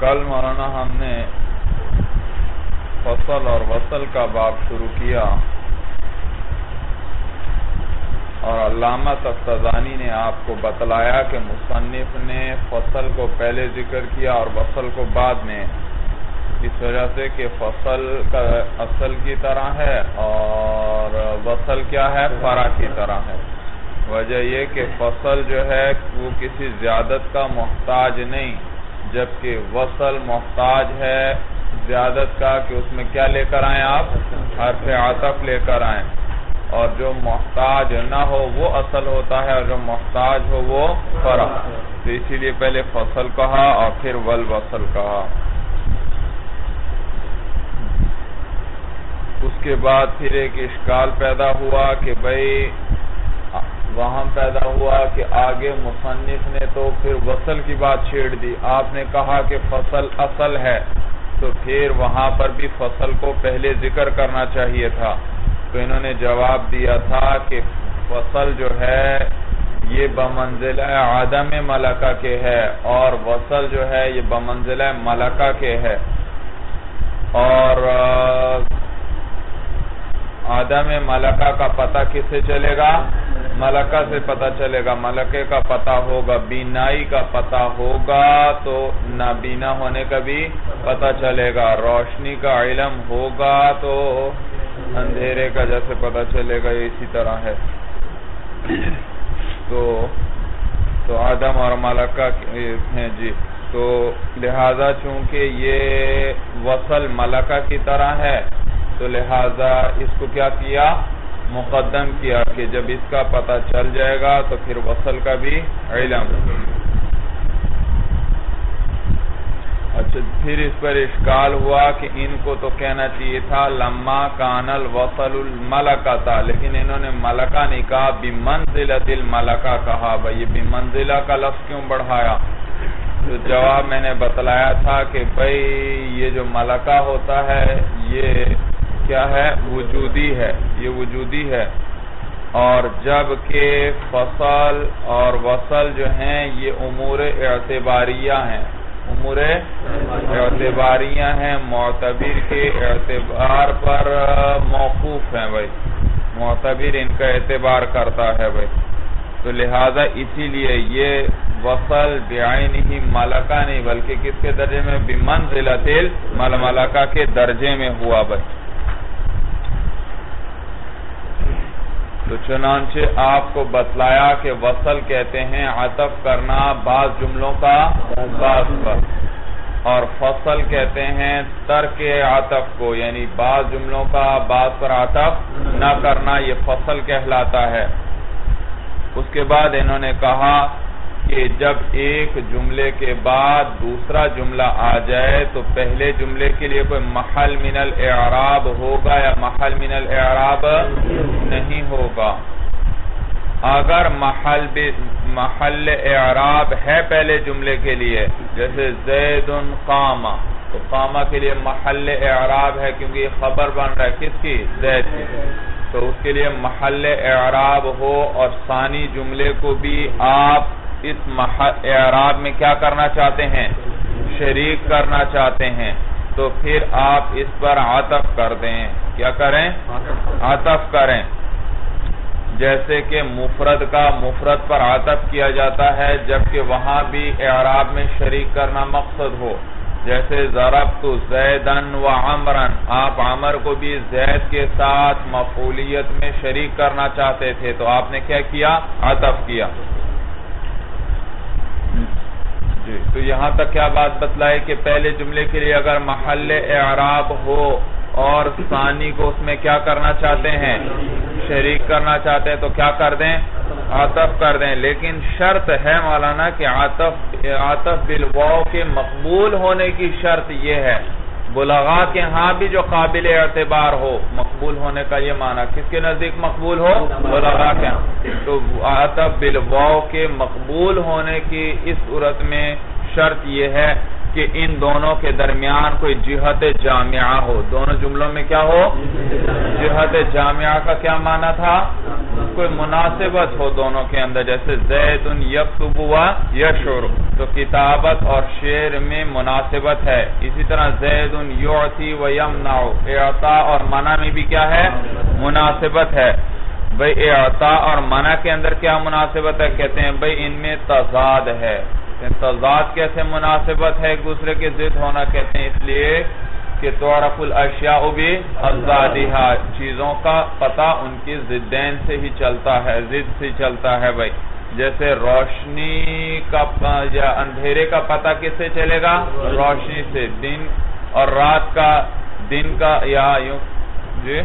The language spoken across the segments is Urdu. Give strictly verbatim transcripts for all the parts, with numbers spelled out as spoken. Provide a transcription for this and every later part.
کل مولانا ہم نے فصل اور وصل کا باب شروع کیا اور علامہ تفتزانی نے آپ کو بتلایا کہ مصنف نے فصل کو پہلے ذکر کیا اور وصل کو بعد میں، اس وجہ سے کہ فصل کا اصل کی طرح ہے اور وصل کیا ہے، فرع کی طرح ہے۔ وجہ یہ کہ فصل جو ہے وہ کسی زیادت کا محتاج نہیں، جبکہ وصل محتاج ہے زیادت کا کہ اس میں کیا لے کر آئیں آپ، حرف عطف لے کر آئیں، اور جو محتاج نہ ہو وہ اصل ہوتا ہے اور جو محتاج ہو وہ فرع۔ تو اسی لیے پہلے فصل کہا اور پھر والوصل کہا۔ اس کے بعد پھر ایک اشکال پیدا ہوا کہ بھئی وہاں پیدا ہوا کہ آگے مصنف نے تو پھر وصل کی بات چھیڑ دی، آپ نے کہا کہ فصل اصل ہے تو پھر وہاں پر بھی فصل کو پہلے ذکر کرنا چاہیے تھا۔ تو انہوں نے جواب دیا تھا کہ فصل جو ہے یہ بمنزلہ عدم ملکہ کے ہے اور وصل جو ہے یہ بمنزلہ ملکہ کے ہے، اور عدم ملکہ کا پتہ کس سے چلے گا، ملکہ سے پتہ چلے گا۔ ملکے کا پتہ ہوگا، بینائی کا پتہ ہوگا تو نابینا ہونے کا بھی پتہ چلے گا، روشنی کا علم ہوگا تو اندھیرے کا جیسے پتہ چلے گا، اسی طرح ہے۔ تو تو آدم اور ملکہ ہیں جی، تو لہذا چونکہ یہ وصل ملکہ کی طرح ہے تو لہذا اس کو کیا کیا، مقدم کیا کہ جب اس کا پتہ چل جائے گا تو پھر وصل کا بھی علم۔ اچھا، پھر اس پر اشکال ہوا کہ ان کو تو کہنا چاہیے تھا لما کان الوصل الملکہ تھا، لیکن انہوں نے ملکہ نہیں کہا، بمنزلۃ الملکہ کہا۔ بھئی یہ بمنزلہ کا لفظ کیوں بڑھایا؟ تو جواب میں نے بتلایا تھا کہ بھئی یہ جو ملکہ ہوتا ہے یہ کیا ہے، وجودی ہے، یہ وجودی ہے، اور جبکہ فصل اور وصل جو ہیں یہ امور اعتباریہ ہیں، امور اعتباریہ ہیں، معتبر کے اعتبار پر موقوف ہیں۔ بھائی معتبر ان کا اعتبار کرتا ہے بھائی، تو لہذا اسی لیے یہ وصل بعین ہی ملکہ نہیں بلکہ کس کے درجے میں، بمنزلۃ الملکہ کے درجے میں ہوا بھائی۔ تو چنانچہ آپ کو بتلایا کہ وصل کہتے ہیں عطف کرنا بعض جملوں کا بعض پر، اور فصل کہتے ہیں ترک عطف کو، یعنی بعض جملوں کا بعض پر عطف نہ کرنا، یہ فصل کہلاتا ہے۔ اس کے بعد انہوں نے کہا کہ جب ایک جملے کے بعد دوسرا جملہ آ جائے تو پہلے جملے کے لیے کوئی محل من الاعراب ہوگا یا محل من الاعراب نہیں ہوگا۔ اگر محل محل اعراب ہے پہلے جملے کے لیے، جیسے زید قام، تو قام کے لیے محل اعراب ہے کیونکہ یہ خبر بن رہا ہے کس کی، زید کی، تو اس کے لیے محل اعراب ہو، اور ثانی جملے کو بھی آپ اس اعراب میں کیا کرنا چاہتے ہیں، شریک کرنا چاہتے ہیں، تو پھر آپ اس پر عطف کر دیں۔ کیا کریں، عطف کریں۔ جیسے کہ مفرد کا مفرد پر عطف کیا جاتا ہے جبکہ وہاں بھی اعراب میں شریک کرنا مقصد ہو، جیسے ضربت زیداً وعمراً، آپ عمر کو بھی زید کے ساتھ مفعولیت میں شریک کرنا چاہتے تھے تو آپ نے کیا کیا، عطف کیا۔ جی، تو یہاں تک کیا بات بتلائی کہ پہلے جملے کے لیے اگر محل اعراب ہو اور ثانی کو اس میں کیا کرنا چاہتے ہیں، شریک کرنا چاہتے ہیں تو کیا کر دیں، عطف کر دیں، لیکن شرط ہے مولانا کہ عطف عطف بالواو کے مقبول ہونے کی شرط یہ ہے، بلغاء کے ہاں بھی جو قابل اعتبار ہو، مقبول ہونے کا یہ معنی کس کے نزدیک مقبول ہو، بلغاء کے ہاں، تو عطف بالواو کے مقبول ہونے کی اس صورت میں شرط یہ ہے کہ ان دونوں کے درمیان کوئی جہت جامعہ ہو. دونوں جملوں میں کیا ہو؟ جہت جامعہ کا کیا معنی تھا؟ کوئی مناسبت ہو دونوں کے اندر، جیسے زید یکتب و یشعر، تو کتابت اور شعر میں مناسبت ہے. اسی طرح زید یعطی و یمنع، اعطاء اور منع میں بھی کیا ہے؟ مناسبت ہے. بھئی اعطاء اور منع کے اندر کیا مناسبت ہے؟ کہتے ہیں بھئی ان میں تضاد ہے. تضاد کیسے مناسبت ہے؟ ایک دوسرے کے ضد ہونا. کہتے ہیں اس لیے کہ تعرف الاشیاء باضدادہا، چیزوں کا پتہ ان کی ضدین سے ہی چلتا ہے، ضد سے چلتا ہے. بھائی جیسے روشنی کا یا اندھیرے کا پتہ کس سے چلے گا؟ روشنی سے. دن اور رات کا، دن کا یا یوں جی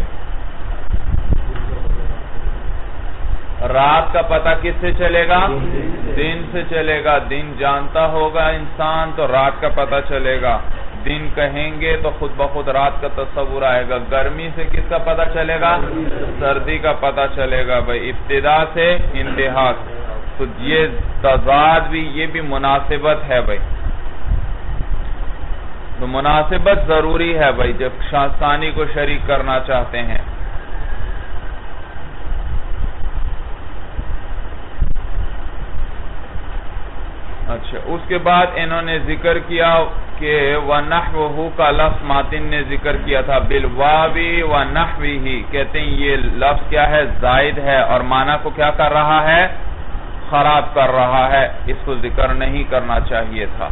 رات کا پتہ کس سے چلے گا؟ دن سے چلے گا. دن جانتا ہوگا انسان تو رات کا پتہ چلے گا. دن کہیں گے تو خود بخود رات کا تصور آئے گا. گرمی سے کس کا پتہ چلے گا؟ سردی کا پتہ چلے گا. بھائی ابتدا سے انتہا. تو یہ تضاد بھی، یہ بھی مناسبت ہے. بھائی تو مناسبت ضروری ہے بھائی جب ثانی کو شریک کرنا چاہتے ہیں. اچھا، اس کے بعد انہوں نے ذکر کیا کہ وَنَحْوُهُ کا لفظ ماتن نے ذکر کیا تھا بِالْوَاوِ وَنَحْوِهِ. کہتے ہیں یہ لفظ کیا ہے؟ زائد ہے اور معنی کو کیا کر رہا ہے؟ خراب کر رہا ہے. اس کو ذکر نہیں کرنا چاہیے تھا.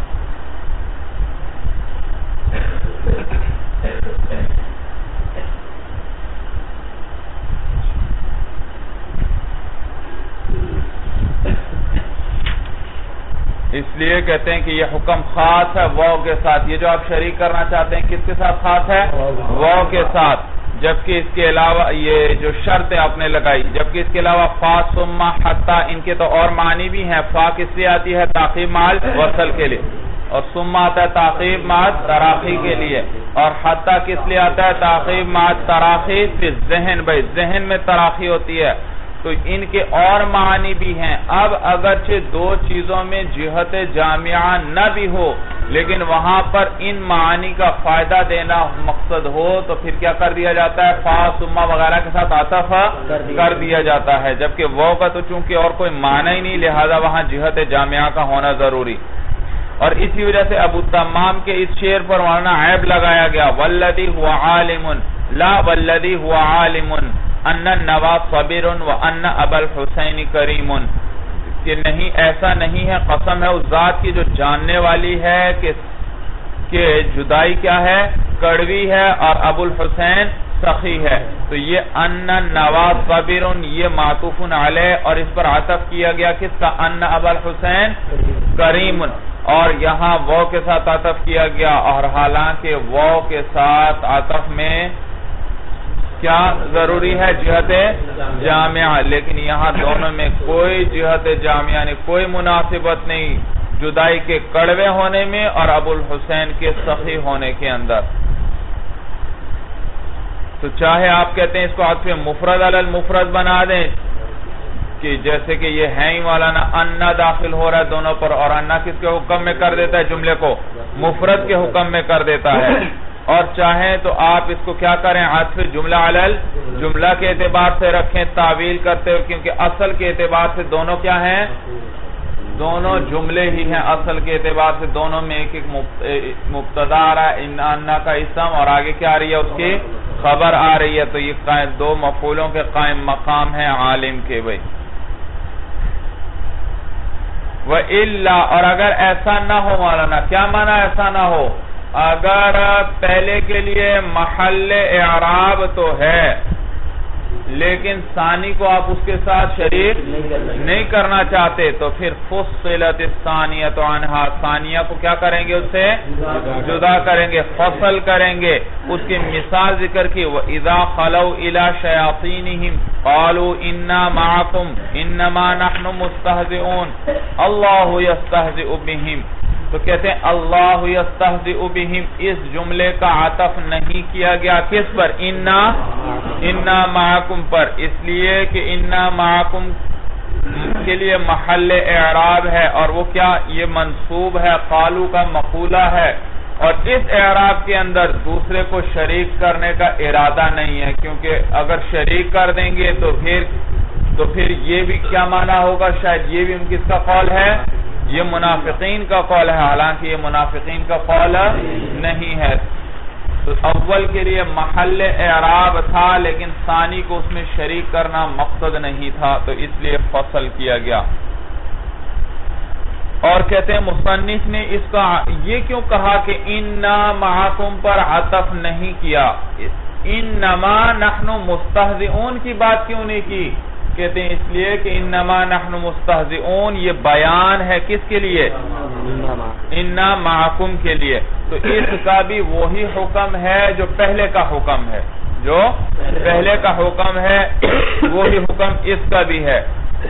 اس لیے کہتے ہیں کہ یہ حکم خاص ہے واو کے ساتھ. یہ جو آپ شریک کرنا چاہتے ہیں کس کے ساتھ خاص ہے؟ واو کے ساتھ. جبکہ اس کے علاوہ یہ جو شرط آپ نے لگائی، جبکہ اس کے علاوہ فا ثم حتی ان کے تو اور معنی بھی ہیں. فا کس لیے آتی ہے؟ تعقیب مال وصل کے لیے، اور ثم آتا ہے تعقیب مال تراخی کے لیے، اور حتی کس لیے آتا ہے؟ تعقیب مال تراخی فی الذہن. بھائی ذہن میں تراخی ہوتی ہے تو ان کے اور معنی بھی ہیں. اب اگرچہ دو چیزوں میں جہت جامعہ نہ بھی ہو لیکن وہاں پر ان معانی کا فائدہ دینا مقصد ہو تو پھر کیا کر دیا جاتا ہے؟ فا ثم وغیرہ کے ساتھ عطف کر دیا جاتا ہے. جبکہ وہ کا تو چونکہ اور کوئی معنی ہی نہیں، لہذا وہاں جہت جامعہ کا ہونا ضروری. اور اسی وجہ سے ابو تمام کے اس شعر پر مولانا عیب لگایا گیا والذی هو عالم لا والذی هو عالم ان النوا صبر وان ابا الحسین کریم. کہ نہیں، ایسا نہیں ہے، قسم ہے اس ذات کی جو جاننے والی ہے کہ کہ جدائی کیا ہے؟ کڑوی ہے، اور ابو الحسین سخی ہے. تو یہ ان النوا صبر یہ معطوف علیہ اور اس پر عطف کیا گیا کس کا؟ ان ابا الحسین کریم. اور یہاں وہ کے ساتھ عطف کیا گیا، اور حالانکہ وہ کے ساتھ عطف میں کیا ضروری ہے؟ جہت جامعہ. لیکن یہاں دونوں میں کوئی جہت جامعہ نہیں، کوئی مناسبت نہیں جدائی کے کڑوے ہونے میں اور ابو الحسین کے سخی ہونے کے اندر. تو چاہے آپ کہتے ہیں اس کو عطف مفرد علی المفرد بنا دیں کہ جیسے کہ یہ ہے ہی مولانا انا داخل ہو رہا ہے دونوں پر، اور انا کس کے حکم میں کر دیتا ہے؟ جملے کو مفرد کے حکم میں کر دیتا ہے. اور چاہیں تو آپ اس کو کیا کریں؟ عطف جملہ علی الجملہ کے اعتبار سے رکھیں تعویل کرتے ہوئے، کیونکہ اصل کے اعتبار سے دونوں کیا ہیں؟ دونوں جملے ہی ہیں. اصل کے اعتبار سے دونوں میں ایک ایک مبتدا آ رہا ہے انا کا اسم، اور آگے کیا آ رہی ہے؟ اس کی خبر آ رہی ہے. تو یہ دو مفعولوں کے قائم مقام ہیں عالم کے. بھائی وَإِلَّا، اور اگر ایسا نہ ہو مولانا، کیا معنی ایسا نہ ہو؟ اگر پہلے کے لیے محل اعراب تو ہے لیکن ثانی کو آپ اس کے ساتھ شریک نہیں کرنا چاہتے تو پھر فصلت الثانیۃ عنہا، ثانیہ کو کیا کریں گے؟ اس سے جدا کریں گے، فصل کریں گے. اس کی مثال ذکر کی وَإِذَا خَلَوْا إِلَى شَيَاطِينِهِمْ قَالُوا إِنَّا مَعَكُمْ إِنَّمَا نَحْنُ مُسْتَهْزِئُونَ اللَّهُ يَسْتَهْزِئُ بِهِمْ. تو کہتے ہیں اللہ یستہزئ بہم، اس جملے کا عطف نہیں کیا گیا کس پر؟ انا انا معکم پر، اس لیے کہ انا معکم کے لیے محل اعراب ہے، اور وہ کیا؟ یہ منصوب ہے، قالو کا مقولہ ہے، اور اس اعراب کے اندر دوسرے کو شریک کرنے کا ارادہ نہیں ہے، کیونکہ اگر شریک کر دیں گے تو پھر تو پھر یہ بھی کیا معنی ہوگا؟ شاید یہ بھی ان کس کا قول ہے؟ یہ منافقین کا قول ہے، حالانکہ یہ منافقین کا قول نہیں ہے۔ تو اول کے لیے محل اعراب تھا، لیکن ثانی کو اس میں شریک کرنا مقصد نہیں تھا، تو اس لیے فصل کیا گیا۔ اور کہتے ہیں مصنف نے اس کا یہ کیوں کہا کہ اِنَّا مَعَكُمْ پر عطف نہیں کیا؟ اِنَّمَا نَحْنُ مُسْتَهْزِئُونَ کی بات کیوں نہیں کی؟ کہتے ہیں اس لیے کہ اِنَّمَا نَحْنُ مُسْتَهْزِئُونَ یہ بیان ہے کس کے لیے؟ اِنَّا مَعَكُمْ کے لیے۔ تو اس کا بھی وہی حکم ہے جو پہلے کا حکم ہے، جو پہلے کا حکم ہے وہی حکم اس کا بھی ہے۔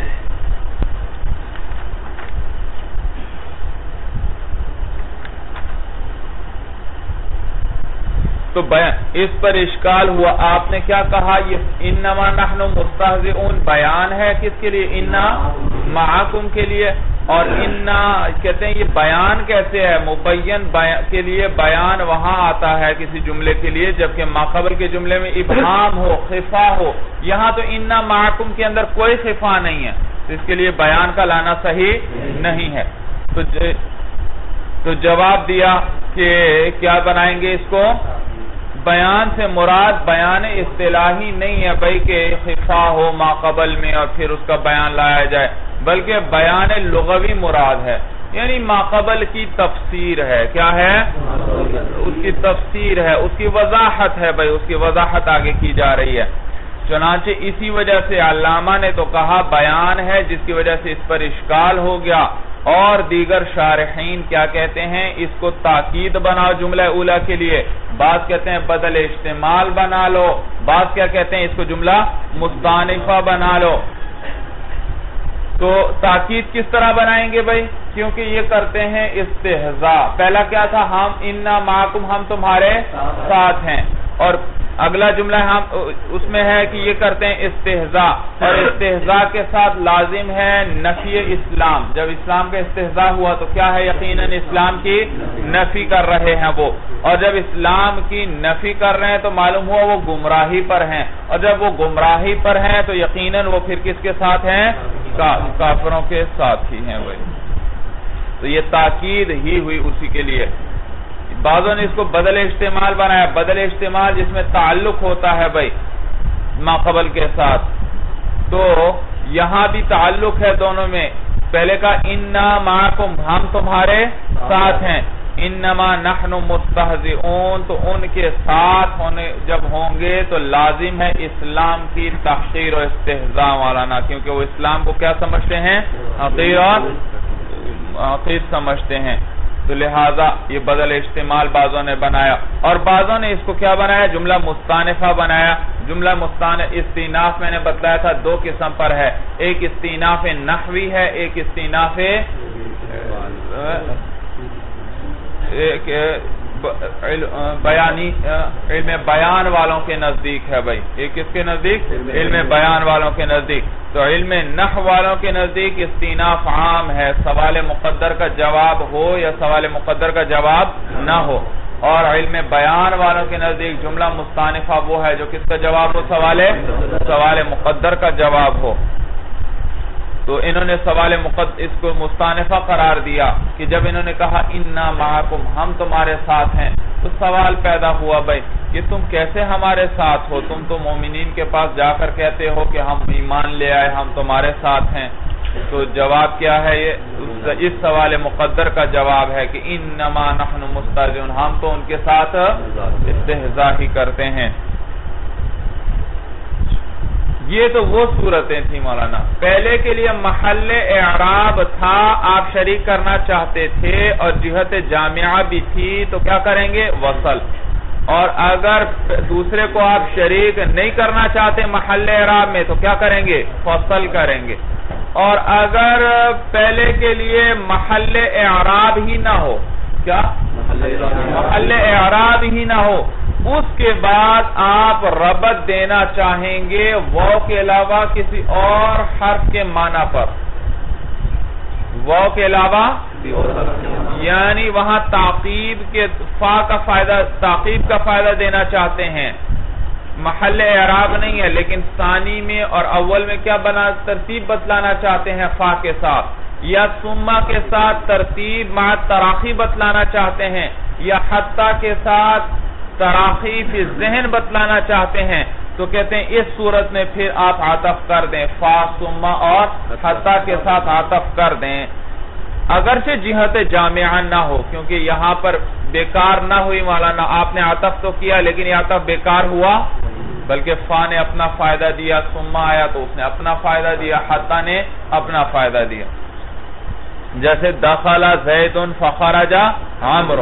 تو بیان اس پر اشکال ہوا، آپ نے کیا کہا؟ یہ انما نحن مستہزئون بیان ہے کس کے لیے؟ انا معاکم کے لیے، اور انا کہتے ہیں یہ بیان کیسے ہے؟ مبین کے لیے بیان وہاں آتا ہے کسی جملے کے لیے جبکہ ماقبل کے جملے میں ابہام ہو، خفا ہو، یہاں تو انا معاکم کے اندر کوئی خفا نہیں ہے، تو اس کے لیے بیان کا لانا صحیح نہیں ہے۔ تو تو جواب دیا کہ کیا بنائیں گے اس کو؟ بیان سے مراد بیان اصطلاحی نہیں ہے بھائی کہ خفا ہو ماقبل میں اور پھر اس کا بیان لایا جائے، بلکہ بیان لغوی مراد ہے، یعنی ماقبل کی تفسیر ہے۔ کیا ہے؟ اس کی تفسیر ہے، اس کی وضاحت ہے بھائی، اس کی وضاحت آگے کی جا رہی ہے۔ چنانچہ اسی وجہ سے علامہ نے تو کہا بیان ہے، جس کی وجہ سے اس پر اشکال ہو گیا، اور دیگر شارحین کیا کہتے ہیں؟ اس کو تاکید بناؤ جملہ اولا کے لیے، بعض کہتے ہیں بدل اشتمال بنا لو، بعض کیا کہتے ہیں اس کو جملہ مستانفہ بنا لو۔ تو تاکید کس طرح بنائیں گے بھائی؟ کیونکہ یہ کرتے ہیں استہزاء۔ پہلا کیا تھا؟ ہم انا معکم ہم تمہارے ساتھ ہیں، اور اگلا جملہ ہم اس میں ہے کہ یہ کرتے ہیں استہزاء، اور استہزاء کے ساتھ لازم ہے نفی اسلام۔ جب اسلام کا استہزاء ہوا تو کیا ہے؟ یقیناً اسلام کی نفی کر رہے ہیں وہ، اور جب اسلام کی نفی کر رہے ہیں تو معلوم ہوا وہ گمراہی پر ہیں، اور جب وہ گمراہی پر ہیں تو یقیناً وہ پھر کس کے ساتھ ہیں؟ کافروں کے ساتھ ہی ہیں بھائی۔ تو یہ تاکید ہی ہوئی اسی کے لیے۔ بعضوں نے اس کو بدل استعمال بنایا، بدل استعمال جس میں تعلق ہوتا ہے بھائی ماقبل کے ساتھ، تو یہاں بھی تعلق ہے دونوں میں۔ پہلے کا انا معکم ہم تمہارے ساتھ ہیں، انما نحن مستہزئون تو ان کے ساتھ ہونے جب ہوں گے تو لازم ہے اسلام کی تحقیر و استہزاء والا، کیونکہ وہ اسلام کو کیا سمجھتے ہیں؟ حقیر اور حقیر سمجھتے ہیں، تو لہذا یہ بدل استعمال بعضوں نے بنایا، اور بعضوں نے اس کو کیا بنایا؟ جملہ مستانفہ بنایا۔ جملہ مستانف استیناف میں نے بتایا تھا دو قسم پر ہے، ایک استیناف نحوی ہے، ایک استیناف ایک بیانی علم بیان والوں کے نزدیک ہے بھائی۔ ایک کس کے نزدیک؟ علم بیان والوں کے نزدیک۔ تو علم نحو والوں کے نزدیک استیناف عام ہے، سوال مقدر کا جواب ہو یا سوال مقدر کا جواب نہ ہو، اور علم بیان والوں کے نزدیک جملہ مستانفہ وہ ہے جو کس کا جواب ہو؟ سوال سوال مقدر کا جواب ہو۔ تو انہوں نے سوال مقدر اس کو مستانفہ قرار دیا کہ جب انہوں نے کہا انا معکم ہم تمہارے ساتھ ہیں، تو سوال پیدا ہوا بھائی کہ تم کیسے ہمارے ساتھ ہو؟ تم تو مومنین کے پاس جا کر کہتے ہو کہ ہم ایمان لے آئے، ہم تمہارے ساتھ ہیں۔ تو جواب کیا ہے؟ یہ اس سوال مقدر کا جواب ہے کہ انما نحن مستہزئون ہم تو ان کے ساتھ استہزاء ہی کرتے ہیں۔ یہ تو وہ صورتیں تھیں مولانا۔ پہلے کے لیے محل اعراب تھا، آپ شریک کرنا چاہتے تھے اور جہت جامعہ بھی تھی، تو کیا کریں گے؟ وصل۔ اور اگر دوسرے کو آپ شریک نہیں کرنا چاہتے محل اعراب میں تو کیا کریں گے؟ فصل کریں گے۔ اور اگر پہلے کے لیے محل اعراب ہی نہ ہو، کیا محل اعراب ہی نہ ہو، اس کے بعد آپ ربط دینا چاہیں گے واو کے علاوہ کسی اور حرف کے معنی پر، واو کے علاوہ یعنی وہاں تعقیب کے فا کا فائدہ تعقیب کا فائدہ دینا چاہتے ہیں، محل اعراب نہیں ہے لیکن ثانی میں اور اول میں کیا بنا ترتیب بتلانا چاہتے ہیں فا کے ساتھ، یا ثم کے ساتھ ترتیب مع تراخی بتلانا چاہتے ہیں، یا حتی کے ساتھ تراخی فی ذہن بتلانا چاہتے ہیں، تو کہتے ہیں اس صورت میں پھر آپ عطف کر دیں، فا ثم اور حتی کے ساتھ عطف کر دیں، اگرچہ جہت جامعہ نہ ہو، کیونکہ یہاں پر بیکار نہ ہوئی مولانا، آپ نے عطف تو کیا لیکن یہ عطف بیکار ہوا، بلکہ فا نے اپنا فائدہ دیا، ثم آیا تو اس نے اپنا فائدہ دیا، حتی نے اپنا فائدہ دیا، جیسے دخل زید فخرج عمر۔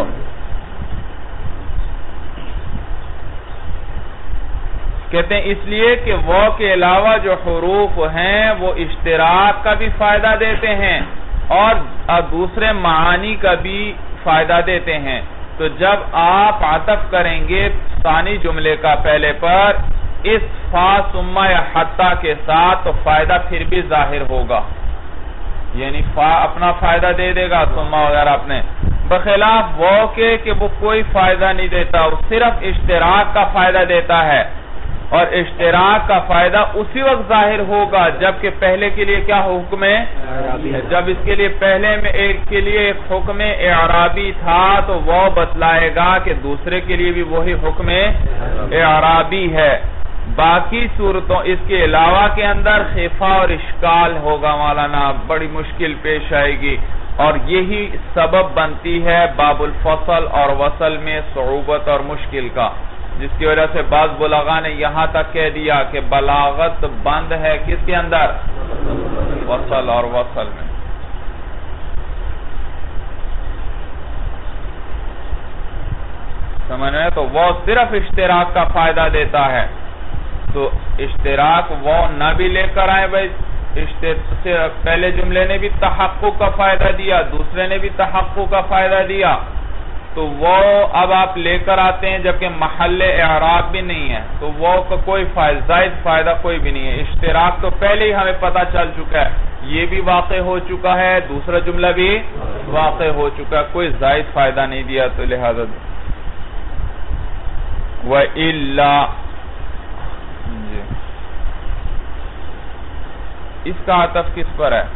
کہتے ہیں اس لیے کہ وہ کے علاوہ جو حروف ہیں وہ اشتراک کا بھی فائدہ دیتے ہیں اور دوسرے معانی کا بھی فائدہ دیتے ہیں، تو جب آپ عطف کریں گے ثانی جملے کا پہلے پر اس فا ثم یا حتی کے ساتھ تو فائدہ پھر بھی ظاہر ہوگا، یعنی فا اپنا فائدہ دے دے گا ثم وغیرہ اپنے، بخلاف وہ کے کہ وہ کوئی فائدہ نہیں دیتا، وہ صرف اشتراک کا فائدہ دیتا ہے، اور اشتراک کا فائدہ اسی وقت ظاہر ہوگا جبکہ پہلے کے لیے کیا حکم ہے، جب اس کے لیے پہلے میں ایک کے لیے ایک حکم اعرابی تھا تو وہ بتلائے گا کہ دوسرے کے لیے بھی وہی حکم اعرابی ہے، باقی صورتوں اس کے علاوہ کے اندر خفا اور اشکال ہوگا مولانا، بڑی مشکل پیش آئے گی، اور یہی سبب بنتی ہے باب الفصل اور وصل میں صعوبت اور مشکل کا، جس کی وجہ سے بعض بلغاء نے یہاں تک کہہ دیا کہ بلاغت بند ہے کس کے اندر، وصل اور وصل میں۔ سمجھ رہے تو وہ صرف اشتراک کا فائدہ دیتا ہے، تو اشتراک وہ نہ بھی لے کر آئے بھائی، پہلے جملے نے بھی تحقق کا فائدہ دیا، دوسرے نے بھی تحقق کا فائدہ دیا، تو وہ اب آپ لے کر آتے ہیں جبکہ محل اعراب بھی نہیں ہے، تو وہ کا کوئی فائدہ زائد فائدہ کوئی بھی نہیں ہے، اشتراک تو پہلے ہی ہمیں پتہ چل چکا ہے، یہ بھی واقع ہو چکا ہے، دوسرا جملہ بھی واقع ہو چکا ہے، کوئی زائد فائدہ نہیں دیا، تو لہذا وَإِلَّا جی اس کا عطف کس پر ہے،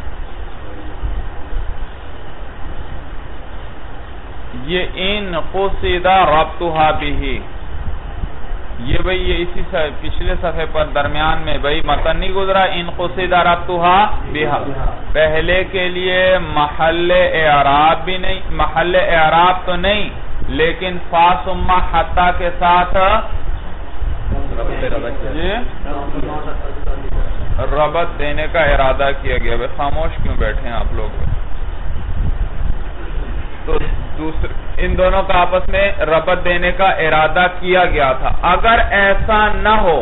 یہ ان قصد ربطها به، یہ بھئی یہ اسی پچھلے صفحے پر درمیان میں بھئی متن نہیں گزرا، ان قصد ربطها بها، پہلے کے لیے محل اعراب بھی نہیں، محل اعراب تو نہیں لیکن فا ثم حتی کے ساتھ جی ربط دینے کا ارادہ کیا گیا، بھئی خاموش کیوں بیٹھے ہیں آپ لوگ، تو دوسرے ان دونوں کا آپس میں ربط دینے کا ارادہ کیا گیا تھا، اگر ایسا نہ ہو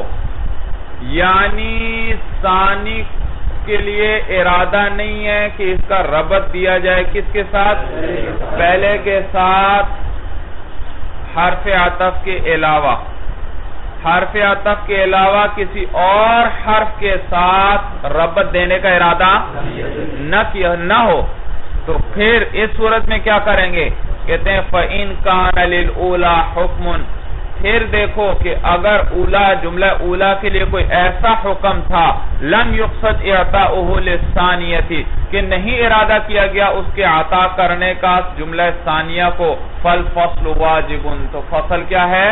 یعنی ثانی کے لیے ارادہ نہیں ہے کہ اس کا ربط دیا جائے کس کے ساتھ، پہلے کے ساتھ حرف عطف کے علاوہ، حرف عطف کے علاوہ کسی اور حرف کے ساتھ ربط دینے کا ارادہ نہ کیا نہ ہو، تو پھر اس صورت میں کیا کریں گے، کہتے ہیں فَإِن كَانَ لِلْأُولَى حُكْمٌ، پھر دیکھو کہ اگر اولا جملہ اولا کے لیے کوئی ایسا حکم تھا لم یقصد اعطاؤہ للثانیہ کہ نہیں ارادہ کیا گیا اس کے عطا کرنے کا جملہ ثانیہ کو، فالفصل واجب، تو فصل کیا ہے،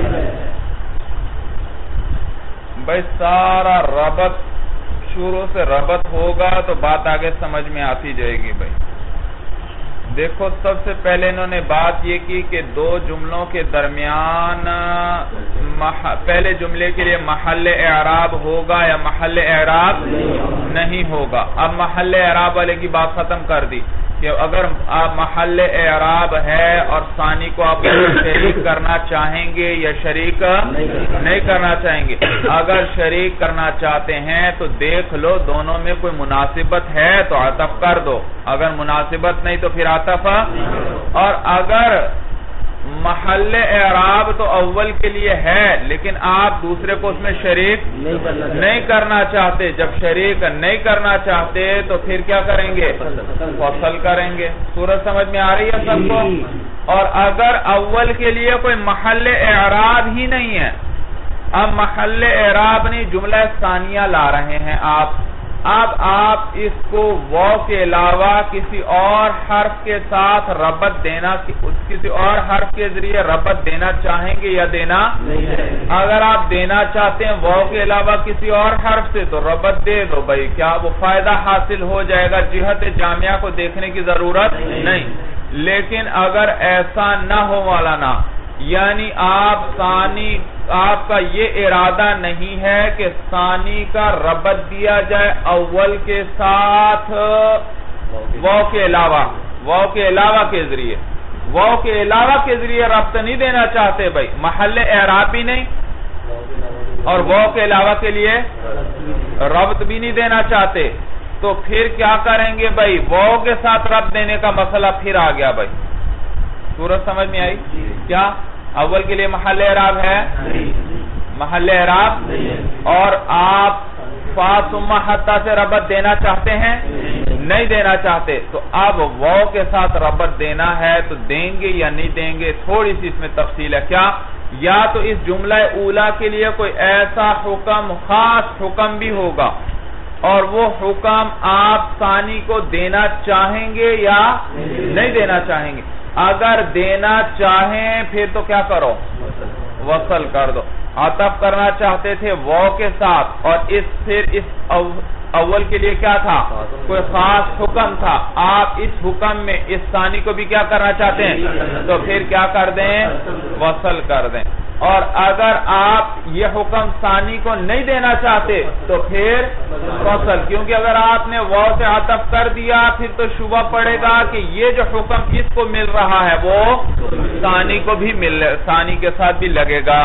بھئی سارا ربط شروع سے ربط ہوگا تو بات آگے سمجھ میں آتی جائے گی۔ بھئی دیکھو سب سے پہلے انہوں نے بات یہ کی کہ دو جملوں کے درمیان پہلے جملے کے لیے محل اعراب ہوگا یا محل اعراب نہیں ہوگا، اب محل اعراب والے کی بات ختم کر دی کہ اگر آپ محل اعراب ہے اور ثانی کو آپ شریک کرنا چاہیں گے یا شریک نہیں کرنا چاہیں گے، اگر شریک کرنا چاہتے ہیں تو دیکھ لو دونوں میں کوئی مناسبت ہے تو عطف کر دو، اگر مناسبت نہیں تو پھر عطف، اور اگر محل اعراب تو اول کے لیے ہے لیکن آپ دوسرے کو اس میں شریک نہیں کرنا چاہتے. جب شریک نہیں کرنا چاہتے تو پھر کیا کریں گے؟ فصل کریں گے. صورت سمجھ میں آ رہی ہے سب کو؟ اور اگر اول کے لیے کوئی محل اعراب ہی نہیں ہے، اب محل اعراب نہیں، جملہ ثانیہ لا رہے ہیں آپ، اب آپ اس کو واو کے علاوہ کسی اور حرف کے ساتھ ربط دینا، کسی اور حرف کے ذریعے ربط دینا چاہیں گے یا دینا؟ اگر آپ دینا چاہتے ہیں واو کے علاوہ کسی اور حرف سے تو ربط دے دو بھائی، کیا وہ فائدہ حاصل ہو جائے گا؟ جہت جامعہ کو دیکھنے کی ضرورت نہیں. لیکن اگر ایسا نہ ہو مولانا، یعنی آپ ثانی، آپ کا یہ ارادہ نہیں ہے کہ ثانی کا ربط دیا جائے اول کے ساتھ واو کے علاوہ، واو کے علاوہ کے ذریعے، واو کے علاوہ کے ذریعے ربط نہیں دینا چاہتے بھائی، محل اعراب بھی نہیں اور واو کے علاوہ کے لیے ربط بھی نہیں دینا چاہتے، تو پھر کیا کریں گے بھائی؟ واو کے ساتھ ربط دینے کا مسئلہ پھر آ گیا بھائی. صورت سمجھ میں آئی؟ کیا اول کے لیے محل اعراب ہے؟ محل اعراب، اور آپ فا ثم حتی سے ربط دینا چاہتے ہیں؟ نہیں دینا چاہتے. تو اب واو کے ساتھ ربط دینا ہے تو دیں گے یا نہیں دیں گے؟ تھوڑی سی اس میں تفصیل ہے. کیا یا تو اس جملہ اولا کے لیے کوئی ایسا حکم، خاص حکم بھی ہوگا اور وہ حکم آپ ثانی کو دینا چاہیں گے یا نہیں دینا چاہیں گے؟ اگر دینا چاہیں پھر تو کیا کرو؟ وصل کر دو. عطف کرنا چاہتے تھے واو کے ساتھ اور اس پھر اس اول کے لیے کیا تھا؟ کوئی خاص حکم تھا. آپ اس حکم میں اس ثانی کو بھی کیا کرنا چاہتے ہیں تو پھر کیا کر دیں؟ وصل کر دیں. اور اگر آپ یہ حکم ثانی کو نہیں دینا چاہتے تو پھر فصل، کیونکہ اگر آپ نے واو سے عطف کر دیا پھر تو شبہ پڑے گا کہ یہ جو حکم اس کو مل رہا ہے وہ ثانی کو بھی مل، ثانی کے ساتھ بھی لگے گا.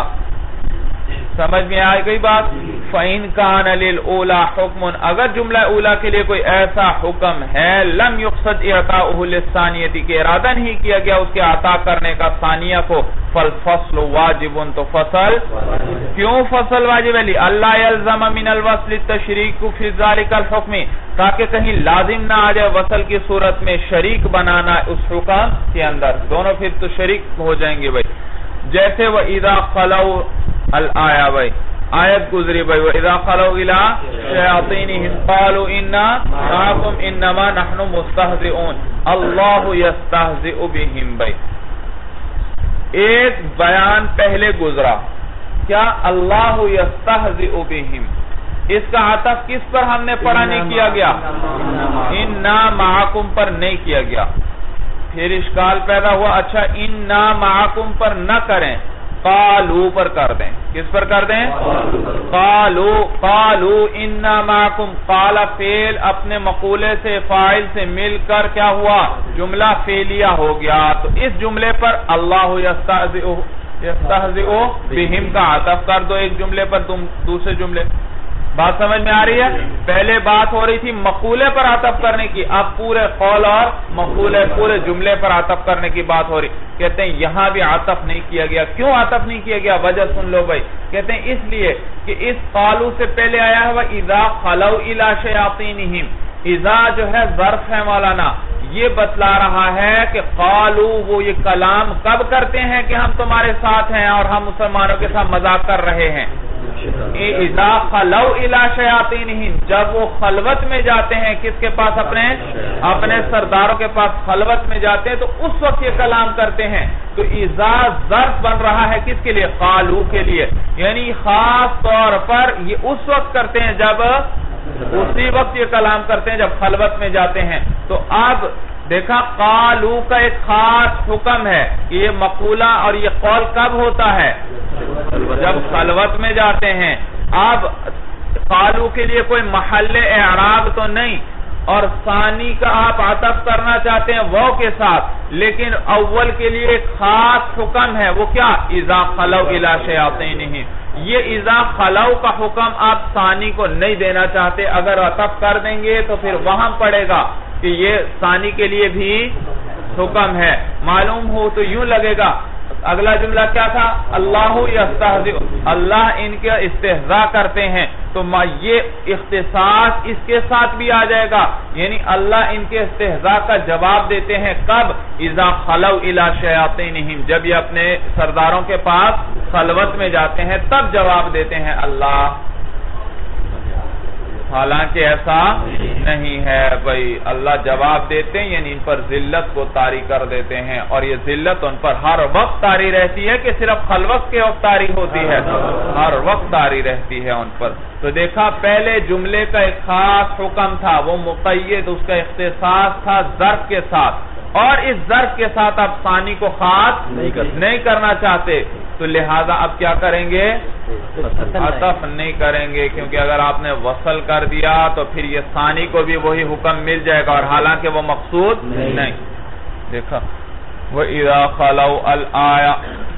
سمجھ میں آئی گئی بات؟ فَإِن كَانَ لِلْأُولَى حُكْمٌ، اگر جملہ اولا کے لیے کوئی ایسا حکم ہے لم يقصد اعطاؤه للثانیہ کہ ارادہ نہیں کیا گیا اس کے عطا کرنے کا ثانیہ کو، فالفصل واجب، تو فصل کیوں فصل واجب ہے؟ لئلا يلزم من الوصل التشریک فی ذلک الحکم، تاکہ کہیں لازم نہ آ جائے وصل کی صورت میں شریک بنانا اس حکم کے اندر، دونوں پھر تو شریک ہو جائیں گے بھائی. جیسے وَإِذَا خَلَوْا الآیہ بھائی، آیت گزری بھائی، وَإِذَا خَلَوْا إِلَىٰ شَيَاطِینِهِمْ قَالُوا إِنَّا مَعَكُمْ إِنَّمَا نَحْنُ مُسْتَهْزِئُونَ اللَّهُ يَسْتَهْزِئُ بِهِمْ بھائی. ایک بیان پہلے گزرا، کیا اللہ یستہزئ بہم، اس کا عطف کس پر ہم نے پڑھا نہیں کیا گیا؟ انا معکم پر نہیں کیا گیا. پھر اشکال پیدا ہوا، اچھا انا معکم پر نہ کریں، قالو پر کر دیں. کس پر کر دیں؟ قالو. قالو انا معکم، قال فعل اپنے مقولے سے فاعل سے مل کر کیا ہوا؟ جملہ فعلیہ ہو گیا. تو اس جملے پر اللہ یستہزئ یستہزئ بہم کا عطف کر دو ایک جملے پر تم دوسرے جملے. بات سمجھ میں آ رہی ہے؟ پہلے بات ہو رہی تھی مقولے پر عطف کرنے کی، اب پورے قول اور مقولے پورے جملے پر عطف کرنے کی بات ہو رہی. کہتے ہیں یہاں بھی عطف نہیں کیا گیا. کیوں عطف نہیں کیا گیا؟ وجہ سن لو بھائی. کہتے ہیں اس لیے کہ اس قالو سے پہلے آیا ہے وَإِذَا خَلَوْا إِلَىٰ شَيَاطِینِهِمْ، اذا جو ہے ظرف ہے مولانا، یہ بتلا رہا ہے کہ قالو وہ یہ کلام کب کرتے ہیں کہ ہم تمہارے ساتھ ہیں اور ہم مسلمانوں کے ساتھ مذاق کر رہے ہیں. اذا خلو الى شیاطینہم، جب وہ خلوت میں جاتے ہیں کس کے پاس؟ اپنے اپنے سرداروں کے پاس خلوت میں جاتے ہیں تو اس وقت یہ کلام کرتے ہیں. تو اذا ظرف بن رہا ہے کس کے لیے؟ قالو کے لیے. یعنی خاص طور پر یہ اس وقت کرتے ہیں جب اسی وقت یہ کلام کرتے ہیں جب خلوت میں جاتے ہیں. تو اب دیکھا قالو کا ایک خاص حکم ہے کہ یہ مقولہ اور یہ قول کب ہوتا ہے؟ جب خلوت میں جاتے ہیں. اب قالو کے لیے کوئی محل اعراب تو نہیں اور ثانی کا آپ عطف کرنا چاہتے ہیں واو کے ساتھ، لیکن اول کے لیے ایک خاص حکم ہے. وہ کیا؟ اذا خلو الی شیاطینہم. یہ اذا خلو کا حکم آپ ثانی کو نہیں دینا چاہتے. اگر عطف کر دیں گے تو پھر وہاں پڑے گا کہ یہ ثانی کے لیے بھی حکم ہے. معلوم ہو تو یوں لگے گا اگلا جملہ کیا تھا؟ اللہ یستہزئ، اللہ ان کے استہزاء کرتے ہیں، تو یہ اختصاص اس کے ساتھ بھی آ جائے گا، یعنی اللہ ان کے استہزاء کا جواب دیتے ہیں کب؟ اذا خلو الی شیاطینہم، جب یہ اپنے سرداروں کے پاس خلوت میں جاتے ہیں تب جواب دیتے ہیں اللہ، حالانکہ ایسا نہیں ہے بھائی، اللہ جواب دیتے ہیں یعنی ان پر ذلت کو طاری کر دیتے ہیں، اور یہ ذلت ان پر ہر وقت طاری رہتی ہے کہ صرف خلوت کے وقت طاری ہوتی ہے، ہر وقت طاری رہتی ہے ان پر۔ تو دیکھا پہلے جملے کا ایک خاص حکم تھا، وہ مقید، اس کا اختصاص تھا ظرف کے ساتھ، اور اس ظرف کے ساتھ آپ ثانی کو خاص نہیں کرنا چاہتے، تو لہذا اب کیا کریں گے؟ عطف نہیں کریں گے، کیونکہ اگر آپ نے وصل کر دیا تو پھر یہ ثانی کو بھی وہی حکم مل جائے گا، اور حالانکہ وہ مقصود نہیں۔ دیکھا وَإِذَا خَلَوْا الْآيَةَ،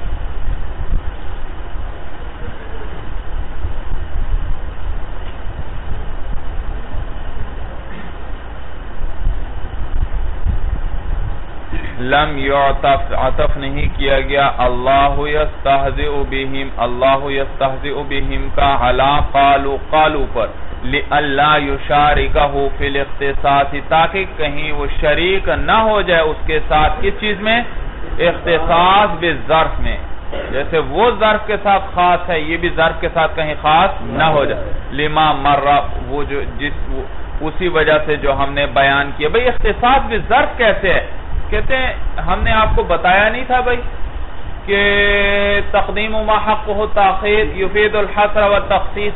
لم يعطف، عطف نہیں کیا گیا اللہ یستہزئ بہم، اللہ یستہزئ بہم کا علی قالوا، قالوا پر، لئلا یشارکہ فی الاختصاص، تاکہ کہیں وہ شریک نہ ہو جائے اس کے ساتھ کس چیز میں؟ اختصاص بالظرف میں، جیسے وہ ظرف کے ساتھ خاص ہے یہ بھی ظرف کے ساتھ کہیں خاص نہ ہو جائے، لما مر، وہ جو جس اسی وجہ سے جو ہم نے بیان کیا۔ بھئی اختصاص بالظرف کیسے ہے؟ کہتے ہیں ہم نے آپ کو بتایا نہیں تھا بھائی کہ تقدیم ما حقہ تاخیر یفید الحصر والتخصیص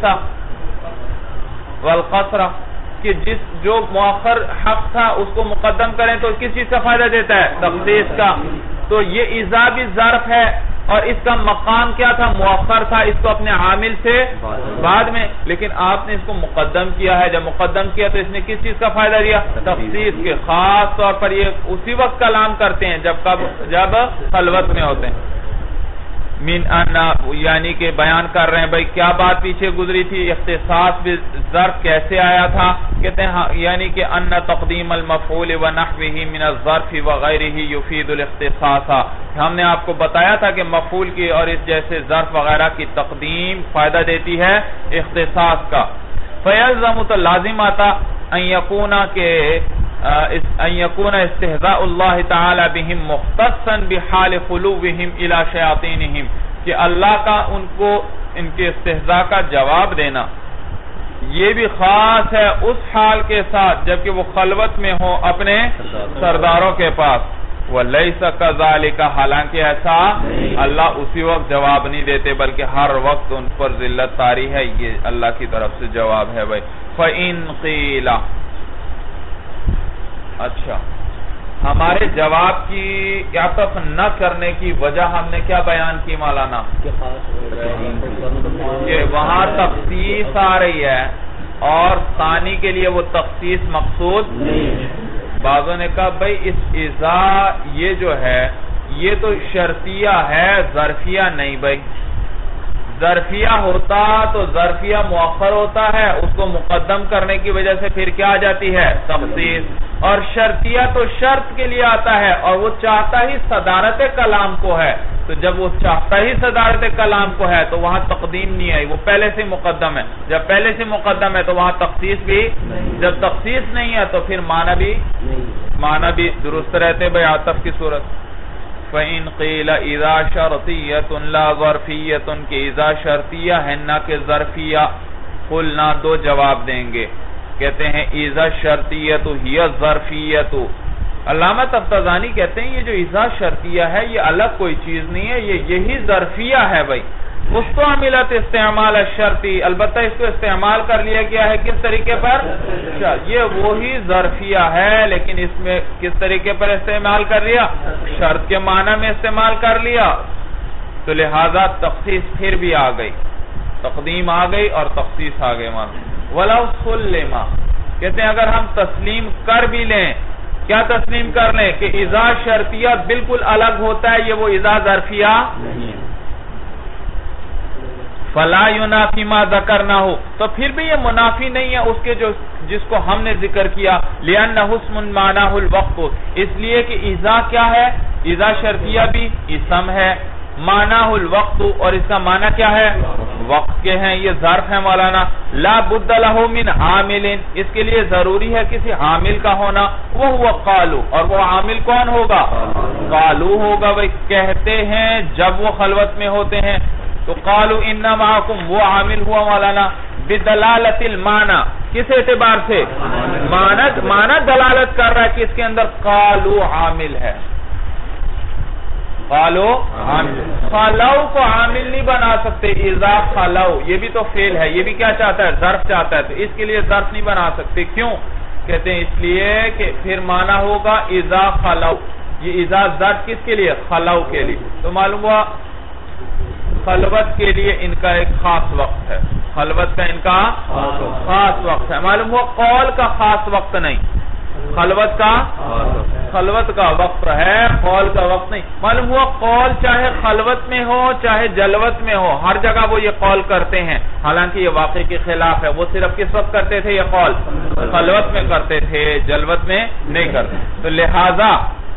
والقصر، کہ جس جو مؤخر حق تھا اس کو مقدم کریں تو کس چیز کا فائدہ دیتا ہے؟ تخصیص کا۔ تو یہ اذا بھی ظرف ہے، اور اس کا مقام کیا تھا؟ مؤخر تھا، اس کو اپنے عامل سے بعد میں، لیکن آپ نے اس کو مقدم کیا ہے، جب مقدم کیا تو اس نے کس چیز کا فائدہ دیا؟ تخصیص کے۔ خاص طور پر یہ اسی وقت کلام کرتے ہیں جب کب جب خلوت میں ہوتے ہیں۔ من ان، یعنی کہ بیان کر رہے ہیں بھائی کیا بات پیچھے گزری تھی، اختصاص بالظرف کیسے آیا تھا، کہتے ہیں یعنی کہ ان تقدیم المفعول ونحوہ من الظرف وغیرہ یفید الاختصاص، ہم نے آپ کو بتایا تھا کہ مفعول کی اور اس جیسے ظرف وغیرہ کی تقدیم فائدہ دیتی ہے اختصاص کا۔ فیلزم، تو لازم آتا، ان یکون کے ان یکون استہزاء اللہ تعالی بہم مختصا بحال خلوہم الی شیاطینہم، کہ اللہ کا ان کو ان کے استہزاء کا جواب دینا یہ بھی خاص ہے اس حال کے ساتھ جبکہ وہ خلوت میں ہو اپنے سرداروں کے پاس۔ وَلَيْسَ كَذَلِكَ، حالانکہ ایسا اللہ اسی وقت جواب نہیں دیتے بلکہ ہر وقت ان پر ذلت طاری ہے، یہ اللہ کی طرف سے جواب ہے بھائی۔ فَإِن قِيلَ، اچھا ہمارے جواب کی عطف نہ کرنے کی وجہ ہم نے کیا بیان کی مولانا؟ کہ وہاں تخصیص آ رہی ہے اور ثانی کے لیے وہ تخصیص مقصود نہیں۔ بعضوں نے کہا بھئی اس اذا یہ جو ہے یہ تو شرطیہ ہے، ظرفیہ نہیں بھئی، ظرفیہ ہوتا تو ظرفیہ مؤخر ہوتا ہے، اس کو مقدم کرنے کی وجہ سے پھر کیا آ جاتی ہے؟ تخصیص۔ اور شرطیہ تو شرط کے لیے آتا ہے اور وہ چاہتا ہی صدارت کلام کو ہے، تو جب وہ چاہتا ہی صدارت کلام کو ہے تو وہاں تقدیم نہیں ہے، وہ پہلے سے مقدم ہے، جب پہلے سے مقدم ہے تو وہاں تخصیص بھی، جب تخصیص نہیں ہے تو پھر معنی بھی معنی بھی درست رہتے بھئی عطف کی صورت۔ فَإِن قِيلَ اِذَا شَرْطِيَّةٌ لَا ظَرْفِيَّةٌ، کہ اذا شرطیہ ہے نہ کہ ظرفیہ، قلنا دو جواب دیں گے، کہتے ہیں اذا شرطیۃ ہی ظرفیۃ۔ علامہ تفتزانی کہتے ہیں یہ جو اذا شرطیہ ہے یہ الگ کوئی چیز نہیں ہے، یہ یہی ظرفیہ ہے بھائی۔ مستعملت استعمال الشرطی، البتہ اس کو استعمال کر لیا گیا ہے کس طریقے پر؟ یہ وہی ظرفیہ ہے لیکن اس میں کس طریقے پر استعمال کر لیا؟ شرط کے معنی میں استعمال کر لیا، تو لہذا تخصیص پھر بھی آ گئی، تقدیم آ گئی اور تخصیص آ گئی۔ وَلَوْ سُلِّمَ، کہتے ہیں اگر ہم تسلیم کر بھی لیں، کیا تسلیم کر لیں؟ کہ اذا شرطیہ بالکل الگ ہوتا ہے، یہ وہ اذا ظرفیہ نہیں ہے۔ فَلَا يُنَافِي مَا ذَكَرْنَاهُ، تو پھر بھی یہ منافی نہیں ہے اس کے جو جس کو ہم نے ذکر کیا، لِأَنَّهُ اسْمٌ مَعْنَاهُ الْوَقْتُ، اس لیے کہ اذا کیا ہے؟ اذا شرطیہ بھی اسم ہے، معناہ الوقت، اور اس کا معنی کیا ہے؟ وقت کے ہیں، یہ ظرف ہے مولانا. لا بد لہ من عامل، اس کے لیے ضروری ہے کسی عامل کا ہونا. وہ ہوا قالو، اور وہ عامل کون ہوگا؟ قالو ہوگا. بھئی کہتے ہیں جب وہ خلوت میں ہوتے ہیں تو قالو انا معکم، وہ عامل ہوا مولانا. بدلالت المعنی، کس اعتبار سے؟ معنی معنی دلالت کر رہا ہے کہ اس کے اندر قالو عامل ہے. قالو عامل، خلو کو عامل نہیں بنا سکتے. اذا خلو، یہ بھی تو فعل ہے، یہ بھی کیا چاہتا ہے؟ ظرف چاہتا ہے، تو اس کے لیے ظرف نہیں بنا سکتے. کیوں؟ کہتے ہیں اس لیے کہ پھر معنی ہوگا اذا خلو. یہ اذا ظرف کس کے لیے؟ خلو کے لیے. تو معلوم ہوا خلوت کے لیے ان کا ایک خاص وقت ہے. خلوت کا ان کا خاص وقت ہے. معلوم ہوا قول کا خاص وقت نہیں، خلوت کا خلوت کا وقت ہے، قول کا وقت نہیں. معلوم ہوا قول چاہے خلوت میں ہو چاہے جلوت میں ہو، ہر جگہ وہ یہ قول کرتے ہیں. حالانکہ یہ واقعے کے خلاف ہے. وہ صرف کس وقت کرتے تھے یہ قول؟ خلوت میں کرتے تھے، جلوت میں نہیں کرتے. تو لہذا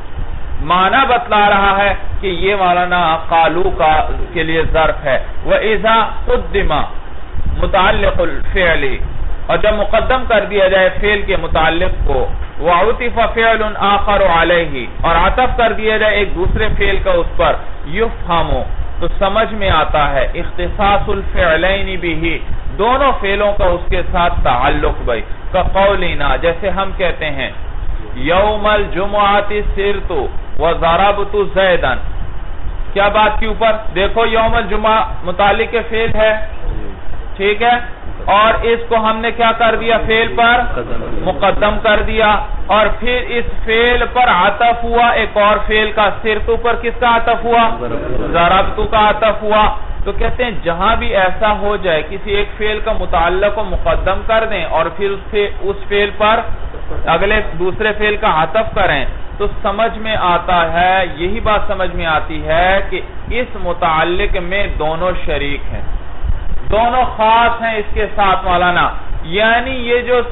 معنی بتلا رہا ہے کہ یہ مولانا قالو کا کے لیے ظرف ہے. وَإِذَا قُدِّمَ متعلق الفعل، اور جب مقدم کر دیا جائے فعل کے متعلق کو، وَعُطِفَ فِعْلٌ آخَرُ عَلَيْهِ، اور عطف کر دیا جائے ایک دوسرے فعل کا اس پر، يُفْحَمُ، تو سمجھ میں آتا ہے اختصاص الفعلین بِهِ، دونوں فعلوں کا اس کے ساتھ تعلق. بھائی كَقَوْلِنَا، جیسے ہم کہتے ہیں یوم الجمعۃ سرت وضربت زیدن، کیا بات کے اوپر؟ دیکھو یوم الجمعہ متعلق فعل ہے، ٹھیک ہے، اور اس کو ہم نے کیا کر دیا؟ فعل پر مقدم کر دیا، اور پھر اس فعل پر عطف ہوا ایک اور فعل کا. سرت پر کس کا عطف ہوا؟ ضربت کا عطف ہوا. تو کہتے ہیں جہاں بھی ایسا ہو جائے کسی ایک فعل کا متعلق کو مقدم کر دیں اور پھر اس فعل پر اگلے دوسرے فعل کا عطف کریں تو سمجھ میں آتا ہے، یہی بات سمجھ میں آتی ہے کہ اس متعلق میں دونوں شریک ہیں، دونوں خاص ہیں اس کے ساتھ مولانا. یعنی یہ جو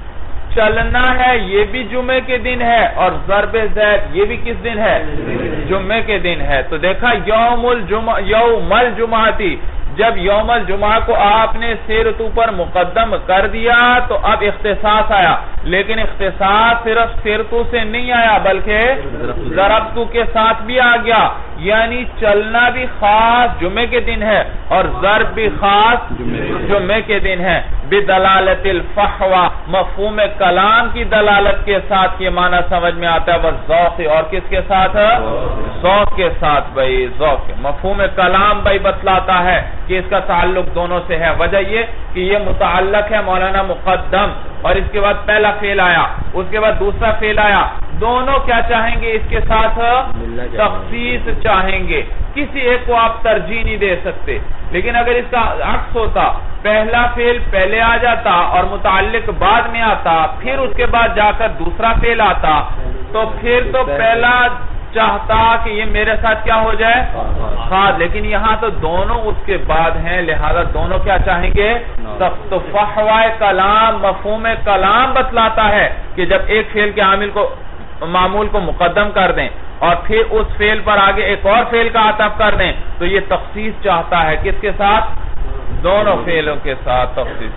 چلنا ہے یہ بھی جمعے کے دن ہے، اور ضرب زید یہ بھی کس دن ہے؟ جمعے کے دن ہے. تو دیکھا یوم الجمعہ یوم الجمعتی، جب یوم الجمعہ کو آپ نے سیرتو پر مقدم کر دیا تو اب اختصاص آیا، لیکن اختصاص صرف سیرتو سے نہیں آیا بلکہ ضربتو کے ساتھ بھی آ گیا. یعنی چلنا بھی خاص جمعے کے دن ہے اور ضرب بھی خاص جمعے کے دن ہے. بدلالت الفحوہ، مفہوم کلام کی دلالت کے ساتھ یہ معنی سمجھ میں آتا ہے. والذوق، اور کس کے ساتھ؟ ذوق کے ساتھ. بھائی ذوق، مفہوم کلام بھائی بتلاتا ہے کہ اس کا تعلق دونوں سے ہے. وجہ یہ کہ یہ متعلق ہے مولانا مقدم، اور اس کے بعد پہلا فعل آیا، اس کے بعد دوسرا فعل آیا. دونوں کیا چاہیں گے؟ اس کے ساتھ تخصیص چاہیں گے. کسی ایک کو آپ ترجیح نہیں دے سکتے. لیکن اگر اس کا عکس ہوتا، پہلا فعل پہلے آ جاتا اور متعلق بعد میں آتا، پھر اس کے بعد جا کر دوسرا فعل آتا، تو پھر تو پہلا چاہتا کہ یہ میرے ساتھ کیا ہو جائے؟ خاص. لیکن یہاں تو دونوں اس کے بعد ہیں، لہذا دونوں کیا چاہیں گے؟ تو فحوہ کلام، مفہوم کلام بتلاتا ہے کہ جب ایک فعل کے عامل کو معمول کو مقدم کر دیں اور پھر اس فعل پر آگے ایک اور فعل کا عطف کر دیں تو یہ تخصیص چاہتا ہے. کس کے ساتھ؟ دونوں فعلوں کے ساتھ تخصیص.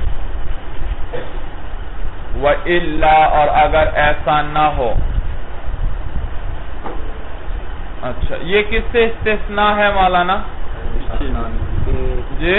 وَإِلَّا، اور اگر ایسا نہ ہو. اچھا، یہ کس سے استثناء ہے مولانا؟ جی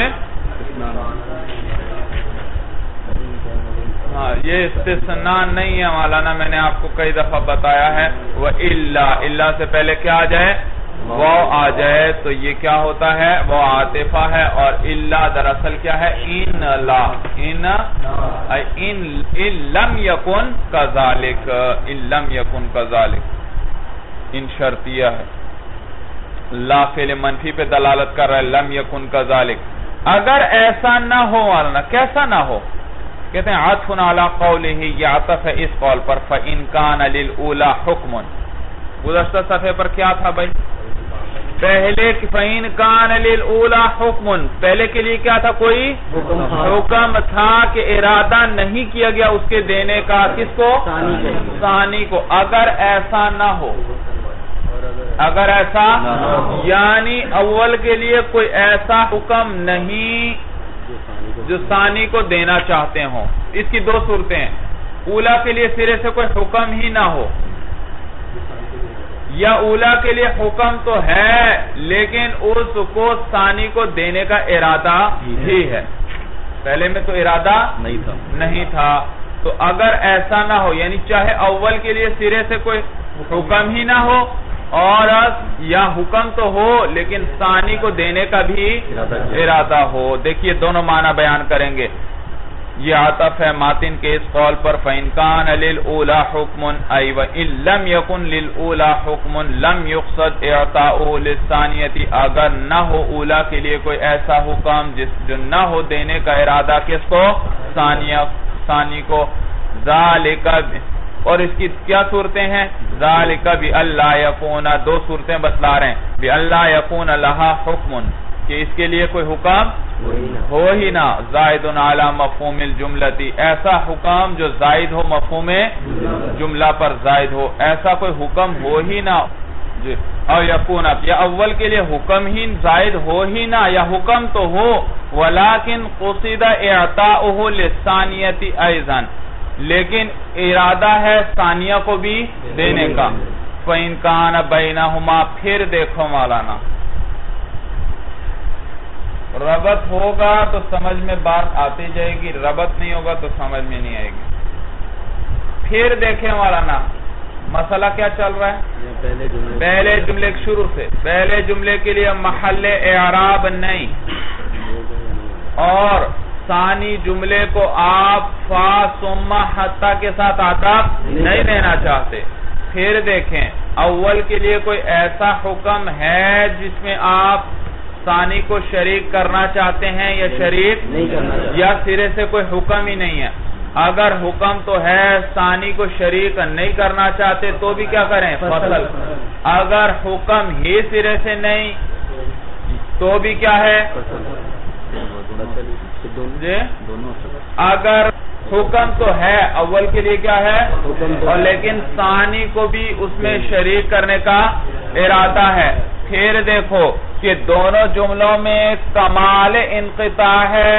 ہاں، یہ استثناء نہیں ہے مولانا، میں نے آپ کو کئی دفعہ بتایا ہے. وَإِلَّا، الا سے پہلے کیا آ جائے؟ وہ آ جائے تو یہ کیا ہوتا ہے؟ وہ عاطفہ ہے. اور الا دراصل کیا ہے؟ ان لا، ان ان لم یکن کذالک، ان لم یکن کذالک، ان شرطیہ ہے. لا فعل منفی پہ دلالت کر رہا ہے، لم یکن کذالک. اگر ایسا نہ ہو مولانا، کیسا نہ ہو؟ کہتے ہیں عطف علی قولہ، یہ عطف ہے اس قول پر. فَإِن كَانَ لِلْأُولَى حُکْمٌ، گزشتہ صفحے پر کیا تھا بھائی؟ پہلے فَإِن كَانَ لِلْأُولَى حُکْمٌ، پہلے کے لیے کیا تھا؟ کوئی حکم تھا کہ ارادہ نہیں کیا گیا اس کے دینے کا. کس کو؟ ثانی کو. اگر ایسا نہ ہو، اگر ایسا یعنی اول کے لیے کوئی ایسا حکم نہیں جو ثانی کو دینا چاہتے ہوں. اس کی دو صورتیں ہیں. اولا کے لیے سرے سے کوئی حکم ہی نہ ہو, یا اولا کے لیے حکم تو ہے لیکن اس کو ثانی کو دینے کا ارادہ ہی ہے, پہلے میں تو ارادہ نہیں تھا نہیں تھا تو اگر ایسا نہ ہو, یعنی چاہے اول کے لیے سرے سے کوئی حکم ہی نہ ہو اور یا حکم تو ہو لیکن ثانی کو دینے کا بھی ارادہ ہو. دیکھیے دونوں معنی بیان کریں گے. یہ عطف ہے ماتن کے اس قول پر فَإِن كَانَ لِلْأُولَى حُكْمٌ أَيْ وَإِن لَمْ يَكُنْ لِلْأُولَى حُكْمٌ لَمْ يُقْصَدْ إِعْطَاؤُهُ لِلثَّانِيَةِ, اگر نہ ہو اولا کے لیے کوئی ایسا حکم جس جو نہ ہو دینے کا ارادہ کس کو ثانیہ ثانی کو. ذَلِكَ, اور اس کی کیا صورتیں ہیں؟ ذَلِكَ بِأَلَّا يَكُونَ, دو صورتیں بتلا رہے ہیں. بِأَلَّا يَكُونَ لَهَا حُكْمٌ, کہ اس کے لیے کوئی حکم ہو ہی نہ. زائد علی مفہوم الجملۃ, ایسا حکم جو زائد ہو مفہوم جملہ پر زائد ہو, ایسا کوئی حکم ہو ہی نہ. او یکون, یا اول کے لیے حکم ہی زائد ہو ہی نہ, یا حکم تو ہو ولکن قصد اعطاؤہ للثانیۃ ایضا, لیکن ارادہ ہے ثانیہ کو بھی دینے کا. فَإِن كَانَ بَيْنَهُمَا, پھر دیکھو مولانا ربط ہوگا تو سمجھ میں بات آتی جائے گی, ربط نہیں ہوگا تو سمجھ میں نہیں آئے گی. پھر دیکھیں مولانا مسئلہ کیا چل رہا ہے؟ پہلے جملے شروع سے, پہلے جملے کے لیے محل اعراب نہیں اور ثانی جملے کو آپ فا ثم حتی کے ساتھ عطف نہیں دینا چاہتے. پھر دیکھیں اول کے لیے کوئی ایسا حکم ہے جس میں آپ ثانی کو شریک کرنا چاہتے ہیں یا شریک یا سرے سے کوئی حکم ہی نہیں ہے. اگر حکم تو ہے ثانی کو شریک نہیں کرنا چاہتے تو بھی کیا کریں؟ فصل. اگر حکم ہی سرے سے نہیں تو بھی کیا ہے؟ اگر حکم تو ہے اول کے لیے کیا ہے اور لیکن ثانی کو بھی اس میں شریک کرنے کا ارادہ ہے. پھر دیکھو کہ دونوں جملوں میں کمال انقطاع ہے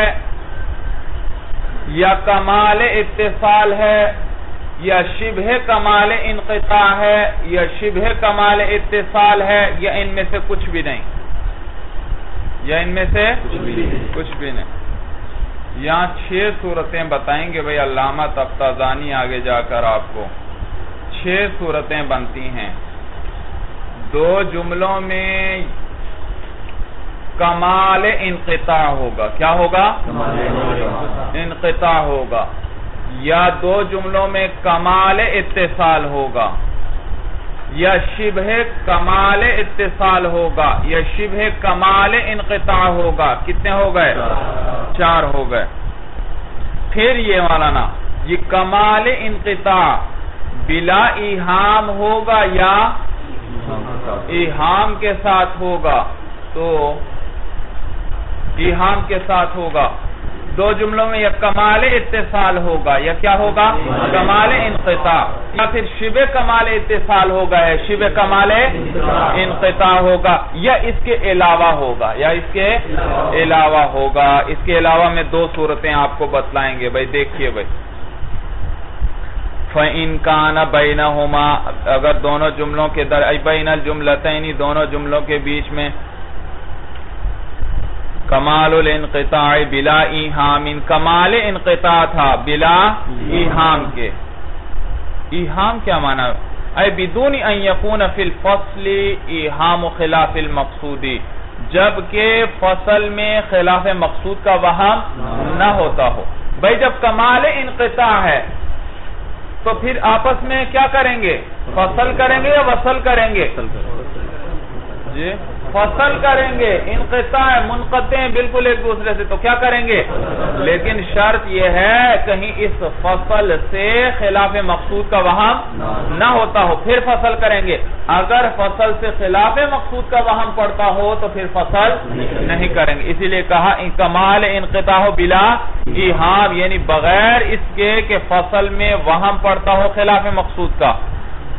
یا کمال اتصال ہے یا شبہ کمال انقطاع ہے یا شبہ کمال اتصال ہے یا ان میں سے کچھ بھی نہیں, یا ان میں سے کچھ بھی نہیں. یہاں چھ صورتیں بتائیں گے بھئی علامہ تفتازانی آگے جا کر آپ کو. چھ صورتیں بنتی ہیں. دو جملوں میں کمال انقطاع ہوگا. کیا ہوگا؟ انقطاع ہوگا. یا دو جملوں میں کمال اتصال ہوگا یا شبہ کمال اتصال ہوگا یا شبہ کمال انقطاع ہوگا. کتنے ہو گئے؟ چار ہو گئے. پھر یہ مولانا یہ کمال انقطاع بلا ایہام ہوگا یا ایہام کے ساتھ ہوگا. تو ایہام کے ساتھ ہوگا. دو جملوں میں یا کمال اتصال ہوگا یا کیا ہوگا؟ کمال انقطاع. یا پھر شبہ کمال اتصال ہوگا یا شبہ کمال انقطاع ہوگا یا اس کے علاوہ ہوگا یا اس کے علاوہ ہوگا. اس کے علاوہ میں دو صورتیں آپ کو بتلائیں گے. بھائی دیکھیے بھائی فَإِن كَانَ بَيْنَهُمَا, اگر دونوں جملوں کے در بین الجملتین, دونوں جملوں کے بیچ میں کمال الانقطاع بلا ایہام, کمال انقطاع تھا بلا ایہام کے. ایہام کیا معنی ہے؟ اے بدون ان یکون فی الفصل ایہام خلاف المقصودی, جبکہ فصل میں خلاف مقصود کا وہم نہ ہوتا ہو. بھائی جب کمال انقطاع ہے تو پھر آپس میں کیا کریں گے؟ فصل کریں گے یا وصل کریں گے؟ جی فصل کریں گے. انقطاع منقطع بالکل ایک دوسرے سے, تو کیا کریں گے؟ لیکن شرط یہ ہے کہیں اس فصل سے خلاف مقصود کا وہم نہ ہوتا ہو, پھر فصل کریں گے. اگر فصل سے خلاف مقصود کا وہم پڑتا ہو تو پھر فصل نہیں کریں گے. اسی لیے کہا کمال انقطاع بلا ایہام, یعنی بغیر اس کے کہ فصل میں وہم پڑتا ہو خلاف مقصود کا.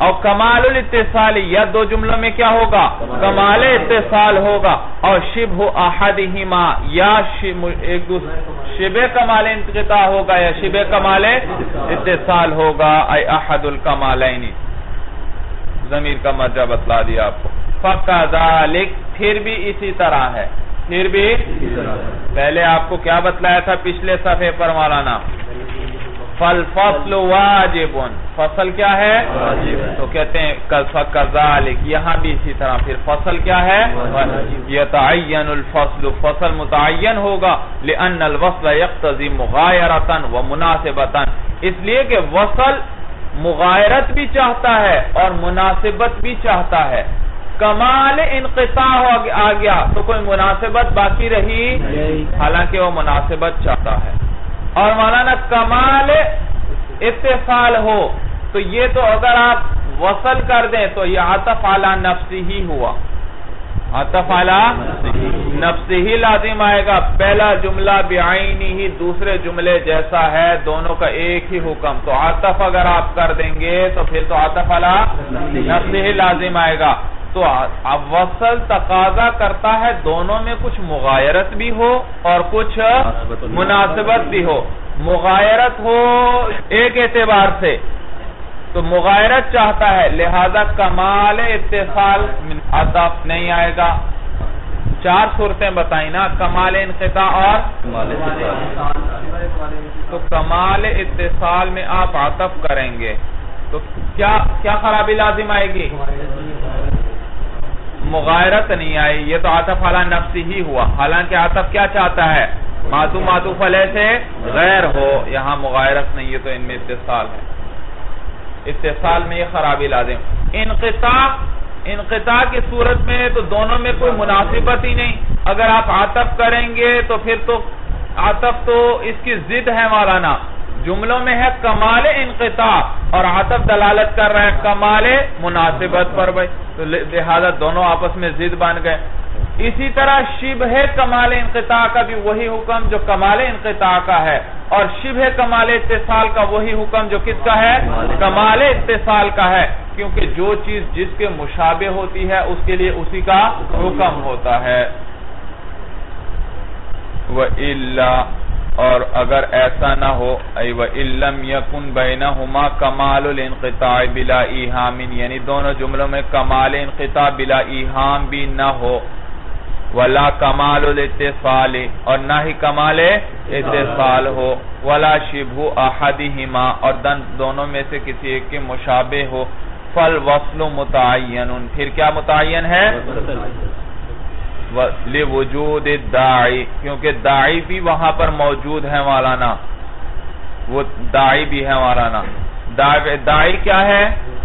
اور کمال الاتصال یا دو جملوں میں کیا ہوگا؟ کمال اتصال ہوگا. اور شبہ احدہما یا ایک شبہ کمال انقطاع ہوگا یا شبہ کمال اتصال ہوگا. اے احد الکمالین، ضمیر کا مرجع بتلا دیا آپ کو. فَكَذَلِكَ پھر بھی اسی طرح ہے، پھر بھی پہلے آپ کو کیا بتلایا تھا پچھلے صفحے پر مولانا؟ فَالْفَصْلُ وَاجِبٌ، فصل کیا ہے؟ تو کہتے ہیں فَكَذَلِكَ یہاں بھی اسی طرح. پھر فصل کیا ہے؟ يَتَعَيَّنُ الْفَصْلُ، فصل متعین ہوگا. لِأَنَّ الْوَصْلَ يَقْتَضِي مُغَایَرَةً وَمُنَاسِبَةً، اس لیے کہ وصل مغایرت بھی چاہتا ہے اور مناسبت بھی چاہتا ہے. کمال انقطاع آ گیا تو کوئی مناسبت باقی رہی حالانکہ وہ مناسبت چاہتا ہے. اور مولانا کمال اتصال ہو تو یہ تو اگر آپ وصل کر دیں تو یہ عطف علی نفسی ہی ہوا، عطف علی نفسی ہی لازم آئے گا. پہلا جملہ بعینی ہی دوسرے جملے جیسا ہے، دونوں کا ایک ہی حکم. تو عطف اگر آپ کر دیں گے تو پھر تو عطف علی نفسی ہی لازم آئے گا. تو اب وصل تقاضا کرتا ہے دونوں میں کچھ مغایرت بھی ہو اور کچھ مناسبت بھی ہو. مغایرت ہو ایک اعتبار سے تو مغایرت چاہتا ہے، لہذا کمال اتصال عطف نہیں آئے گا. چار صورتیں بتائیں نا، کمال انقطاع اور تو کمال اتصال میں آپ عطف کریں گے تو کیا کیا خرابی لازم آئے گی؟ مغایرت نہیں آئی، یہ تو عطف علی نفسی ہی ہوا. حالانکہ عطف کیا چاہتا ہے؟ معطوف معطوف علیہ سے غیر ہو. یہاں مغایرت نہیں ہے تو ان میں اتصال ہے. اتصال میں یہ خرابی لازم. انقطاع انقطاع کی صورت میں تو دونوں میں کوئی مناسبت ہی نہیں. اگر آپ عطف کریں گے تو پھر تو عطف تو اس کی ضد ہے مولانا. جملوں میں ہے کمال انقطاع اور عطف دلالت کر رہا ہے کمال مناسبت پر بھائی، تو لہذا دونوں آپس میں ضد بن گئے. اسی طرح شبہ کمال انقطاع کا بھی وہی حکم جو کمال انقطاع کا ہے، اور شبہ کمال اتصال کا وہی حکم جو کس کا ہے؟ کمال اتصال کا ہے. کیونکہ جو چیز جس کے مشابہ ہوتی ہے اس کے لیے اسی کا حکم ہوتا ہے. وَإِلَّا اور اگر ایسا نہ ہو، ای وَإِلَّمْ يَكُنْ بَيْنَهُمَا كَمَالُ الْانْقِطَاعِ بِلَا إِيهَامٍ، یعنی دونوں جملوں میں کمال انقطاع بلا ایہام بھی نہ ہو. وَلَا كَمَالُ الْاِتِّصَالِ اور نہ ہی کمال اتصال ہو. وَلَا شِبْهُ أَحَدِهِمَا اور دونوں میں سے کسی ایک کے مشابہ ہو. فَالْوَصْلُ مُتَعَيَّنٌ پھر کیا متعین ہے؟ لِوُجُودِ الدَّاعِ کیونکہ داعی بھی وہاں پر موجود ہے مولانا، وہ داعی بھی ہے مولانا. داعی کیا ہے؟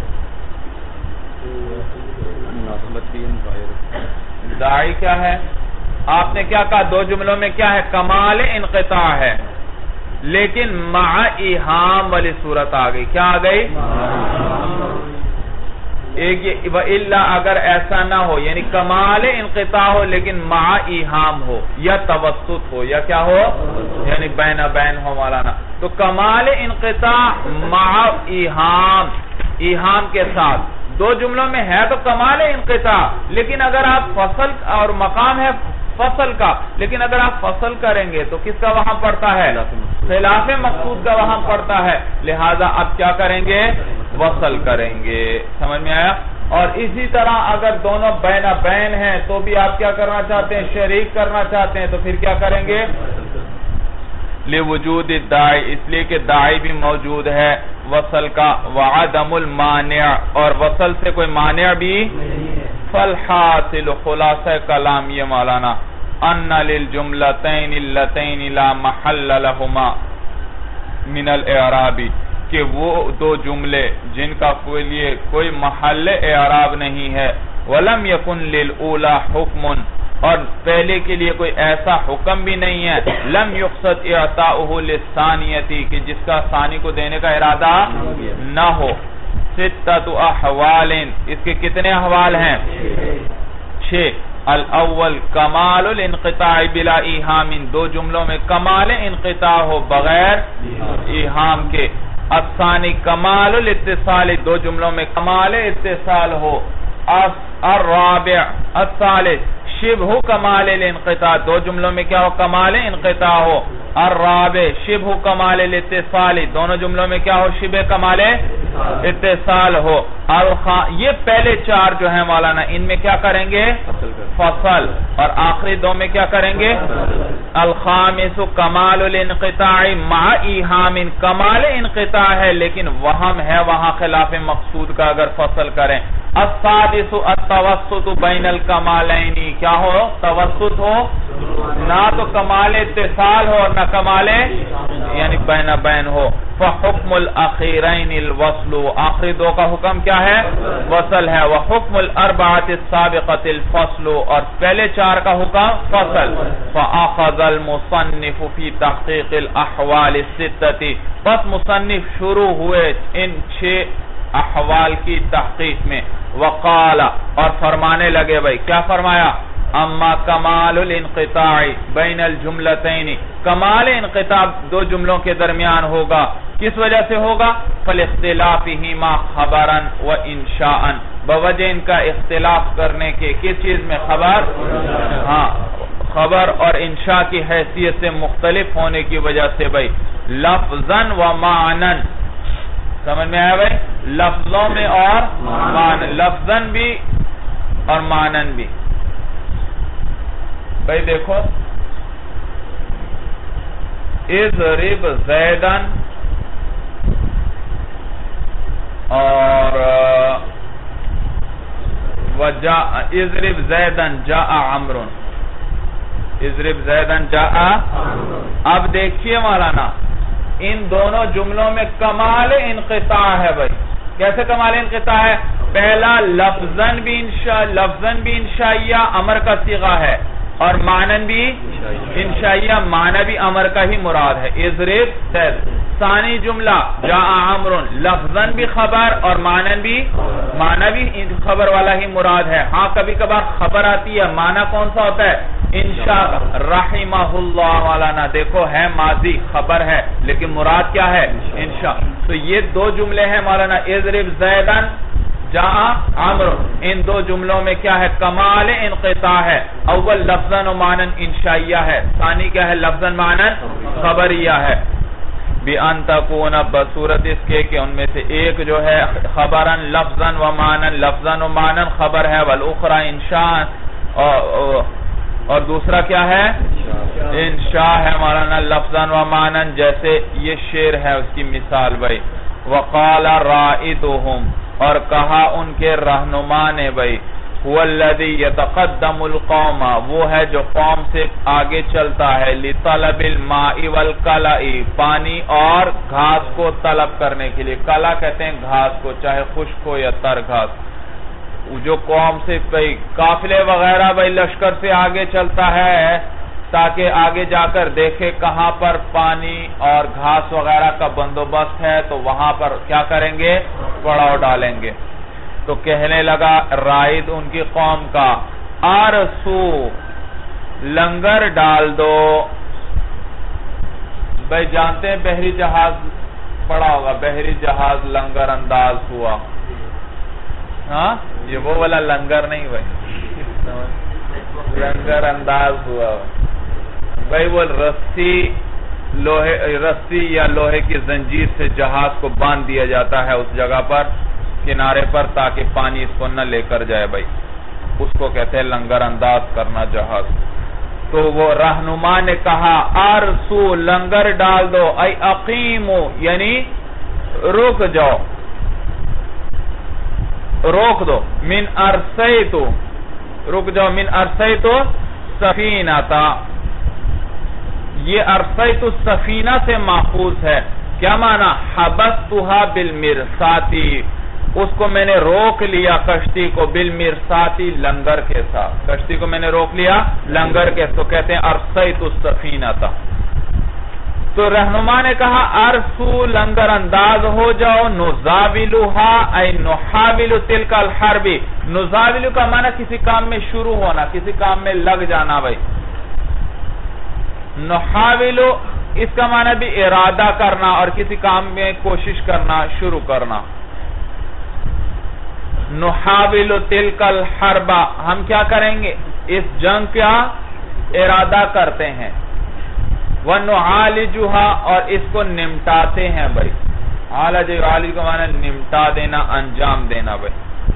داعی کیا ہے؟ آپ نے کیا کہا؟ دو جملوں میں کیا ہے؟ کمال انقطاع ہے لیکن مع ایہام والی صورت آ گئی. کیا آ گئی؟ ایک یہ وَإِلَّا اگر ایسا نہ ہو، یعنی کمال انقطاع ہو لیکن مع ایہام ہو یا توسط ہو یا کیا ہو، یعنی بین بین ہو مولانا. تو کمال انقطاع مع ایہام، ایہام کے ساتھ دو جملوں میں ہے تو کمال انقطاع، لیکن اگر آپ فصل اور مقام ہے فصل کا، لیکن اگر آپ فصل کریں گے تو کس کا وہاں پڑتا ہے؟ خلاف مقصود کا وہاں پڑتا ہے. لہذا آپ کیا کریں گے؟ وصل کریں گے. سمجھ میں آیا؟ اور اسی طرح اگر دونوں بین بین ہیں تو بھی آپ کیا کرنا چاہتے ہیں؟ شریک کرنا چاہتے ہیں تو پھر کیا کریں گے؟ لِوُجُودِ الدَّاعِ اس لیے کہ داعی بھی موجود ہے وصل کا. وَعَدَمُ الْمَانِعِ اور وصل سے کوئی مانع بھی. فَالْحَاصِلُ خلاصہ کلام یہ مولانا أَنَّ لِلْجُمْلَتَيْنِ اللَّتَيْنِ لَا مَحَلَّ لَهُمَا مِنَ الْإِعْرَابِ کہ وہ دو جملے جن کا کوئی لیے کوئی محل اعراب نہیں ہے. وَلَمْ يَكُنْ لِلْأُولَى حُكْمٌ اور پہلے کے لیے کوئی ایسا حکم بھی نہیں ہے. لَمْ يُقْصَدْ إِعْطَاؤُهُ لِلثَّانِيَةِ کہ جس کا ثانی کو دینے کا ارادہ نہ ہو. سِتَّةُ أَحْوَالٍ اس کے کتنے احوال ہیں؟ چھ. الاول کمال الانقطاع بلا ایہام دو جملوں میں کمال انقطاع ہو بغیر ایہام کے. الثانی کمال الاتصال، دو جملوں میں کمال اتصال ہو. الرابع الثالث شبہ کمال الانقطاع، دو جملوں میں کیا ہو؟ کمال انقطاع ہو. الرابع شبہ کمال الاتصال، دونوں جملوں میں کیا ہو؟ شبہ کمال اتصال ہو. یہ پہلے چار جو ہیں مولانا ان میں کیا کریں گے؟ فصل. اور آخری دو میں کیا کریں گے؟ الخامس کمال الانقطاع مع ایہام، کمال انقطاع ہے لیکن وہم ہے وہاں خلاف مقصود کا اگر فصل کریں. السادس التوسط بین الکمالین، کیا ہو؟ توسط ہو، نہ تو کمال اتصال ہو اور نہ کمال یعنی بین بین ہو. فحکم الاخیرین الوصل، آخری دو کا حکم کیا ہے؟ وصل ہے. وحکم الاربعۃ السابقۃ الفصل، اور پہلے چار کا حکم فصل. فاخذ المصنف فی تحقیق الاحوال الستۃ، بس مصنف شروع ہوئے ان چھ احوال کی تحقیق میں. وقال، اور فرمانے لگے بھائی کیا فرمایا؟ اما کمال الانقطاع بین الجملتین، کمال انقطاع دو جملوں کے درمیان ہوگا، کس وجہ سے ہوگا؟ فالاختلافہما خبرا و انشاء، بوجہ ان کا اختلاف کرنے کے، کس چیز میں؟ خبر، ہاں خبر اور انشاء کی حیثیت سے مختلف ہونے کی وجہ سے بھائی. لفظاً و معنن، سمجھ میں آیا بھائی؟ لفظوں میں اور معنن، لفظاً بھی اور معنن بھی. بھائی دیکھو، اضرب زیدن اور اضرب زیدن جاء عمرو، اضرب زیدن جاء. اب دیکھیے مولانا ان دونوں جملوں میں کمال انقطاع ہے بھائی. کیسے کمال انقطاع ہے؟ پہلا لفظاً بھی انشاء، لفظاً بھی انشائیہ امر کا صیغہ ہے، اور معنن بھی انشائیہ، معنی بھی امر کا ہی مراد ہے. اضرب زید. ثانی جملہ جاء عمرو، لفظاً بھی خبر اور معنن بھی، معنی بھی خبر والا ہی مراد ہے. ہاں کبھی کبھار خبر آتی ہے، معنی کون سا ہوتا ہے؟ انشاء. رحمہ اللہ مولانا دیکھو ہے ماضی، خبر ہے لیکن مراد کیا ہے؟ انشاء. تو یہ دو جملے ہیں مولانا، اضرب زیدن جاء عمرو، ان دو جملوں میں کیا ہے؟ کمال انقطاع ہے. اول لفظاً و معنن انشائیہ ہے، ثانی کیا ہے؟ لفظاً معنن خبریہ ہے. بِأَن تَكُونَ، بصورت اس کے کہ ان میں سے ایک جو ہے خبراً لفظاً و معنن، لفظاً و معنن خبر ہے، والأخرى انشاء، اور دوسرا کیا ہے؟ انشاء ہے مولانا لفظاً و معنن. جیسے یہ شعر ہے اس کی مثال بھائی. وقال رائدهم، اور کہا ان کے رہنما نے بھائی، هو الذي يتقدم القوم، وہ ہے جو قوم سے آگے چلتا ہے، لطلب الماء والکلأ، پانی اور گھاس کو طلب کرنے کے لیے. کلا کہتے ہیں گھاس کو، چاہے خشک ہو یا تر گھاس. جو قوم سے بھائی قافلے وغیرہ بھائی لشکر سے آگے چلتا ہے تاکہ آگے جا کر دیکھے کہاں پر پانی اور گھاس وغیرہ کا بندوبست ہے تو وہاں پر کیا کریں گے؟ پڑاؤ ڈالیں گے. تو کہنے لگا رائد ان کی قوم کا، آرسو لنگر ڈال دو. بھائی جانتے ہیں بحری جہاز پڑا ہوگا، بحری جہاز لنگر انداز ہوا. ہاں یہ وہ والا لنگر نہیں بھائی، لنگر انداز ہوا بھائی. وہ رسی لوہے رسی یا لوہے کی زنجیر سے جہاز کو باندھ دیا جاتا ہے اس جگہ پر کنارے پر تاکہ پانی اس کو نہ لے کر جائے بھائی، اس کو کہتے ہیں لنگر انداز کرنا جہاز. تو وہ رہنما نے کہا آرسو لنگر ڈال دو، ای اقیمو یعنی رک جاؤ، روک دو. من ارسیتو، رک جاؤ. من ارسیتو سفینتا، یہ ارسیتو سفینہ سے ماخوذ ہے. کیا معنی؟ حبستها بالمرساتی، اس کو میں نے روک لیا کشتی کو، بالمرساتی لنگر کے ساتھ، کشتی کو میں نے روک لیا لنگر کے، تو کہتے ہیں ارسیتو سفینتا. تو رہنما نے کہا ارسو لنگر انداز ہو جاؤ، نزاولوہا ای نحاولو تلک الحربی. نزاولو کا معنی کسی کام میں شروع ہونا، کسی کام میں لگ جانا بھائی. نحاولو اس کا معنی بھی ارادہ کرنا اور کسی کام میں کوشش کرنا، شروع کرنا. نحاول تلک الحرب، ہم کیا کریں گے؟ اس جنگ کا ارادہ کرتے ہیں. وَنُعَالِجُهَا، اور اس کو نمٹاتے ہیں. بھائی عالج عالج کو معنی نمٹا دینا، انجام دینا. بھائی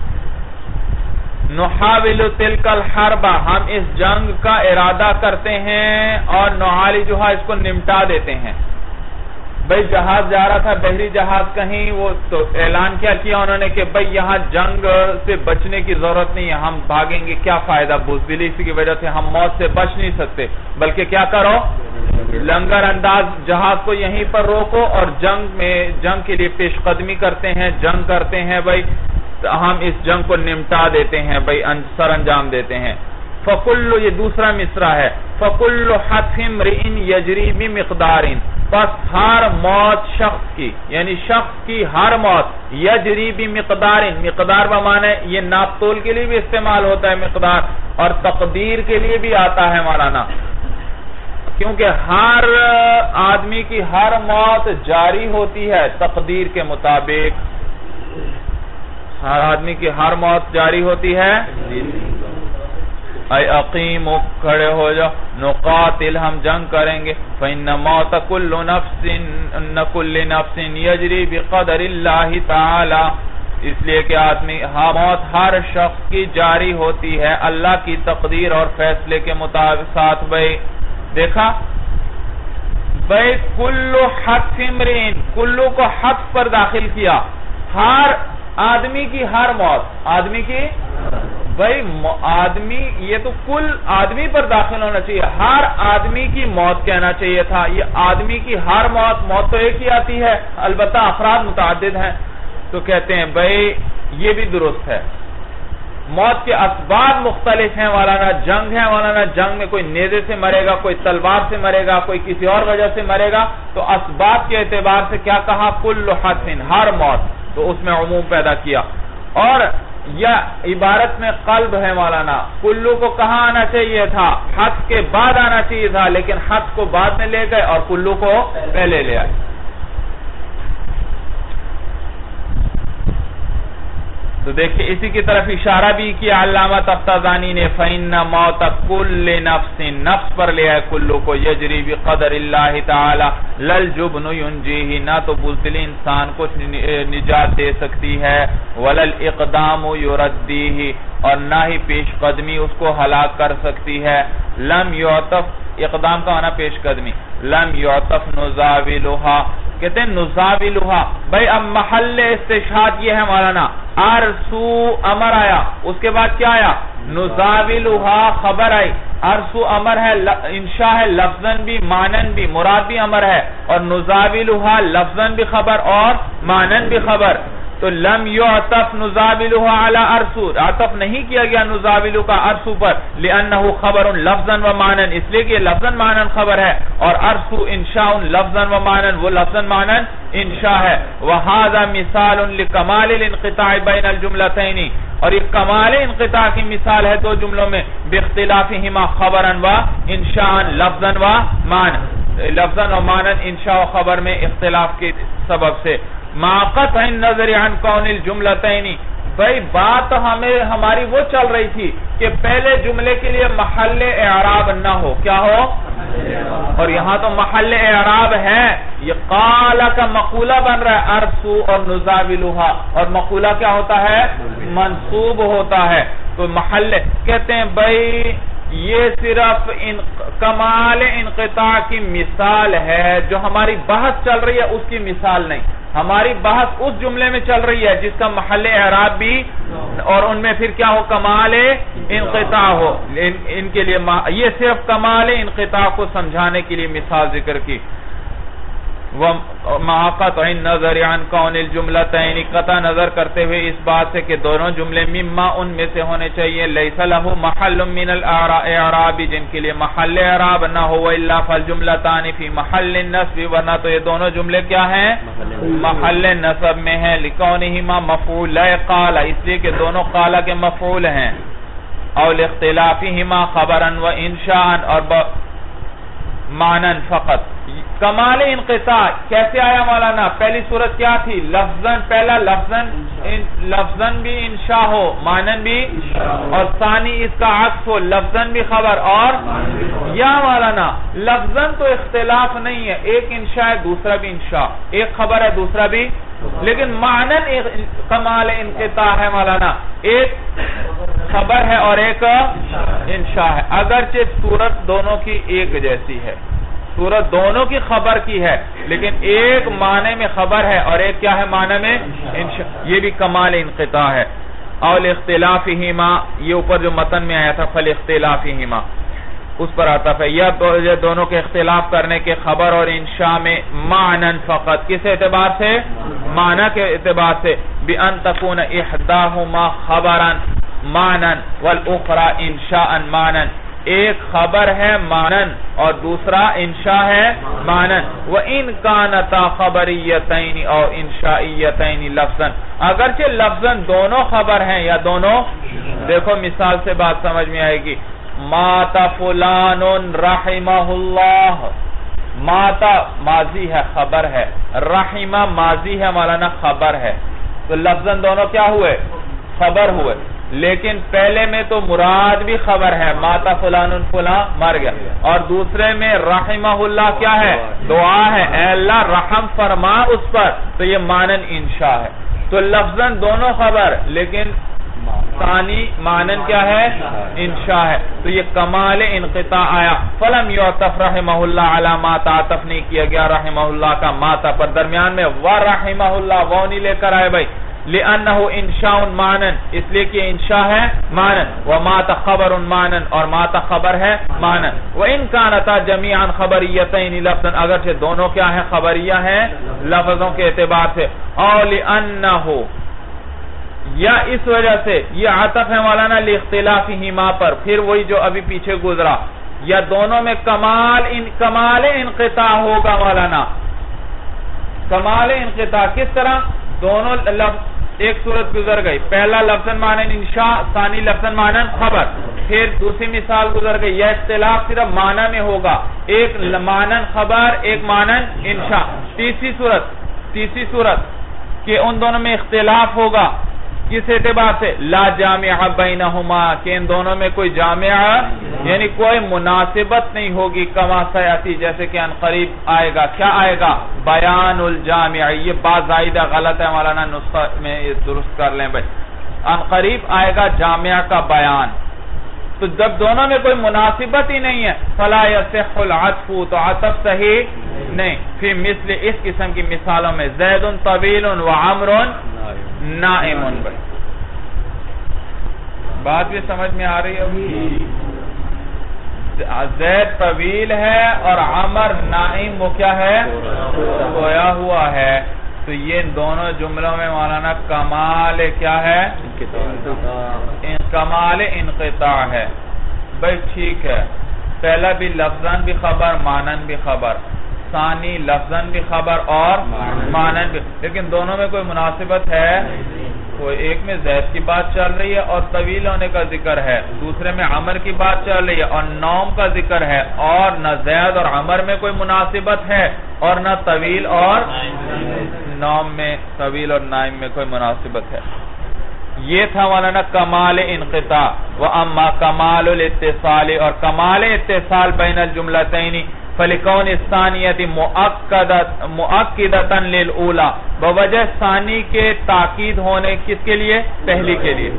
نحاول تلک الحرب، ہم اس جنگ کا ارادہ کرتے ہیں اور نعالجها، اس کو نمٹا دیتے ہیں. بھئی جہاز جا رہا تھا، بحری جہاز، کہیں وہ تو اعلان کیا کیا انہوں نے کہ بھئی یہاں جنگ سے بچنے کی ضرورت نہیں ہے، ہم بھاگیں گے، کیا فائدہ، بزدلی کی وجہ سے ہم موت سے بچ نہیں سکتے، بلکہ کیا کرو، لنگر انداز جہاز کو یہیں پر روکو اور جنگ میں جنگ کے لیے پیش قدمی کرتے ہیں، جنگ کرتے ہیں. بھئی ہم اس جنگ کو نمٹا دیتے ہیں، بھئی سر انجام دیتے ہیں. فَكُلُّ، یہ دوسرا مصرع ہے، فَكُلُّ حَتْفٍ امْرِئٍ يَجْرِي بِمِقْدَارٍ، پس ہر موت شخص کی، یعنی شخص کی ہر موت، یجری بمقدار، مقدار بمانے یہ ناپ تول کے لیے بھی استعمال ہوتا ہے مقدار، اور تقدیر کے لیے بھی آتا ہے مولانا، کیونکہ ہر آدمی کی ہر موت جاری ہوتی ہے تقدیر کے مطابق. ہر آدمی کی ہر موت جاری ہوتی ہے. اے اقیم، کھڑے ہو جاؤ، نقاتل، ہم جنگ کریں گے. فإن موت كل نفس كل نفس يجري بقدر اللہ تعالی، اس لیے کہ آدمی موت ہر شخص کی جاری ہوتی ہے اللہ کی تقدیر اور فیصلے کے مطابق ساتھ. بھائی دیکھا، بھائی کلو حتف امرئ، کلو کو حتف پر داخل کیا، ہر آدمی کی ہر موت، آدمی کی، بھائی آدمی، یہ تو کل آدمی پر داخل ہونا چاہیے، ہر آدمی کی موت کہنا چاہیے تھا. یہ آدمی کی ہر موت، موت تو ایک ہی آتی ہے، البتہ افراد متعدد ہیں. تو کہتے ہیں بھائی یہ بھی درست ہے. موت کے اسباب مختلف ہیں مولانا، جنگ ہے مولانا، جنگ میں کوئی نیزے سے مرے گا، کوئی تلوار سے مرے گا، کوئی کسی اور وجہ سے مرے گا. تو اسباب کے اعتبار سے کیا کہا؟ کل حتف، ہر موت، تو اس میں عموم پیدا کیا. اور یا عبارت میں قلب ہے مولانا، کلو کو کہاں آنا چاہیے تھا؟ حتف کے بعد آنا چاہیے تھا، لیکن حتف کو بعد میں لے گئے اور کلو کو پہلے لے آئے. تو دیکھیں اسی کی طرف اشارہ بھی کیا علامہ تفتازانی نے، فَإِنَّ مَوْتَ كُلِّ نَفْسٍ، نفس پر لے آئے کلو کو، یجری بقدر اللہ تعالی، لَلْجُبْنُ يُنْجِيهِ، نہ تو بزدلی انسان کو نجات دے سکتی ہے، وَلَلْإِقْدَامُ يُرَدِّيهِ، اور نہ ہی پیش قدمی اس کو ہلاک کر سکتی ہے. لم یعطف، اقدام کا معنی پیش قدمی، لم یعطف نزاولها، کہتے ہیں نزاولها. بھئی اب محل استشہاد یہ ہے مولانا، ارسو امر آیا، اس کے بعد کیا آیا؟ نزاولها خبر آئی. ارسو امر ہے، انشاء ہے، لفظاً بھی مانن بھی، مراد بھی امر ہے، اور نزاولها لفظاً بھی خبر اور مانن بھی خبر. تو لم یعطف نزاولها علی ارسو، عطف نہیں کیا گیا نزاولو کا ارسو پر، لأنه خبر لفظاً و مانن، اس لیے کہ لفظاً مانن خبر ہے، اور ارسو انشاء لفظاً و مانن، وہ لفظاً مانن انشاء ہے. وهذا مثال لکمال الانقطاع بین الجملتین، اور یہ کمال انقطاع کی مثال ہے دو جملوں میں، باختلافہما خبراً و انشاء، لفظاً و مانن، لفظاً و مانن انشاء و خبر میں اختلاف کے سبب سے. ما قطع النظر عن کون الجملتین، بھئی بات ہمیں ہماری وہ چل رہی تھی کہ پہلے جملے کے لیے محل اعراب نہ ہو، کیا ہو؟ اور یہاں تو محل اعراب ہے، یہ قال کا مقولہ بن رہا ہے، ارسو اور نزاولها، اور مقولہ کیا ہوتا ہے؟ منصوب ہوتا ہے. تو محل کہتے ہیں بھئی یہ صرف ان کمال انقطاع کی مثال ہے، جو ہماری بحث چل رہی ہے اس کی مثال نہیں. ہماری بحث اس جملے میں چل رہی ہے جس کا محل اعراب بھی، اور ان میں پھر کیا ہو؟ کمال انقطاع ہو. ان کے لیے یہ صرف کمال انقطاع کو سمجھانے کے لیے مثال ذکر کی. وَمَا قَطْعِ النَّظَرِ عَنْ كَوْنِ الْجُمْلَتَيْنِ، قطع نظر کرتے ہوئے اس بات سے کہ دونوں جملے مما ان میں سے ہونے چاہیے، لَيْسَ لَهُ مَحَلٌ مِّنَ الْإِعْرَابِ، جن کے لیے محل اعراب نہ ہو، وَإِلَّا فَالْجُمْلَتَانِ فِي مَحَلِّ النَّصْبِ، ورنہ تو یہ دونوں جملے کیا ہیں؟ محل نصب میں ہیں. لِكَوْنِهِمَا مَفْعُولَ قَالَ، اس لیے کہ دونوں قال کے مفعول ہیں. اور لِاخْتِلَافِهِمَا خَبَرًا وَإِنشَاءً، اور مانن فقط، کمال انقطاع کیسے آیا مولانا؟ پہلی صورت کیا تھی؟ لفظاً، پہلا لفظاً لفظاً بھی انشاء ہو، معنن بھی، اور ثانی اس کا عکس ہو، لفظاً بھی خبر اور یا مولانا لفظاً تو اختلاف نہیں ہے، ایک انشاء ہے دوسرا بھی انشاء، ایک خبر ہے دوسرا بھی، لیکن معنن کمال انقطاع ہے مولانا، ایک خبر ہے اور ایک انشاء ہے، اگرچہ صورت دونوں کی ایک جیسی ہے، صورت دونوں کی خبر کی ہے، لیکن ایک معنی میں خبر ہے اور ایک کیا ہے معنی میں انشاء، یہ بھی کمال انقطاع ہے۔ اور اختلافہما، یہ اوپر جو متن میں آیا تھا فالاختلافہما، اس پر آتا ہے یہ دونوں کے اختلاف کرنے کے خبر اور انشاء میں معنن فقط، کس اعتبار سے؟ معنی کے اعتبار سے، بِأَن تَكُونَ إِحْدَاهُمَا خَبَرًا معنن والأخرى انشاءً معنن، ایک خبر ہے معنن اور دوسرا انشاء ہے معنن، وَإِن كَانَتَا خَبَرِيَّتَيْنِ اور انشائیتین لفظاً، اگرچہ لفظاً دونوں خبر ہیں یا دونوں، دیکھو مثال سے بات سمجھ میں آئے گی، ماتا فلان رحمہ اللہ، ماتا ماضی ہے خبر ہے، رحمہ ماضی ہے مولانا خبر ہے، تو لفظاً دونوں کیا ہوئے؟ خبر ہوئے، لیکن پہلے میں تو مراد بھی خبر ہے، ماتا فلان فلان مر گیا، اور دوسرے میں رحمہ اللہ کیا ہے؟ دعا ہے، اے اللہ رحم فرما اس پر، تو یہ معنن انشاء ہے، تو لفظاً دونوں خبر لیکن ثانی معنن کیا ہے؟ انشاء ہے، تو یہ کمال انقطاع آیا۔ فلم یعطف رحمہ اللہ علی ما تعطف نہیں کیا گیا رحمہ اللہ کا ماتا پر، درمیان میں ورحمہ اللہ وہ نہیں لے کر آئے بھائی، لِأَنَّهُ إِنشَاءٌ مَعْنًا، اس لیے کہ انشاء ہے معنن، وَمَاتَ خَبَرٌ مَعْنًا اور ماتا خبر ہے معنن، وَإِن كَانَتَا جَمِيعًا خَبَرِيَّتَيْنِ لَفْظًا، اگرچہ دونوں کیا ہیں؟ خبریہ ہیں لفظوں کے اعتبار سے، اور لِأَنَّهُ یا اس وجہ سے، یہ عطف ہے مولانا لاختلافہما پر، پھر وہی جو ابھی پیچھے گزرا، یا دونوں میں کمال ان کمال انقطاع ہوگا مولانا، کمال انقطاع کس طرح؟ دونوں لفظ ایک صورت گزر گئی، پہلا لفظاً معنن انشاء، ثانی لفظاً معنن خبر، پھر دوسری مثال گزر گئی، یہ اختلاف صرف معنی میں ہوگا، ایک معنن خبر ایک معنن انشاء، تیسری صورت تیسری صورت کہ ان دونوں میں اختلاف ہوگا، کس اعتبار سے؟ لا جامع بینہما، کہ ان دونوں میں کوئی جامع یعنی کوئی مناسبت نہیں ہوگی، کما سیاتی جیسے کہ ان قریب آئے گا، کیا آئے گا؟ بیان الجامع، یہ بات زائدہ غلط ہے مولانا، نسخہ میں یہ درست کر لیں بھائی، ان قریب آئے گا جامع کا بیان، تو جب دونوں میں کوئی مناسبت ہی نہیں ہے، فلا یصح العطف، تو عطف صحیح نہیں، پھر مثل اس قسم کی مثالوں میں زید طویل وعمر نائم، بھائی بات بھی سمجھ میں آ رہی ہے؟ زید طویل ہے اور عمر نائم وہ کیا ہے؟ سویا ہوا ہے، تو یہ دونوں جملوں میں مولانا کمال کیا ہے؟ کمال انقطاع ہے، بھائی ٹھیک ہے، پہلا بھی لفظاً بھی خبر معنن بھی خبر، ثانی لفظاً بھی خبر اور معنن بھی، لیکن دونوں میں کوئی مناسبت ہے؟ کوئی ایک میں زید کی بات چل رہی ہے اور طویل ہونے کا ذکر ہے، دوسرے میں عمر کی بات چل رہی ہے اور نوم کا ذکر ہے، اور نہ زید اور عمر میں کوئی مناسبت ہے اور نہ طویل اور نوم میں، طویل اور نائم میں کوئی مناسبت ہے۔ یہ تھا مولانا کمال انقطاع۔ وَأَمَّا کمال الاتصال، اور کمال اتصال بین الجملتین فَلِكَوْنِ الثَّانِيَةِ مُؤَكِّدَةً لِلْأُولَى، بوجہ ثانی کے تاکید ہونے کس کے لیے؟ پہلی کے لیے۔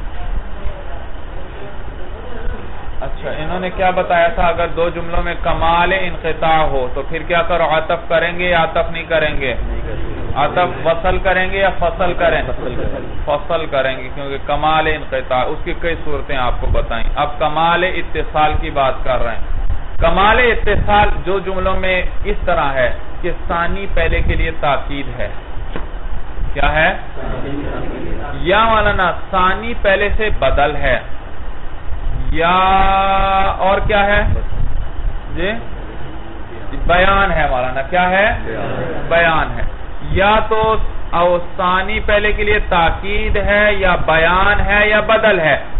اچھا انہوں نے کیا بتایا تھا؟ اگر دو جملوں میں کمال انقطاع ہو تو پھر کیا کرو؟ عطف کریں گے یا عطف نہیں کریں گے؟ عطف وصل کریں گے یا فصل کریں؟ فصل کریں گے، کیونکہ کمال انقطاع اس کی کئی صورتیں آپ کو بتائیں۔ اب کمال اتصال کی بات کر رہے ہیں۔ کمال اتصال جو جملوں میں اس طرح ہے کہ ثانی پہلے کے لیے تاکید ہے، کیا ہے؟ یا مولانا ثانی پہلے سے بدل ہے، یا اور کیا ہے؟ جی بیان ہے مولانا، کیا ہے؟ بیان ہے، یا تو ثانی پہلے کے لیے تاکید ہے یا بیان ہے یا بدل ہے،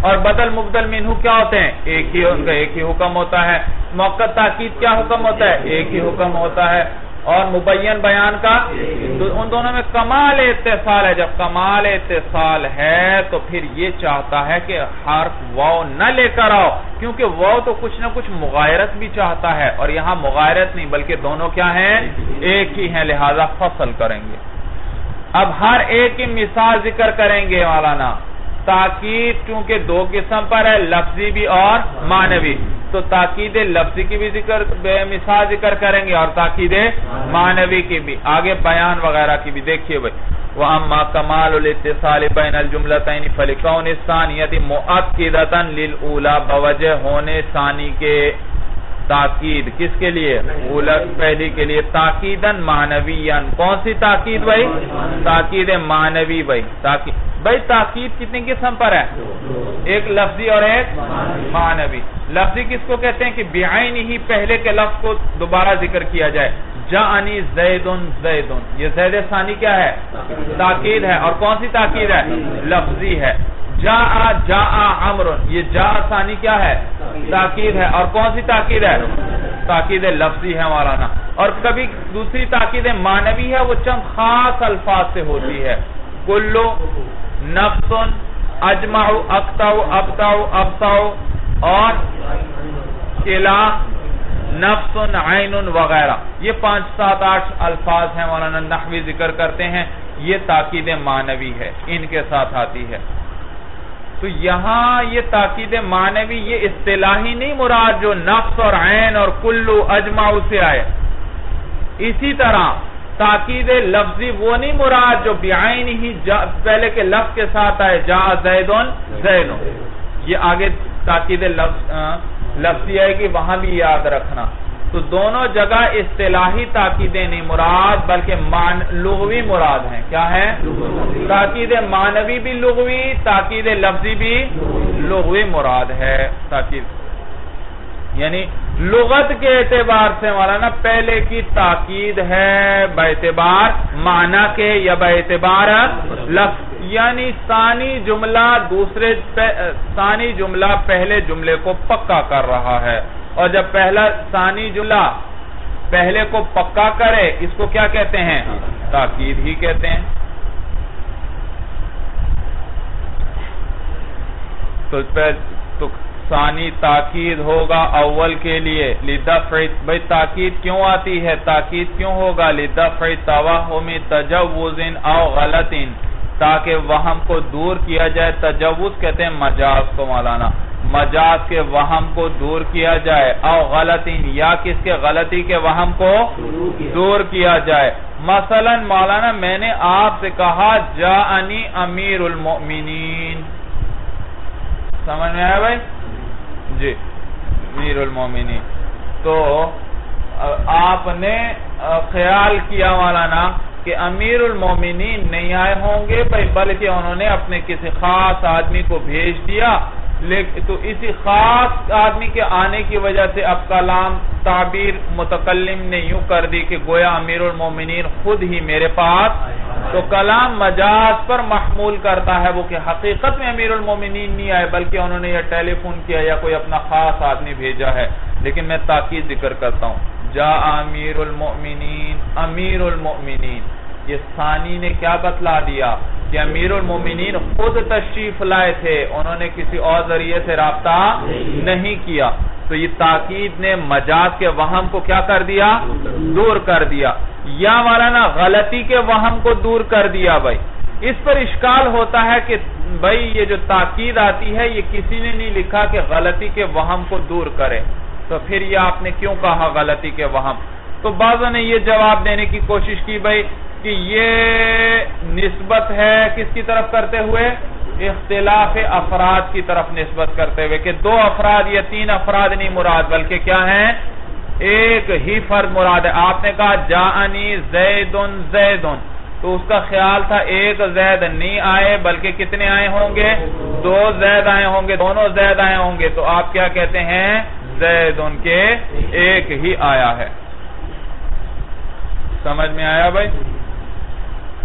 اور بدل مبدل منہ کیا ہوتے ہیں؟ ایک ہی ان کا ایک ہی حکم ہوتا ہے. موقت تاکید کیا حکم ہوتا ہے؟ ایک ہی حکم ہوتا ہے. اور مبین بیان کا ان دونوں میں کمال اتصال ہے. جب کمال اتصال ہے تو پھر یہ چاہتا ہے کہ حرف واو نہ لے کر آؤ، کیونکہ واو تو کچھ نہ کچھ مغایرت بھی چاہتا ہے، اور یہاں مغایرت نہیں بلکہ دونوں کیا ہیں؟ ایک ہی ہیں، لہذا فصل کریں گے. اب ہر ایک کی مثال ذکر کریں گے مولانا. تاکید چونکہ دو قسم پر ہے، لفظی بھی اور معنوی، تو تاکید لفظی کی بھی ذکر مثال ذکر کریں گے اور تاکید معنوی کی بھی، آگے بیان وغیرہ کی بھی. دیکھیے بھائی، وَأَمَّا كَمَالُ الْاِتِّصَالِ بَيْنَ الْجُمْلَتَيْنِ فَلِكَوْنِ الثَّانِيَةِ مُؤَكِّدَةً لِلْأُولَى بوجہ ہونے ثانی کے تاکید کس کے لیے؟ پہلی کے لیے. تاکیدن معنویاً، کون سی تاکید بھائی؟ تاکید معنوی بھائی. تاکید بھائی تاکید کتنی قسم پر ہے؟ ایک لفظی اور ایک معنوی. لفظی کس کو کہتے ہیں کہ بعین ہی پہلے کے لفظ کو دوبارہ ذکر کیا جائے. جاءنی زیدن زیدن، یہ زید ثانی کیا ہے؟ تاکید ہے. اور کون سی تاکید ہے؟ لفظی ہے. جاء جاء عمرن، یہ جاء ثانی کیا ہے؟ تاکید ہے. اور کون سی تاکید ہے؟ تاکید لفظی ہے مولانا. اور کبھی دوسری تاکید معنوی ہے، وہ چند خاص الفاظ سے ہوتی ہے. کلو، نفس، اجمع، اقطع، ابطع، ابصع، اور کلا، نفس، عین وغیرہ. یہ پانچ سات آٹھ الفاظ ہیں مولانا نحوی ذکر کرتے ہیں، یہ تاکید معنوی ہے، ان کے ساتھ آتی ہے. تو یہاں یہ تاکید معنوی یہ اصطلاحی نہیں مراد جو نفس اور عین اور کلو اجمع سے آئے. اسی طرح تاکید لفظی وہ نہیں مراد جو بعین ہی پہلے کے لفظ کے ساتھ آئے. جاء زیدن زیدن، یہ آگے تاکید لفظی آئے گی، وہاں بھی یاد رکھنا. تو دونوں جگہ اصطلاحی تاکیدیں نہیں مراد بلکہ لغوی مراد ہیں. کیا ہے؟ تاکید معنوی بھی لغوی، تاکید لفظی بھی لغوی مراد ہے. تاکید یعنی لغت کے اعتبار سے مولانا پہلے کی تاکید ہے باعتبار معنی کے یا باعتبار لفظ. یعنی ثانی جملہ دوسرے ثانی جملہ پہلے جملے کو پکا کر رہا ہے، اور جب پہلا ثانی جملہ پہلے کو پکا کرے اس کو کیا کہتے ہیں؟ تاکید ہی کہتے ہیں. تو تو ثانی تاکید ہوگا اول کے لیے. لدفع، بھئی تاکید کیوں آتی ہے؟ تاکید کیوں ہوگا؟ لدفع توہم تجوز او غلط، تاکہ وہم کو دور کیا جائے. تجوز کہتے ہیں مجاز کو مولانا، مجاز کے وہم کو دور کیا جائے. او غلط، یا کس کے؟ غلطی کے وہم کو دور کیا جائے. مثلا مولانا میں نے آپ سے کہا جاءنی امیر المؤمنین، سمجھ میں آیا بھائی؟ جی امیر المومنین. تو آپ نے خیال کیا مولانا کہ امیر المومنین نہیں آئے ہوں گے بلکہ انہوں نے اپنے کسی خاص آدمی کو بھیج دیا. تو اسی خاص آدمی کے آنے کی وجہ سے اب کلام تعبیر متکلم نے یوں کر دی کہ گویا امیر المومنین خود ہی میرے پاس. تو کلام مجاز پر محمول کرتا ہے وہ کہ حقیقت میں امیر المومنین نہیں آئے بلکہ انہوں نے یہ ٹیلی فون کیا یا کوئی اپنا خاص آدمی بھیجا ہے. لیکن میں تاکید ذکر کرتا ہوں، جاء امیر المؤمنین، امیر المؤمنین. یہ ثانی نے کیا بتلا دیا کہ امیر المومنین خود تشریف لائے تھے، انہوں نے کسی اور ذریعے سے رابطہ نہیں کیا. تو یہ تاکید نے مجاز کے وہم کو کیا کر دیا؟ دور کر دیا. یا مولانا غلطی کے وہم کو دور کر دیا. بھائی اس پر اشکال ہوتا ہے کہ بھائی یہ جو تاکید آتی ہے یہ کسی نے نہیں لکھا کہ غلطی کے وہم کو دور کرے، تو پھر یہ آپ نے کیوں کہا غلطی کے وہم؟ تو بعضوں نے یہ جواب دینے کی کوشش کی بھائی کہ یہ نسبت ہے کس کی طرف کرتے ہوئے؟ اختلاف افراد کی طرف نسبت کرتے ہوئے کہ دو افراد یا تین افراد نہیں مراد بلکہ کیا ہیں؟ ایک ہی فرد مراد ہے. آپ نے کہا جاءنی زیدن زیدن، تو اس کا خیال تھا ایک زید نہیں آئے بلکہ کتنے آئے ہوں گے؟ دو زید آئے ہوں گے، دونوں زید آئے ہوں گے. تو آپ کیا کہتے ہیں؟ زیدن کے ایک ہی آیا ہے. سمجھ میں آیا بھائی؟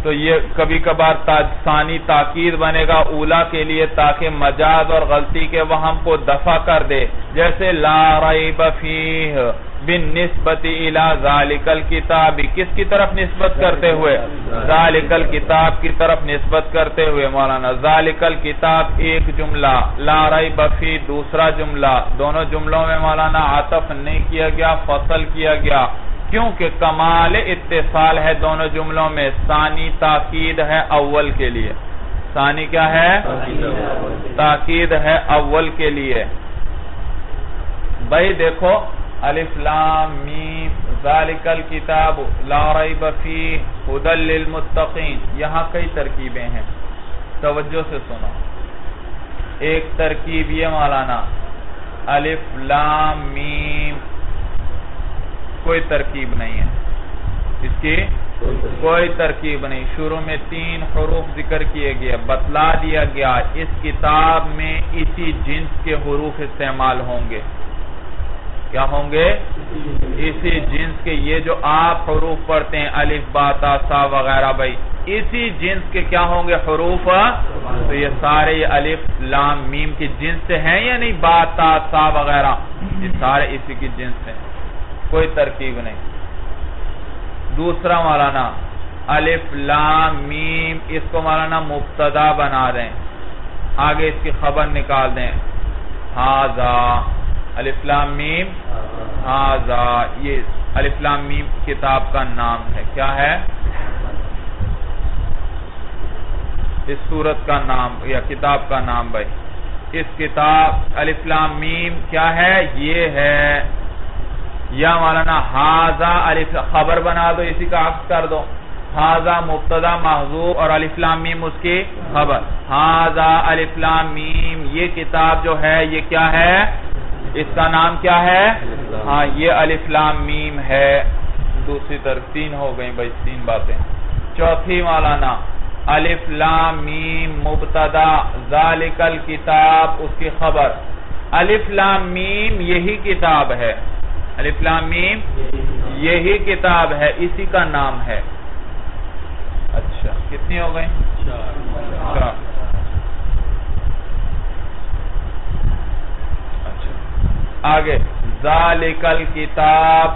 تو یہ کبھی کبھار ثانی تاکید بنے گا اولا کے لیے تاکہ مجاز اور غلطی کے وہم کو دفع کر دے. جیسے لا ریب فیہ بالنسبت الی ذالک الکتاب، کس کی طرف نسبت کرتے ہوئے؟ ذالک الکتاب کی طرف نسبت کرتے ہوئے مولانا. ذالک الکتاب ایک جملہ، لا ریب فیہ دوسرا جملہ، دونوں جملوں میں مولانا عطف نہیں کیا گیا، فصل کیا گیا کیونکہ کمال اتصال ہے دونوں جملوں میں. ثانی تاکید ہے اول کے لیے. ثانی کیا ہے؟ تاکید ہے اول کے لیے. بھائی دیکھو الف لام میم ذالک الکتاب لا ریب فیہ ھدی للمتقین، یہاں کئی ترکیبیں ہیں، توجہ سے سنو. ایک ترکیب یہ مولانا الف لام میم، کوئی ترکیب نہیں ہے اس کی، کوئی ترکیب نہیں. شروع میں تین حروف ذکر کیے گئے، بتلا دیا گیا اس کتاب میں اسی جنس کے حروف استعمال ہوں گے. کیا ہوں گے؟ اسی جنس کے. یہ جو آپ حروف پڑھتے ہیں الف با تا سا وغیرہ، بھائی اسی جنس کے کیا ہوں گے حروف. تو یہ سارے یہ الف لام میم کے جنس سے ہیں یا نہیں؟ با تا سا وغیرہ یہ سارے اسی کی جنس سے ہیں، کوئی ترکیب نہیں. دوسرا مولانا الف لام میم، اس کو مولانا مبتدا بنا دیں، آگے اس کی خبر نکال دیں. ھذا الف لام میم ھذا، یہ الف لام میم کتاب کا نام ہے. کیا ہے؟ اس سورت کا نام یا کتاب کا نام. بھائی اس کتاب الف لام میم کیا ہے؟ یہ ہے. یا مولانا ھذا الف خبر بنا دو، اسی کا عکس کر دو. ھذا مبتدا محذوف اور الف لام میم اس کی خبر. ھذا الف لام میم، یہ کتاب جو ہے یہ کیا ہے؟ اس کا نام کیا ہے؟ ہاں یہ الف لام میم ہے. دوسری طرف تین ہو گئی بھائی، تین باتیں. چوتھی مولانا الف لام میم مبتدا ذالک الکتاب اس کی خبر. الف لام میم یہی کتاب ہے، الف لام میم یہی کتاب ہے، اسی کا نام ہے. اچھا کتنی ہو گئی؟ چار. اچھا آگے ذالک الکتاب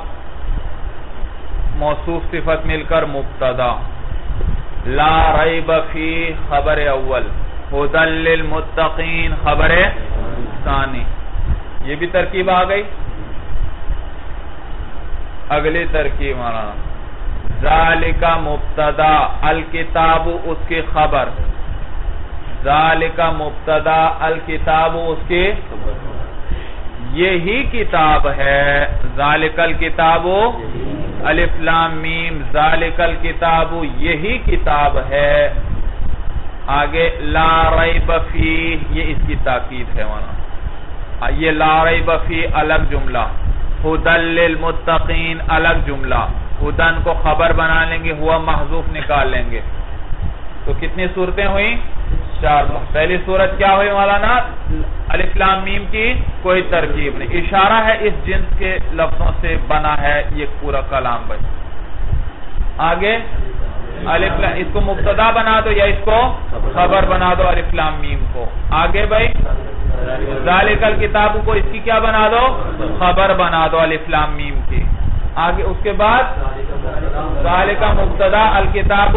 موصوف صفت مل کر مبتدا، لا ریب فیہ خبر اول، ھدی للمتقین خبر ثانی. یہ بھی ترکیب آ گئی. اگلی ترکیب مولانا ذالک مبتدا الکتاب اس کی خبر. ذالک مبتدا الکتاب اس کی یہی کتاب ہے. ذالک الکتاب الف لام میم ذالک الکتاب یہی کتاب ہے. آگے لا ریب فیہ، یہ اس کی تاکید ہے مولانا. یہ لا ریب فیہ الگ جملہ، ھدی للمتقین الگ جملہ. ھدن کو خبر بنا لیں گے، ہوا محذوف نکال لیں گے. تو کتنی صورتیں ہوئی؟ چار. پہلی صورت کیا ہوئی مولانا؟ الف لام میم کی کوئی ترکیب نہیں، اشارہ ہے اس جنس کے لفظوں سے بنا ہے یہ پورا کلام. بھائی آگے الف لام، اس کو مبتدا بنا دو یا اس کو خبر بنا دو الف لام میم کو. آگے بھائی ذالک الکتاب کو اس کی کیا بنا دو؟ خبر بنا دو الف لام میم کی. آگے اس کے بعد ذالک مبتدا الکتاب،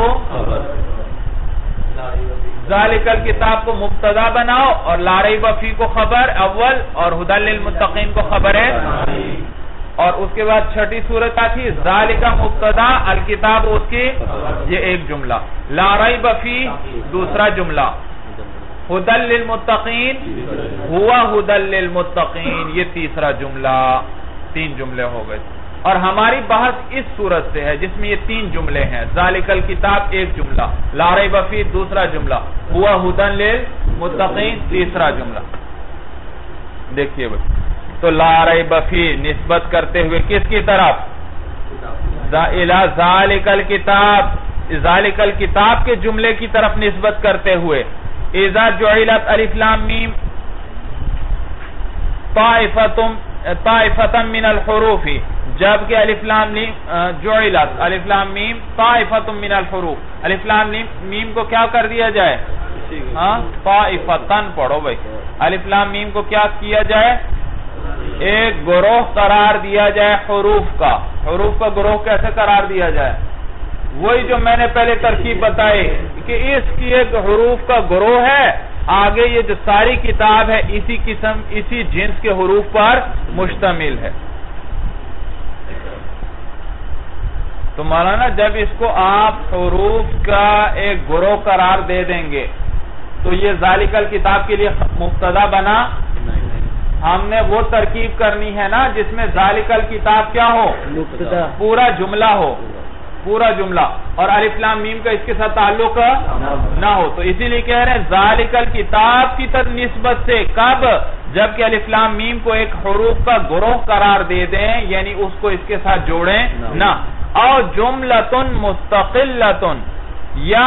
ذالک الکتاب کو مبتدا بناؤ اور لا ریب فیہ کو خبر اول اور ھدی للمتقین کو خبر ہے. اور اس کے بعد چھٹی صورت تھی ذالک مبتدا الکتاب اس کی یہ ایک جملہ، لا ریب فیہ دوسرا جملہ، ھدی للمتقین ہوا ھدی للمتقین یہ تیسرا جملہ. تین جملے ہو گئے. اور ہماری بحث اس صورت سے ہے جس میں یہ تین جملے ہیں. ذالک الکتاب ایک جملہ، لا ریب فیہ دوسرا جملہ، ہوا ھدی للمتقین تیسرا جملہ. دیکھیے بھائی تو لا ریب فیہ نسبت کرتے ہوئے کس کی طرف؟ الی ذالک الکتاب، ذالک الکتاب کے جملے کی طرف نسبت کرتے ہوئے. اذا جعلت الف لام میم طائفۃ طائفۃ من الحروف جبکہ الف لام میم جعلت الف لام میم طائفۃ من الحروف، الف لام میم کو کیا کر دیا جائے؟ ہاں طائفتن پڑھو بھائی، الف لام میم کو کیا کیا جائے؟ ایک گروہ قرار دیا جائے حروف کا۔ حروف کا گروہ کیسے قرار دیا جائے؟ وہی جو میں نے پہلے ترکیب بتائی کہ اس کی ایک حروف کا گروہ ہے، آگے یہ جو ساری کتاب ہے اسی قسم اسی جنس کے حروف پر مشتمل ہے۔ تو مولانا جب اس کو آپ حروف کا ایک گروہ قرار دے دیں گے تو یہ ذالک الکتاب کے لیے مبتدا بنا، ہم نے وہ ترکیب کرنی ہے نا جس میں ذالک الکتاب کیا ہو؟ مبتدا، پورا جملہ ہو، پورا جملہ، اور الف لام میم کا اس کے ساتھ تعلق نہ ہو۔ تو اسی لیے کہہ رہے ہیں ذالک الکتاب کی طرف نسبت سے، کب؟ جبکہ الف لام میم کو ایک حروف کا گروہ قرار دے دیں، یعنی اس کو اس کے ساتھ جوڑیں نہ۔ اور جملتن مستقلتن یا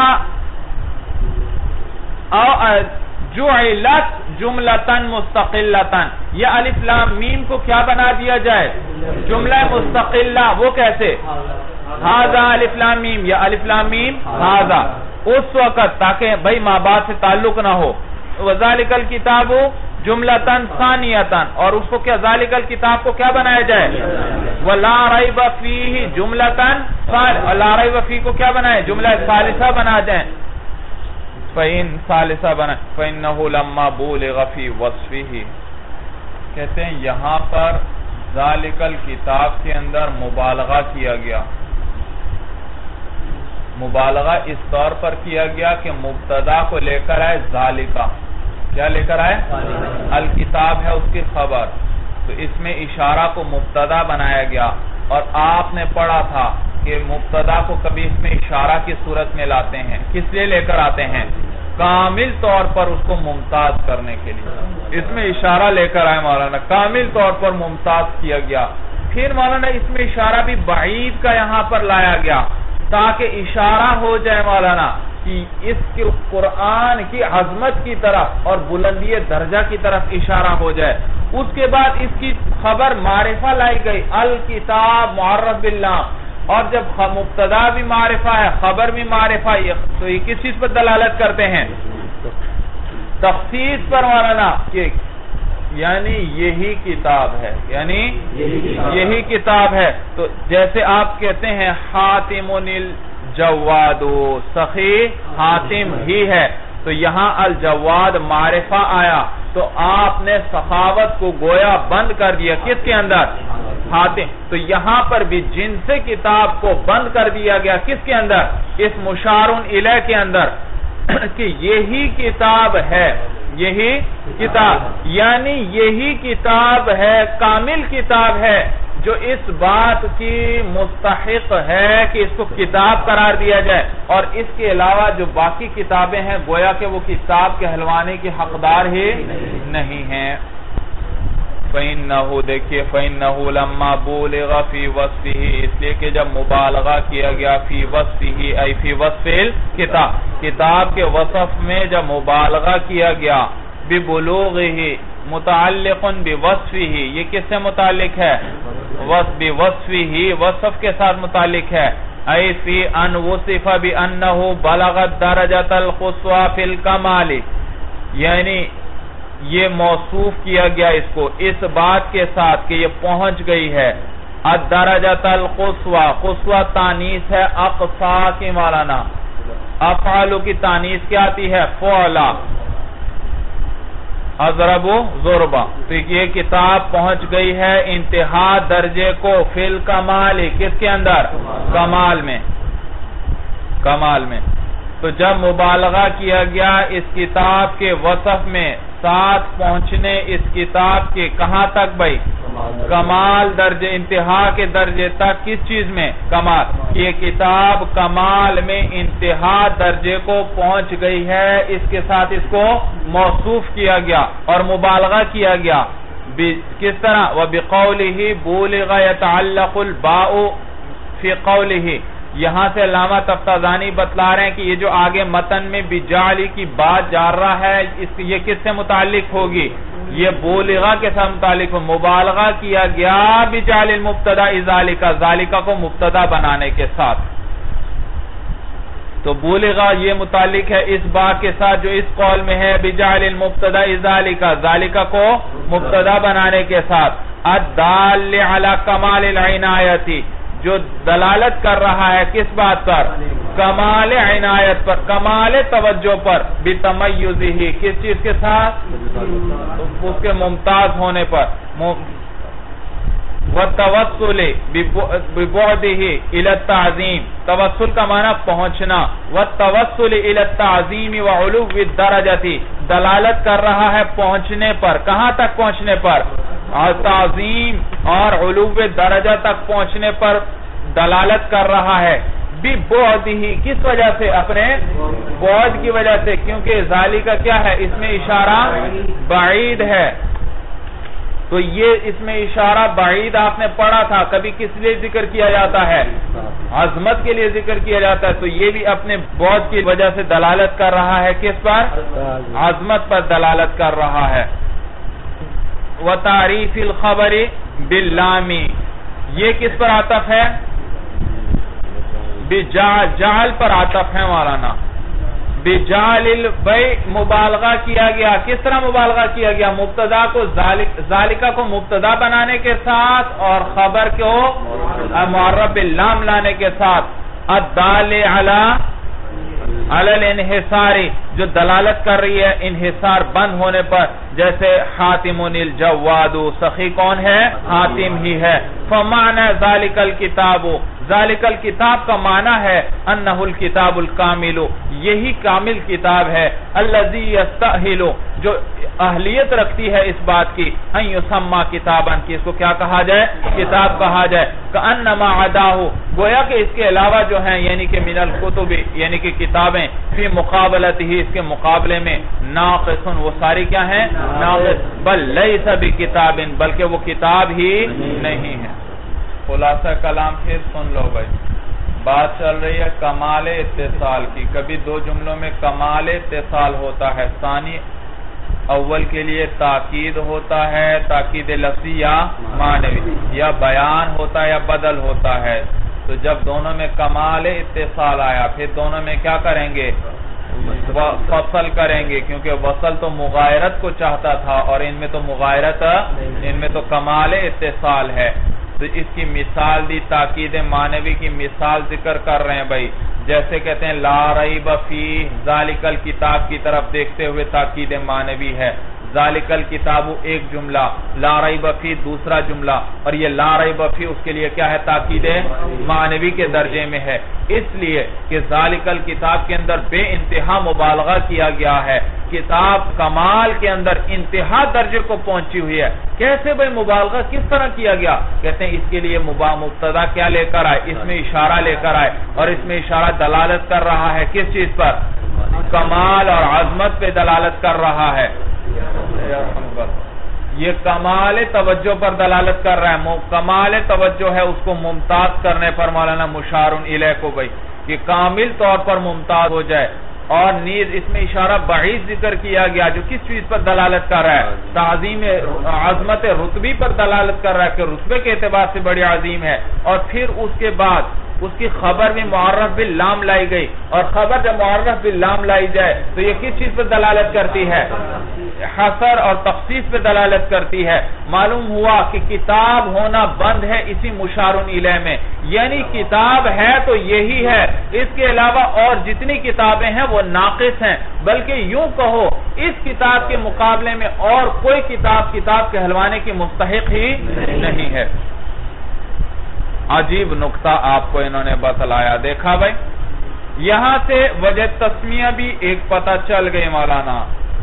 جعلت جملتن مستقلتن، یا الف لام میم کو کیا بنا دیا جائے؟ جملہ مستقلہ۔ وہ کیسے؟ ہاذا الف لام میم یا الف لام میم ہاذا، اس وقت تاکہ بھائی ماں باپ سے تعلق نہ ہو۔ وذالک الکتاب جملتن ثانیتن، اور اس کو کیا ذالک الکتاب کو کیا بنایا جائے؟ ولا ریب فیہ جملتن ثالثہ، لا ریب فیہ کو کیا بنائے؟ جملہ ثالثہ بنا دیں۔ فَإِن ثالثہ بنا فَإِنَّهُ لَمَّا بُولِغَ فِي وَصْفِهِ، کہتے ہیں یہاں پر ذالک الکتاب کے اندر مبالغہ کیا گیا۔ مبالغہ اس طور پر کیا گیا کہ مبتدا کو لے کر آئے ذالکہ، کیا لے کر آئے؟ الکتاب ہے اس کی خبر، تو اس میں اشارہ کو مبتدا بنایا گیا، اور آپ نے پڑھا تھا کہ مبتدا کو کبھی اس میں اشارہ کی صورت میں لاتے ہیں، کس لیے لے کر آتے ہیں؟ کامل طور پر اس کو ممتاز کرنے کے لیے، اس میں اشارہ لے کر آئے مولانا، کامل طور پر ممتاز کیا گیا۔ پھر مولانا اس میں اشارہ بھی بعید کا یہاں پر لایا گیا تاکہ اشارہ ہو جائے مولانا کہ اس کے قرآن کی عظمت کی طرف اور بلندی درجہ کی طرف اشارہ ہو جائے۔ اس کے بعد اس کی خبر معرفہ لائی گئی، الکتاب معرف باللام، اور جب مبتدا بھی معرفہ ہے خبر بھی معرفہ، تو یہ کس چیز پر دلالت کرتے ہیں؟ تخصیص پر مولانا، کہ یعنی یہی کتاب ہے، یعنی یہی کتاب ہے۔ تو جیسے آپ کہتے ہیں حاتم الجواد، سخی حاتم ہی ہے، تو یہاں الجواد معرفہ آیا تو آپ نے سخاوت کو گویا بند کر دیا، کس کے اندر؟ حاتم۔ تو یہاں پر بھی جنس کتاب کو بند کر دیا گیا، کس کے اندر؟ اس مشارن الیہ کے اندر، کہ یہی کتاب ہے، یہی کتاب، یعنی یہی کتاب ہے، کامل کتاب ہے جو اس بات کی مستحق ہے کہ اس کو کتاب قرار دیا جائے، اور اس کے علاوہ جو باقی کتابیں ہیں گویا کہ وہ کتاب کہلوانے کی حقدار ہی نہیں ہیں۔ فَإِنَّهُ دیکھئے فَإِنَّهُ لَمَّا بُولِغَ فِي وَصْفِهِ، اس لیے کہ جب مبالغہ کیا گیا فی وصفه ای فی وصف الکتاب، کتاب کے وصف میں جب مبالغہ کیا گیا، ببلوغه متعلق بوصفه، یہ کس سے متعلق ہے؟ بوصفه، وصف کے ساتھ متعلق ہے، ای فی ان وصف بأنه بلغ الدرجة القصوى فی الکمال، یعنی یہ موصوف کیا گیا اس کو اس بات کے ساتھ کہ یہ پہنچ گئی ہے الدرجۃ القصوى، قصوى تانیث ہے اقصا کی مولانا، افعال کی تانیث کیا آتی ہے؟ فعلا، اضرب ضربا، تو یہ کتاب پہنچ گئی ہے انتہا درجے کو فی الکمال، کس کے اندر؟ کمال میں، کمال میں۔ تو جب مبالغہ کیا گیا اس کتاب کے وصف میں، ساتھ پہنچنے اس کتاب کے کہاں تک بھائی؟ کمال درجے، انتہا کے درجے تک، کس چیز میں؟ کمال، یہ کتاب کمال میں انتہا درجے کو پہنچ گئی ہے، اس کے ساتھ اس کو موصوف کیا گیا اور مبالغہ کیا گیا، کس طرح؟ وَبِقَوْلِهِ بُولِغَ يَتَعَلَّقُ الْبَاءُ فِي قَوْلِهِ، یہاں سے علامہ تفتازانی بتلا رہے ہیں کہ یہ جو آگے متن میں بجعلی کی بات جار رہا ہے، اس یہ کس سے متعلق ہوگی؟ یہ بولغہ کے ساتھ متعلق مبالغہ کیا گیا بجعل المبتدا ذالکا، ذالکا کو مبتدا بنانے کے ساتھ. تو بولغہ یہ متعلق ہے اس با کے ساتھ جو اس قول میں ہے بجعل المبتدا ذالکا، ذالکا کو مبتدا بنانے کے ساتھ. الدال علی کمال العنایتی، جو دلالت کر رہا ہے کس بات پر؟ کمال عنایت پر، کمال توجہ پر. بتمیزہ، کس چیز کے ساتھ؟ اس کے ممتاز ہونے پر. وَالتَّوَسُّلِ بِبُعْدِهِ إِلَى التَّعْظِيمِ، توسل کا معنی پہنچنا. وَالتَّوَسُّلِ إِلَى التَّعْظِيمِ وَعُلُوِّ الدَّرَجَةِ، دلالت کر رہا ہے پہنچنے پر. کہاں تک پہنچنے پر؟ تعظیم اور علو درجہ تک پہنچنے پر دلالت کر رہا ہے. بِبُعْدِهِ، کس وجہ سے؟ اپنے بعد کی وجہ سے، کیونکہ ذالکا کیا ہے؟ اس میں اشارہ بعید ہے. تو یہ اس میں اشارہ بعید آپ نے پڑھا تھا. کبھی کس لیے ذکر کیا جاتا ہے؟ عظمت کے لیے ذکر کیا جاتا ہے. تو یہ بھی اپنے بعد کی وجہ سے دلالت کر رہا ہے کس پر؟ عظمت پر دلالت کر رہا ہے. وَتَعْرِيفِ الْخَبَرِ بِاللَّامِ، یہ کس پر عطف ہے؟ بجعل پر عطف ہے مولانا. بجعل البیع، مبالغہ کیا گیا. کس طرح مبالغہ کیا گیا؟ مبتدا کو ذالکا کو مبتدا بنانے کے ساتھ اور خبر کو معرب باللام لانے کے ساتھ. الدال علی علی الانحصار، جو دلالت کر رہی ہے انحصار بند ہونے پر. جیسے حاتم الجواد، سخی کون ہے؟ حاتم ہی ہے. فمعنى ذالک الکتاب، ذالک الکتاب کا معنی ہے انہ الکتاب الکامل، یہی کامل کتاب ہے. الذی یستاہل، جو اہلیت رکھتی ہے اس بات کی ان یسمى کتابا، کہ اس کو کیا کہا جائے؟ کتاب کہا جائے. کانما عداہ، گویا کہ اس کے علاوہ جو ہیں یعنی کہ من الکتب، یعنی کہ کتابیں فی مقابلتہ، اس کے مقابلے میں ناقص، وہ ساری کیا ہیں؟ ناقص. بل لیس بکتاب، بلکہ وہ کتاب ہی نہیں ہے. خلاصہ کلام پھر سن لو بھائی. بات چل رہی ہے کمال اتصال کی. کبھی دو جملوں میں کمال اتصال ہوتا ہے. ثانی اول کے لیے تاکید ہوتا ہے، تاکید لفظی یا معنوی، یا بیان ہوتا ہے یا بدل ہوتا ہے. تو جب دونوں میں کمال اتصال آیا پھر دونوں میں کیا کریں گے؟ فصل کریں گے، کیونکہ وصل تو مغایرت کو چاہتا تھا اور ان میں تو مغایرت، ان میں تو کمال اتصال ہے. تو اس کی مثال دی، تاکید معنوی کی مثال ذکر کر رہے ہیں بھائی. جیسے کہتے ہیں لا ریب فیہ، ذالک الکتاب کی طرف دیکھتے ہوئے تاکید معنوی ہے. ذالک الکتاب ایک جملہ، لا ریب فیہ دوسرا جملہ، اور یہ لا ریب فیہ اس کے لیے کیا ہے؟ تاکید معنوی کے درجے میں ہے. اس لیے کہ ذالک الکتاب کے اندر بے انتہا مبالغہ کیا گیا ہے. کتاب کمال کے اندر انتہا درجے کو پہنچی ہوئی ہے. کیسے بھئی مبالغہ کس طرح کیا گیا؟ کہتے ہیں اس کے لیے مبتدا کیا لے کر آئے؟ اس میں اشارہ لے کر آئے، اور اس میں اشارہ دلالت کر رہا ہے کس چیز پر؟ کمال اور عظمت پہ دلالت کر رہا ہے. یہ کمال توجہ پر دلالت کر رہا ہے. کمال توجہ ہے اس کو ممتاز کرنے پر مولانا مشار الیہ کو بھئی کہ کامل طور پر ممتاز ہو جائے. اور نیز اس میں اشارہ بعید ذکر کیا گیا جو کس چیز پر دلالت کر رہا ہے؟ تعظیم عظمت رتبی پر دلالت کر رہا ہے کہ رتبے کے اعتبار سے بڑی عظیم ہے. اور پھر اس کے بعد اس کی خبر میں معرف باللام لائی گئی، اور خبر جب معرف باللام لائی جائے تو یہ کس چیز پر دلالت کرتی ہے؟ حصر اور تخصیص پہ دلالت کرتی ہے. معلوم ہوا کہ کتاب ہونا بند ہے اسی مشار الیہ میں، یعنی کتاب ہے تو یہی ہے، اس کے علاوہ اور جتنی کتابیں ہیں وہ ناقص ہیں. بلکہ یوں کہو اس کتاب کے مقابلے میں اور کوئی کتاب کتاب کہلوانے کی مستحق ہی نہیں ہے. عجیب نقطہ آپ کو انہوں نے بتلایا. دیکھا بھائی یہاں سے وجہ تسمیہ بھی ایک پتہ چل گئی مولانا.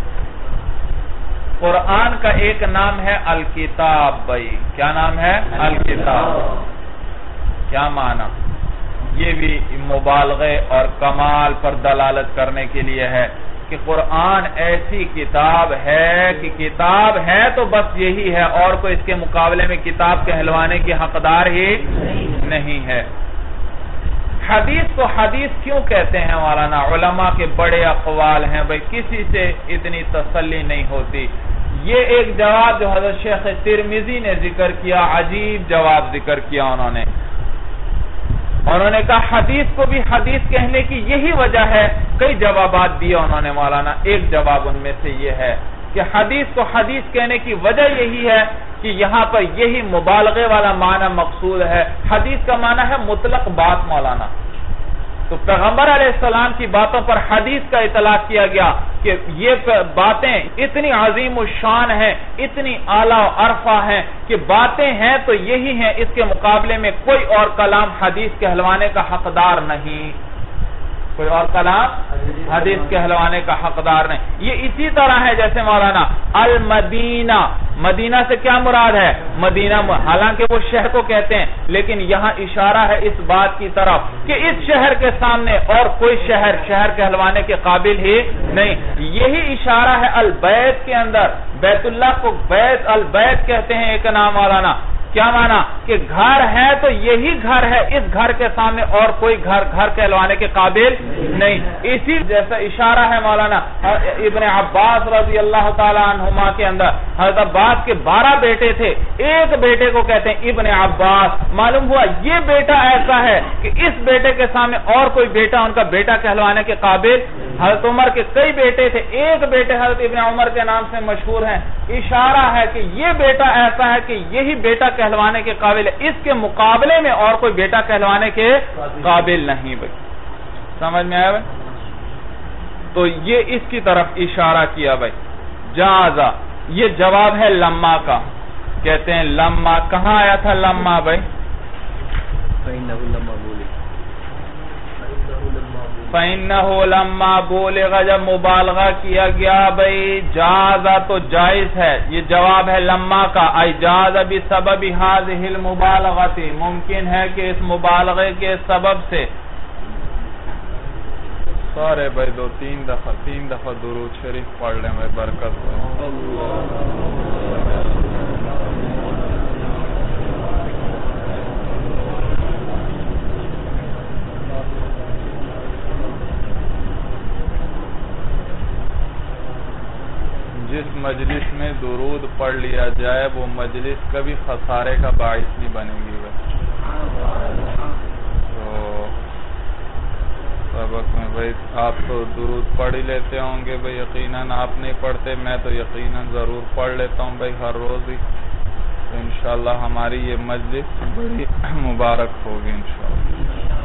قرآن کا ایک نام ہے الکتاب. بھائی کیا نام ہے؟ الکتاب. کیا معنی؟ یہ بھی مبالغے اور کمال پر دلالت کرنے کے لیے ہے کہ قرآن ایسی کتاب ہے کہ کتاب ہے تو بس یہی ہے، اور کوئی اس کے مقابلے میں کتاب کہلوانے کی حقدار ہی نہیں ہے. حدیث کو حدیث کیوں کہتے ہیں مولانا؟ علماء کے بڑے اقوال ہیں بھئی، کسی سے اتنی تسلی نہیں ہوتی. یہ ایک جواب جو حضرت شیخ ترمذی نے ذکر کیا، عجیب جواب ذکر کیا انہوں نے انہوں نے کہا حدیث کو بھی حدیث کہنے کی یہی وجہ ہے. کئی جوابات دیا انہوں نے مولانا، ایک جواب ان میں سے یہ ہے کہ حدیث کو حدیث کہنے کی وجہ یہی ہے کہ یہاں پر یہی مبالغے والا معنی مقصود ہے. حدیث کا معنی ہے مطلق بات مولانا، تو پیغمبر علیہ السلام کی باتوں پر حدیث کا اطلاق کیا گیا کہ یہ باتیں اتنی عظیم الشان ہیں، اتنی اعلیٰ و عرفہ ہیں کہ باتیں ہیں تو یہی ہیں، اس کے مقابلے میں کوئی اور کلام حدیث کہلوانے کا حقدار نہیں، کوئی اور کلام حدیث کہلوانے کا حقدار نہیں. یہ اسی طرح ہے جیسے مولانا المدینہ، مدینہ سے کیا مراد ہے؟ مدینہ، حالانکہ وہ شہر کو کہتے ہیں لیکن یہاں اشارہ ہے اس بات کی طرف کہ اس شہر کے سامنے اور کوئی شہر شہر کہلوانے کے قابل ہی نہیں. یہی اشارہ ہے البیت کے اندر، بیت اللہ کو بیت البیت کہتے ہیں ایک نام مولانا. کیا معنی کہ گھر ہے تو یہی گھر ہے، اس گھر کے سامنے اور کوئی گھر گھر کہلوانے کے قابل نہیں. اسی جیسا اشارہ ہے مولانا ابن عباس رضی اللہ تعالی عنہما کے اندر. حضرت عباس کے بارہ بیٹے تھے، ایک بیٹے کو کہتے ہیں ابن عباس. معلوم ہوا یہ بیٹا ایسا ہے کہ اس بیٹے کے سامنے اور کوئی بیٹا ان کا بیٹا کہلوانے کے قابل. حضرت عمر کے کئی بیٹے تھے، ایک بیٹے حضرت ابن عمر کے نام سے مشہور ہیں. اشارہ ہے کہ یہ بیٹا ایسا ہے کہ یہی بیٹا کہلوانے کے قابل ہے، اس کے مقابلے میں اور کوئی بیٹا کہلوانے کے قابل نہیں. بھائی سمجھ میں آیا بھائی؟ تو یہ اس کی طرف اشارہ کیا. بھائی جازا یہ جواب ہے لما کا. کہتے ہیں لما کہاں آیا تھا لما بھائی؟ فَإِنَّهُ لَمَّا بُولِغَ جب مبالغہ کیا گیا بھئی جازا تو جائز ہے. یہ جواب ہے لما کا. ای جاز بسبب هذه المبالغة ممکن ہے کہ اس مبالغے کے سبب سے. سارے بھائی دو تین دفعہ تین دفعہ درود شریف پڑھ لیں بھائی، برکت ہو. جس مجلس میں درود پڑھ لیا جائے وہ مجلس کبھی خسارے کا باعث نہیں بنے گی. تو سبق میں بھائی آپ تو درود پڑھ ہی لیتے ہوں گے بھائی، یقیناً آپ نہیں پڑھتے، میں تو یقیناً ضرور پڑھ لیتا ہوں بھائی ہر روز ہی. تو انشاءاللہ ہماری یہ مجلس بڑی مبارک ہوگی انشاءاللہ.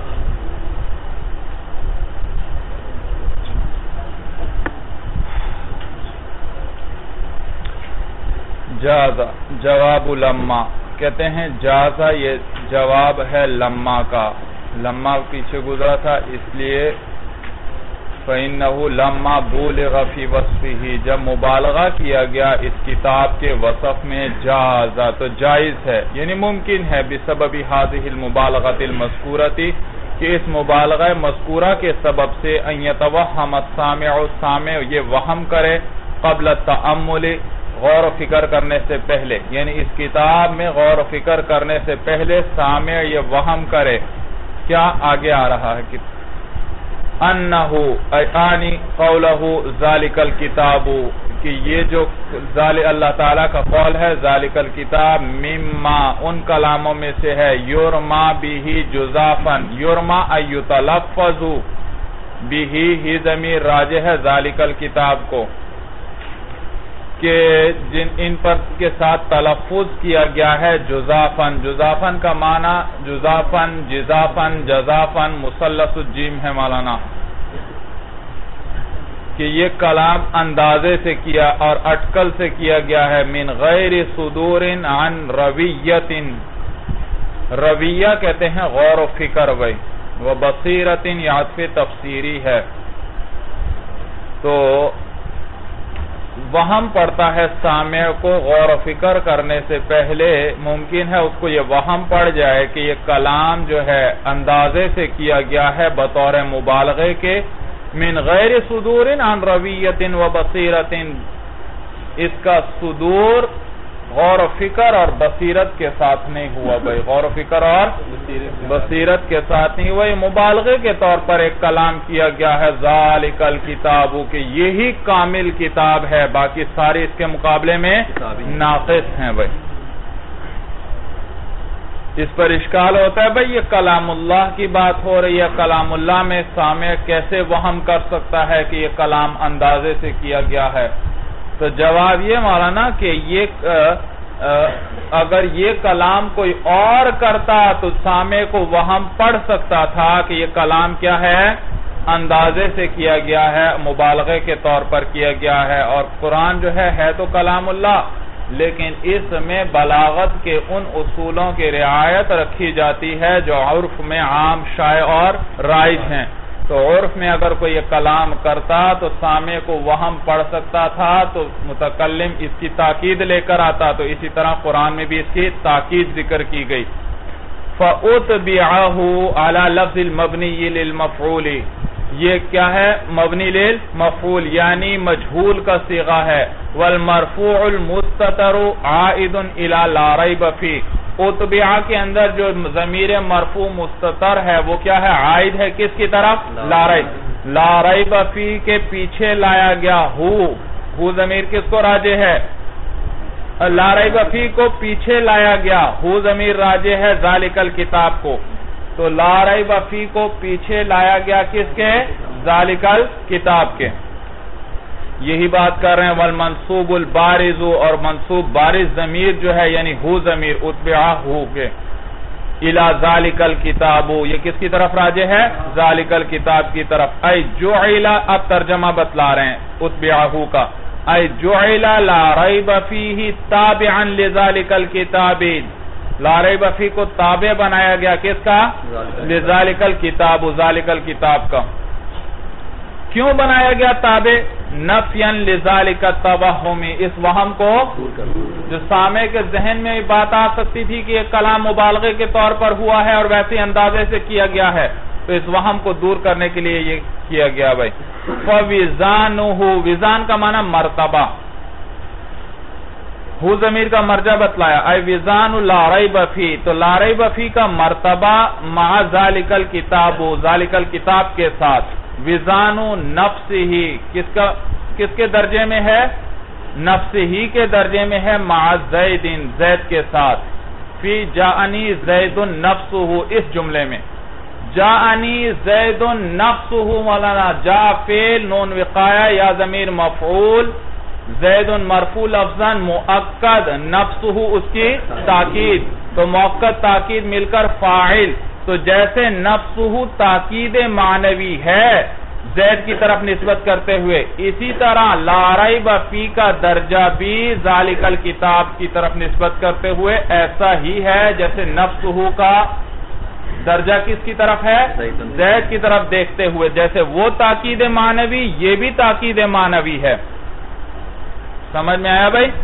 جازا جواب لما کہتے ہیں جازا یہ جواب ہے لما کا. لما پیچھے گزرا تھا اس لیے فَإِنَّهُ لَمَّا بُولِغَ فِي وَصْفِهِ جب مبالغہ کیا گیا اس کتاب کے وصف میں جازا تو جائز ہے، یعنی ممکن ہے بسبب هذه المبالغة المذکورة کہ اس مبالغہ مذکورہ کے سبب سے ان يتوهم السامع سامع یہ وہم کرے قبل التأمل غور و فکر کرنے سے پہلے، یعنی اس کتاب میں غور و فکر کرنے سے پہلے سامع یہ وہم کرے. کیا آگے آ رہا ہے کہ انہو ایانی قولہو ذالک الکتاب کہ یہ جو اللہ تعالیٰ کا قول ہے ذالک الکتاب مما ان کلاموں میں سے ہے یرما بیہی جزافن یرما ایتلفظو بیہی ہی ضمیر راجع ہے ذالک الکتاب کو کہ جن ان پر کے ساتھ تلفظ کیا گیا ہے جزافن. جزافن کا معنی جزافن جزافن جزافن مثلث الجیم ہے مولانا کہ یہ کلام اندازے سے کیا اور اٹکل سے کیا گیا ہے. من غیر صدور عن رویت، رویہ کہتے ہیں غور و فکر بھائی، وہ بصیرت یہ عطف تفسیری ہے. تو وہم پڑتا ہے سامع کو غور و فکر کرنے سے پہلے، ممکن ہے اس کو یہ وہم پڑ جائے کہ یہ کلام جو ہے اندازے سے کیا گیا ہے بطور مبالغے کے. من غیر صدور عن رویت و بصیرت اس کا صدور غور و فکر اور بصیرت کے ساتھ نہیں ہوا بھائی، غور و فکر اور بصیرت کے ساتھ نہیں ہوا، یہ مبالغے کے طور پر ایک کلام کیا گیا ہے ذالک الکتاب، کہ یہی کامل کتاب ہے، باقی ساری اس کے مقابلے میں ناقص ہیں بھائی۔ اس پر اشکال ہوتا ہے بھائی یہ کلام اللہ کی بات ہو رہی ہے، کلام اللہ میں سامع کیسے وہم کر سکتا ہے کہ یہ کلام اندازے سے کیا گیا ہے؟ تو جواب یہ مولانا کہ یہ اگر یہ کلام کوئی اور کرتا تو سامع کو وہم پڑ سکتا تھا کہ یہ کلام کیا ہے، اندازے سے کیا گیا ہے، مبالغے کے طور پر کیا گیا ہے، اور قرآن جو ہے ہے تو کلام اللہ، لیکن اس میں بلاغت کے ان اصولوں کی رعایت رکھی جاتی ہے جو عرف میں عام شائع اور رائج ہیں۔ تو عرف میں اگر کوئی یہ کلام کرتا تو سامع کو وہم پڑ سکتا تھا، تو متکلم اس کی تاکید لے کر آتا، تو اسی طرح قرآن میں بھی اس کی تاکید ذکر کی گئی۔ فَأُتْبِعَهُ عَلَى لَفْظِ الْمَبْنِيِّ لِلْمَفْعُولِ، یہ کیا ہے؟ مبنی للمفعول یعنی مجہول کا صیغہ ہے۔ وَالْمَرْفُوعُ الْمُسْتَتَرُ عَائِدٌ إِلَى لَا رَيْبَ فِيهِ، اتبعہ کے اندر جو ضمیر مرفوع مستتر ہے وہ کیا ہے؟ عائد ہے کس کی طرف؟ لا ریب، لا ریب فی کے پیچھے لایا گیا ہو، ہو ضمیر کس کو راجع ہے؟ لا ریب فی کو پیچھے لایا گیا، ہو ضمیر راجع ہے ذالک الکتاب کو، تو لا ریب فی کو پیچھے لایا گیا کس کے؟ ذالک الکتاب کے۔ یہی بات کر رہے ہیں والمنصوب البارز، اور منصوب بارز ضمیر جو ہے یعنی ہو ضمیر اتبعہ ہو کے الی ذالک الکتاب، یہ کس کی طرف راجع ہے؟ ذالک الکتاب کی طرف۔ ای جعل، اب ترجمہ بتلا رہے ہیں اتبعہ ہو کا، ای جعل لا ریب فیہ تابعا لذالک الکتاب، لا ریب فیہ کو تابع بنایا گیا کس کا؟ لذالک الکتاب، ذالک الکتاب کا۔ کیوں بنایا گیا تابع؟ نفیاً لذالک التوہم، اس وہم کو جو سامع کے ذہن میں بات آ سکتی تھی کہ یہ کلام مبالغے کے طور پر ہوا ہے اور ویسے اندازے سے کیا گیا ہے، تو اس وہم کو دور کرنے کے لیے یہ کیا گیا بھائی۔ فَوِزَانُهُ، وزان کا معنی مرتبہ، ہو ضمیر کا مرجع بتلایا، اے وزان لا ریب فی، تو لا ریب فی کا مرتبہ مع ذالک الکتاب، ذالک الکتاب کے ساتھ۔ وزان نفس ہی کس کا کس کے درجے میں ہے؟ نفس ہی کے درجے میں ہے، مع زید، زید کے ساتھ۔ فی جاءنی زید نفسہ، اس جملے میں جاءنی زید نفسہ، مولانا جا فعل نون وقایہ یا ضمیر مفعول، زید مرفوع لفظاً مؤکد، نفسہ اس کی تاکید، تو مؤکد تاکید مل کر فاعل، تو جیسے نفسہ تاکید معنوی ہے زید کی طرف نسبت کرتے ہوئے، اسی طرح لا ریب فی کا درجہ بھی ذالک الکتاب کی طرف نسبت کرتے ہوئے ایسا ہی ہے جیسے نفسہ کا درجہ کس کی طرف ہے؟ زید کی طرف دیکھتے ہوئے، جیسے وہ تاکید معنوی یہ بھی تاکید معنوی ہے۔ سمجھ میں آیا بھائی؟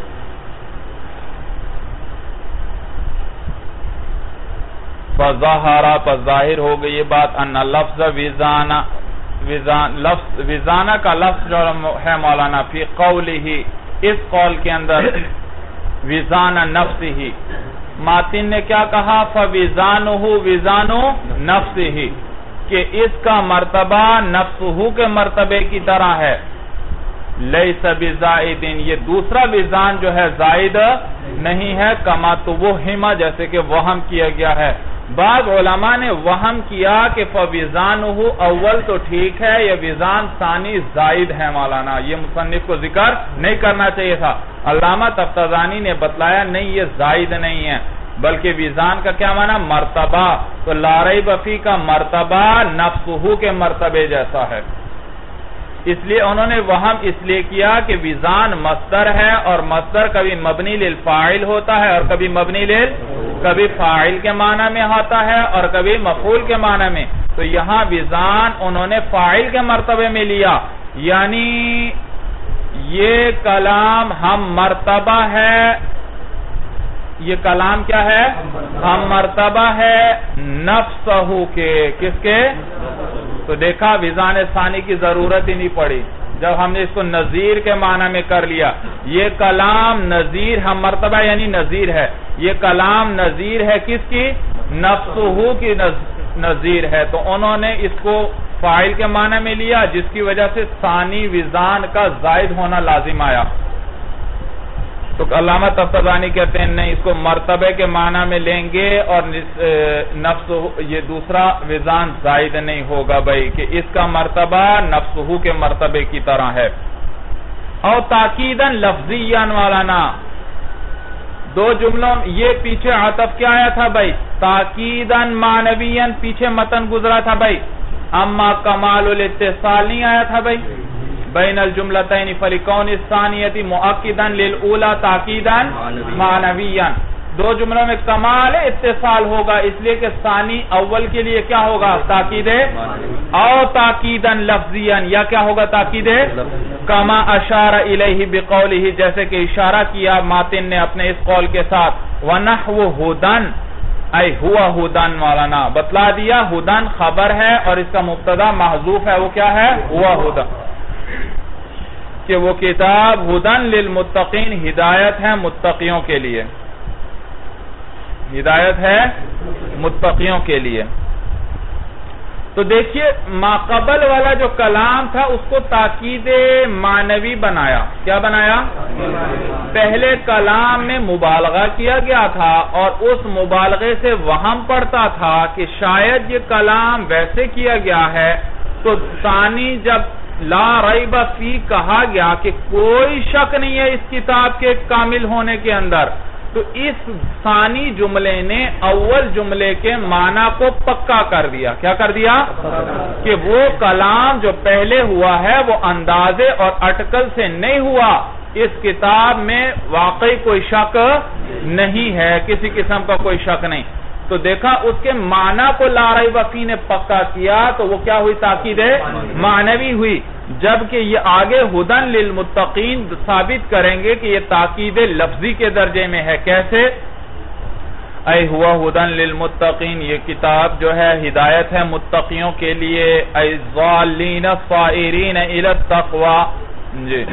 فظاہرہ، پس ظاہر ہو گئی یہ بات، ان لفظ وزانہ، لفظ وزانہ کا لفظ جو ہے مولانا فی قولہ، اس قول کے اندر وزانہ نفسہ، ماتن نے کیا کہا؟ فوزانہ وزانہ نفسہ، کہ اس کا مرتبہ نفسہ کے مرتبے کی طرح ہے۔ لیس بزائد، یہ دوسرا وزان جو ہے زائد نہیں ہے، کما تو وہ ہما، جیسے کہ وہم کیا گیا ہے۔ بعض علماء نے وہم کیا کہ فوزانہ اول تو ٹھیک ہے، یہ وزان ثانی زائد ہے مولانا، یہ مصنف کو ذکر نہیں کرنا چاہیے تھا۔ علامہ تفتزانی نے بتلایا نہیں، یہ زائد نہیں ہے، بلکہ وزان کا کیا معنی؟ مرتبہ، تو لا ریب فی کا مرتبہ نفسہ کے مرتبے جیسا ہے، اس لیے انہوں نے وہم اس لیے کیا کہ وزان مصدر ہے، اور مصدر کبھی مبنی للفاعل ہوتا ہے اور کبھی مبنی لل کبھی فاعل کے معنی میں ہوتا ہے اور کبھی مفعول کے معنی میں، تو یہاں وزان انہوں نے فاعل کے مرتبے میں لیا، یعنی یہ کلام ہم مرتبہ ہے، یہ کلام کیا ہے؟ ہم مرتبہ ہے نفسہ کے، کس کے؟ تو دیکھا وزان ثانی کی ضرورت ہی نہیں پڑی، جب ہم نے اس کو نظیر کے معنی میں کر لیا، یہ کلام نظیر ہم مرتبہ یعنی نظیر ہے، یہ کلام نظیر ہے کس کی؟ نفسہ کی نظیر ہے، تو انہوں نے اس کو فاعل کے معنی میں لیا، جس کی وجہ سے ثانی وزان کا زائد ہونا لازم آیا۔ تو علامہ تفتزانی کہتے ہیں نہیں، اس کو مرتبے کے معنی میں لیں گے اور نفس یہ دوسرا وزان زائد نہیں ہوگا بھائی، کہ اس کا مرتبہ نفسہ کے مرتبے کی طرح ہے۔ اور تاکیداً لفظیاً والانا، دو جملوں یہ پیچھے عطف کیا آیا تھا بھائی؟ تاکیداً معنویاً پیچھے متن گزرا تھا بھائی، اما کمال الاتصال نہیں آیا تھا بھائی بین الجملتین فلکون الثانیتی مؤکداً للأولی تاکیداً معنویاً، دو جملوں میں کمال اتصال ہوگا، اس لیے کہ ثانی اول کے لیے کیا ہوگا؟ تاکید او تاکیداً لفظیاً، یا کیا ہوگا؟ تاکید کما اشار الیہ بقولہ، جیسے کہ اشارہ کیا ماتن نے اپنے اس قول کے ساتھ، وَنَحْوُ ہُدًا اے ہوا ہدن مولانا بتلا دیا، ہدن خبر ہے اور اس کا مبتدا محذوف ہے، وہ کیا ہے؟ ہوا ہدن، کہ وہ کتاب ہدن للمتقین ہدایت ہے متقیوں کے لیے، ہدایت ہے متقیوں کے لیے۔ تو دیکھیے ماقبل والا جو کلام تھا اس کو تاکید معنوی بنایا، کیا بنایا؟ پہلے کلام میں مبالغہ کیا گیا تھا اور اس مبالغے سے وہم پڑتا تھا کہ شاید یہ کلام ویسے کیا گیا ہے، تو ثانی جب لا ریب فی کہا گیا کہ کوئی شک نہیں ہے اس کتاب کے کامل ہونے کے اندر، تو اس ثانی جملے نے اول جملے کے معنی کو پکا کر دیا، کیا کر دیا؟ کہ وہ کلام جو پہلے ہوا ہے وہ اندازے اور اٹکل سے نہیں ہوا، اس کتاب میں واقعی کوئی شک نہیں ہے، کسی قسم کا کوئی شک نہیں۔ تو دیکھا اس کے معنی کو لا ریب فی نے پکا کیا، تو وہ کیا ہوئی؟ تاکید معنوی ہوئی، جبکہ یہ آگے ہدن للمتقین ثابت کریں گے کہ یہ تاکید لفظی کے درجے میں ہے۔ کیسے؟ اے ہوا ہدن للمتقین، یہ کتاب جو ہے ہدایت ہے متقیوں کے لیے، اے ضالین الصائرین الی التقوی۔ جی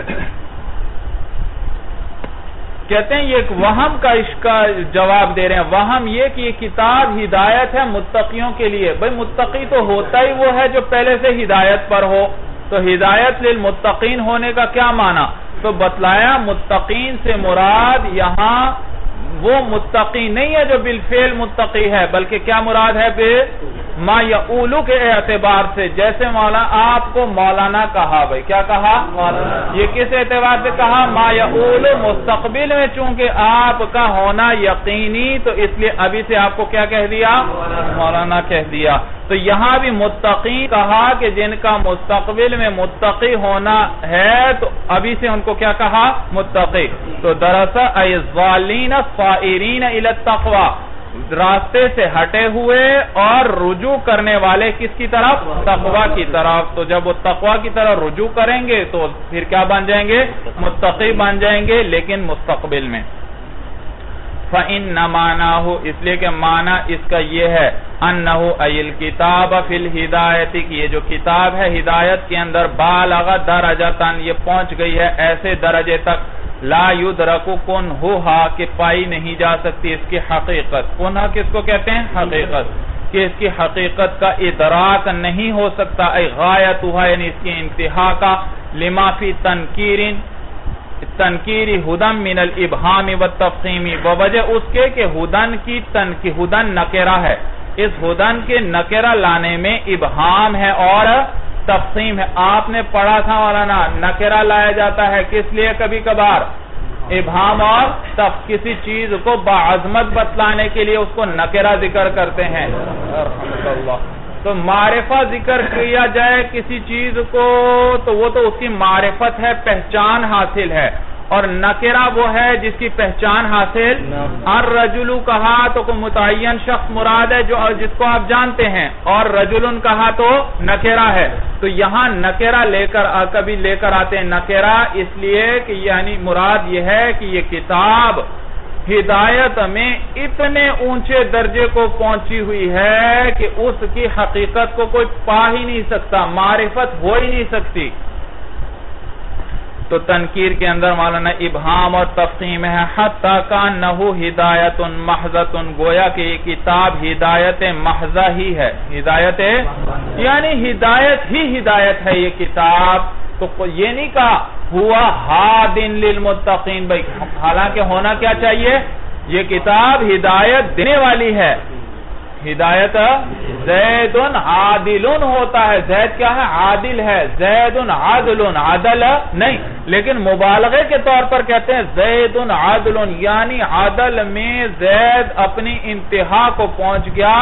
کہتے ہیں یہ ایک وہم کا اس کا جواب دے رہے ہیں، وہم یہ کہ یہ کتاب ہدایت ہے متقیوں کے لیے۔ بھئی متقی تو ہوتا ہی وہ ہے جو پہلے سے ہدایت پر ہو، تو ہدایت للمتقین ہونے کا کیا معنی؟ تو بتلایا متقین سے مراد یہاں وہ متقی نہیں ہے جو بالفعل متقی ہے، بلکہ کیا مراد ہے؟ بے ما یعولو کے اعتبار سے، جیسے مولانا آپ کو مولانا کہا، بھئی کیا کہا؟ یہ کس اعتبار سے کہا؟ ما یعولو، مستقبل میں چونکہ آپ کا ہونا یقینی، تو اس لیے ابھی سے آپ کو کیا کہہ دیا؟ مولانا کہہ دیا۔ تو یہاں بھی متقی کہا کہ جن کا مستقبل میں متقی ہونا ہے، تو ابھی سے ان کو کیا کہا؟ متقی۔ تو دراصل اے ضالین الصائرین الی التقوی، راستے سے ہٹے ہوئے اور رجوع کرنے والے کس کی طرف؟ تقوی کی طرف۔ تو جب وہ تقوی کی طرف رجوع کریں گے تو پھر کیا بن جائیں گے؟ متقی بن جائیں گے، لیکن مستقبل میں۔ فَإِنَّ مَعْنَاهُ، اس لیے کہ معنی اس کا یہ ہے، أَنَّهُ أَيِ الْكِتَابَ فِي الْهِدَایَةِ، کہ یہ جو کتاب ہے ہدایت کے اندر بالغ درجتاً، یہ پہنچ گئی ہے ایسے درجے تک، لا یدرک کنہا، کہ پائی نہیں جا سکتی اس کی حقیقت۔ کنہا کس کو کہتے ہیں؟ حقیقت، کہ اس کی حقیقت کا ادراک نہیں ہو سکتا، اے غایتها، یعنی اس کی انتہا کا، لما فی تنکیر تنکیری ہدن من الابہام والتفخیم، بوجہ اس کے کہ ہدن کی تنکی ہدن نکرہ ہے، اس ہدن کے نکرہ لانے میں ابہام ہے اور تفخیم ہے۔ آپ نے پڑھا تھا مولانا نکرہ لایا جاتا ہے کس لیے؟ کبھی کبھار ابہام اور تف، کسی چیز کو بعظمت بتلانے کے لیے اس کو نکرہ ذکر کرتے ہیں۔ تو معرفہ ذکر کیا جائے کسی چیز کو تو وہ تو اس کی معرفت ہے، پہچان حاصل ہے، اور نکرہ وہ ہے جس کی پہچان حاصل۔ الرجل کہا تو کوئی متعین شخص مراد ہے جو جس کو آپ جانتے ہیں، اور رجل کہا تو نکرہ ہے۔ تو یہاں نکرہ لے کر کبھی لے کر آتے ہیں نکرہ، اس لیے کہ یعنی مراد یہ ہے کہ یہ کتاب ہدایت میں اتنے اونچے درجے کو پہنچی ہوئی ہے کہ اس کی حقیقت کو کوئی پا ہی نہیں سکتا، معرفت ہو ہی نہیں سکتی۔ تو تنکیر کے اندر مولانا ابہام اور تفخیم ہے حتی کانہو ہدایت محضۃ گویا کہ یہ کتاب ہدایت محضہ ہی ہے ہدایت یعنی ہدایت ہی ہدایت ہے یہ کتاب تو یہ نہیں کہا ہوا ہادن للمتقین بھائی حالانکہ ہونا کیا چاہیے یہ کتاب ہدایت دینے والی ہے ہدایت زید عادل ہوتا ہے زید کیا ہے عادل ہے زید عادل عادل نہیں لیکن مبالغے کے طور پر کہتے ہیں زید عادل یعنی عادل میں زید اپنی انتہا کو پہنچ گیا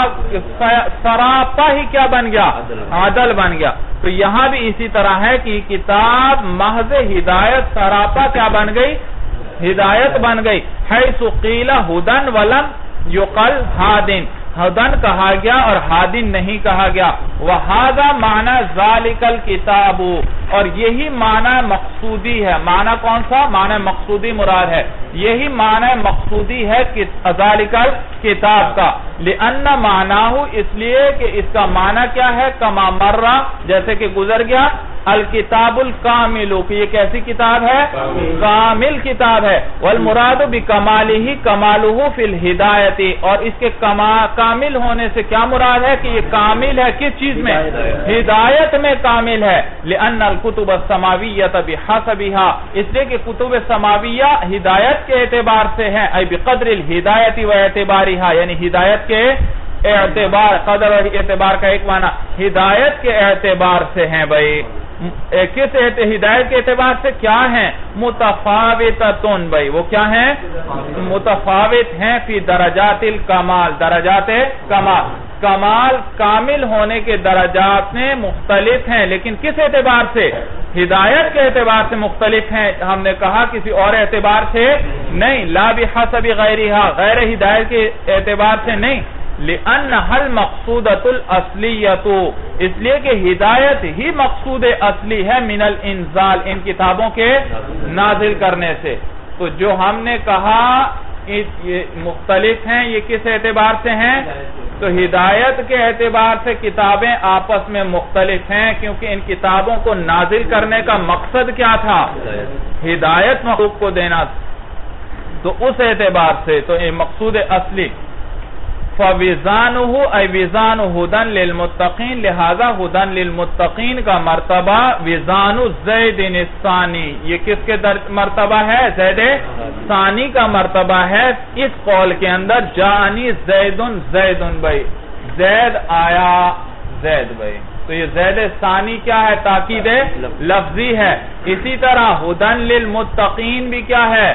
سراپا ہی کیا بن گیا عادل بن گیا تو یہاں بھی اسی طرح ہے کہ کتاب محض ہدایت سراپا کیا بن گئی ہدایت بن گئی حیث قیل ہدن ولم یقل ہادن ہدن کہا گیا اور ہادن نہیں کہا گیا وہذا معنی ذالک الکتاب اور یہی معنی مقصودی ہے معنی کون سا معنی مقصودی مراد ہے یہی معنی مقصودی ہے ذالک الکتاب کا لأن معناہ اس لیے کہ اس کا معنی کیا ہے کما مرہ جیسے کہ گزر گیا الکتاب الکامل کہ یہ کیسی کتاب ہے کامل کتاب ہے والمراد بکمالہ کمالہ فی الہدایت اور اس کے کامل ہونے سے کیا مراد ہے کہ یہ کامل ہے کس چیز میں ہدایت میں کامل ہے لأن الکتب السماویہ بحسبها اس لیے کہ کتب سماویہ ہدایت کے اعتبار سے ہیں ای بقدر الہدایت و اعتبارها یعنی ہدایت کے اعتبار قدر اور اعتبار کا ایک معنی ہدایت کے اعتبار سے ہیں بھائی کس ہدایت کے اعتبار سے کیا ہیں متفاوتتن بھائی وہ کیا ہیں متفاوت ہیں فی درجات الکمال درجات کمال کمال کامل ہونے کے درجات میں مختلف ہیں لیکن کس اعتبار سے ہدایت کے اعتبار سے مختلف ہیں ہم نے کہا کسی اور اعتبار سے نہیں لا بحسب غیرہا غیر ہدایت کے اعتبار سے نہیں لأنها المقصودۃ الاصلیۃ اس لیے کہ ہدایت ہی مقصود اصلی ہے من الانزال ان کتابوں کے نازل کرنے سے تو جو ہم نے کہا یہ مختلف ہیں یہ کس اعتبار سے ہیں تو ہدایت کے اعتبار سے کتابیں آپس میں مختلف ہیں کیونکہ ان کتابوں کو نازل کرنے کا مقصد کیا تھا ہدایت مخلوق کو دینا تو اس اعتبار سے تو یہ مقصود اصلی فَوِزَانُهُ اَيْ وِزَانُ هُدًا لِلْمُتَّقِينَ لہذا ہدن للمتقین کا مرتبہ وزان زید الثانی یہ کس کے مرتبہ ہے زید ثانی کا مرتبہ ہے اس قول کے اندر جانی زید زید بھائی زید آیا زید بھائی تو یہ زید ثانی کیا ہے تاکید لفظی ہے اسی طرح ہدن للمتقین بھی کیا ہے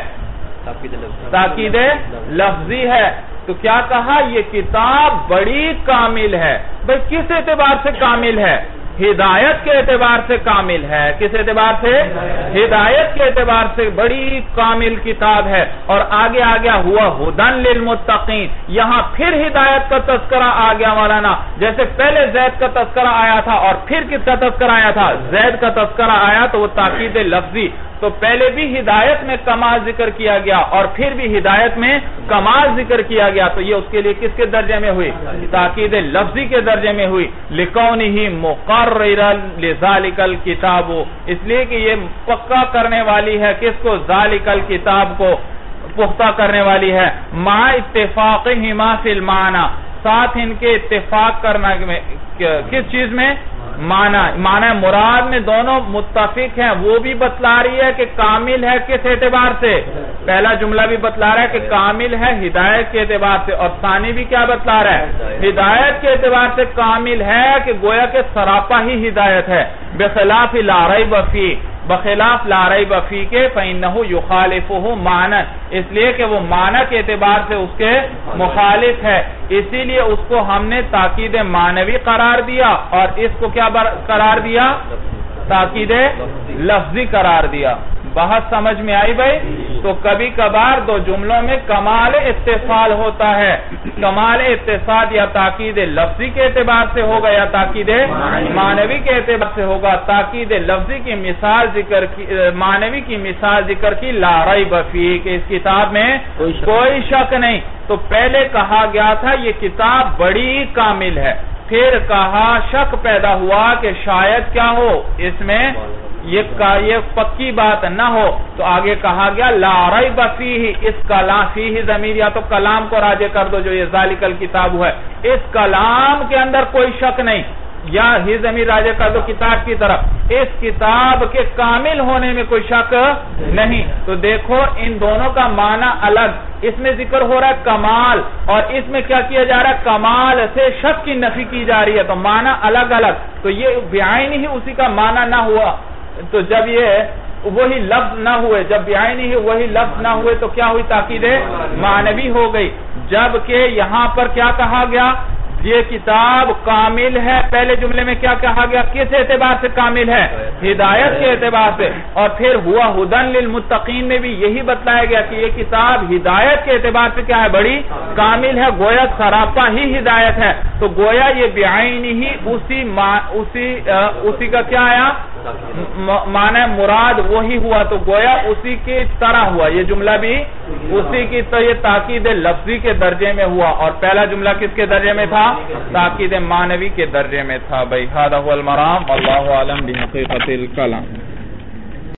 تاکید لفظی ہے تو کیا کہا یہ کتاب بڑی کامل ہے بھئی کس اعتبار سے کامل ہے ہدایت کے اعتبار سے کامل ہے کس اعتبار سے ہدایت کے اعتبار سے بڑی کامل کتاب ہے اور آگے آگیا ہوا ہدن للمتقین یہاں پھر ہدایت کا تذکرہ آ گیا مولانا جیسے پہلے زید کا تذکرہ آیا تھا اور پھر کس کا تذکرہ آیا تھا زید کا تذکرہ آیا تو وہ تاکید لفظی تو پہلے بھی ہدایت میں کمال ذکر کیا گیا اور پھر بھی ہدایت میں کمال ذکر کیا گیا تو یہ اس کے لیے کس کے درجے میں ہوئی تاکید لفظی کے درجے میں ہوئی لِكَوْنِهِ مُقَرِّرًا لِذَالِكَ الْكِتَابُ اس لیے کہ یہ پکا کرنے والی ہے کس کو ذالک الکتاب کو پختہ کرنے والی ہے مع اتفاقہما فی المعنی ساتھ ان کے اتفاق کرنا میں کس چیز میں معنی معنی مراد میں دونوں متفق ہیں وہ بھی بتلا رہی ہے کہ کامل ہے کس اعتبار سے پہلا جملہ بھی بتلا رہا ہے کہ کامل ہے ہدایت کے اعتبار سے اور ثانی بھی کیا بتلا رہا ہے ہدایت کے اعتبار سے کامل ہے کہ گویا کہ سراپا ہی ہدایت ہے بخلاف لا ریب فیہ بخلاف لا ریب فیہ کے فإنہ یخالفہ معنی اس لیے کہ وہ معنی کے اعتبار سے اس کے مخالف ہے اسی لیے اس کو ہم نے تاکید معنوی قرار دیا اور اس کو کیا قرار دیا تاکید لفظی قرار دیا بہت سمجھ میں آئی بھائی تو کبھی کبھار دو جملوں میں کمال اتصال ہوتا ہے کمال اتصال یا تاکید لفظی کے اعتبار سے ہوگا یا تاکید معنوی کے اعتبار سے ہوگا تاکید لفظی کی مثال ذکر کی معنوی کی مثال ذکر کی لا ریب فیہ کہ اس کتاب میں کوئی شک نہیں تو پہلے کہا گیا تھا یہ کتاب بڑی کامل ہے پھر کہا شک پیدا ہوا کہ شاید کیا ہو اس میں یہ پکی بات نہ ہو تو آگے کہا گیا لا ریب فیہ، اس کلام فیہ ضمیر یا تو کلام کو راجع کر دو جو یہ ذالک الکتاب ہے، اس کلام کے اندر کوئی شک نہیں، یا ہی ضمیر راجع کر دو کتاب کی طرف، اس کتاب کے کامل ہونے میں کوئی شک نہیں۔ تو دیکھو ان دونوں کا معنی الگ، اس میں ذکر ہو رہا ہے کمال اور اس میں کیا کیا جا رہا ہے، کمال سے شک کی نفی کی جا رہی ہے، تو معنی الگ الگ، تو یہ بعین ہی اسی کا معنی نہ ہوا، تو جب یہ وہی لفظ نہ ہوئے، جب بعین ہی وہی لفظ نہ ہوئے تو کیا ہوئی، تاکید معنوی ہو گئی، جبکہ یہاں پر کیا کہا گیا، یہ کتاب کامل ہے، پہلے جملے میں کیا کہا گیا، کس اعتبار سے کامل ہے، ہدایت کے اعتبار سے، اور پھر ہوا ہدن للمتقین میں بھی یہی بتلایا گیا کہ یہ کتاب ہدایت کے اعتبار سے کیا ہے، بڑی کامل ہے، گویا سراپا ہی ہدایت ہے، تو گویا یہ بعین ہی اسی اسی اسی کا کیا آیا معنی مراد وہی ہوا، تو گویا اسی کی طرح ہوا، یہ جملہ بھی اسی کی، تو یہ تاکید لفظی کے درجے میں ہوا، اور پہلا جملہ کس کے درجے میں تھا، تاکید معنوی کے درجے میں تھا۔ بھائی ھذا هو المرام، واللہ اعلم بحقیقت الکلام۔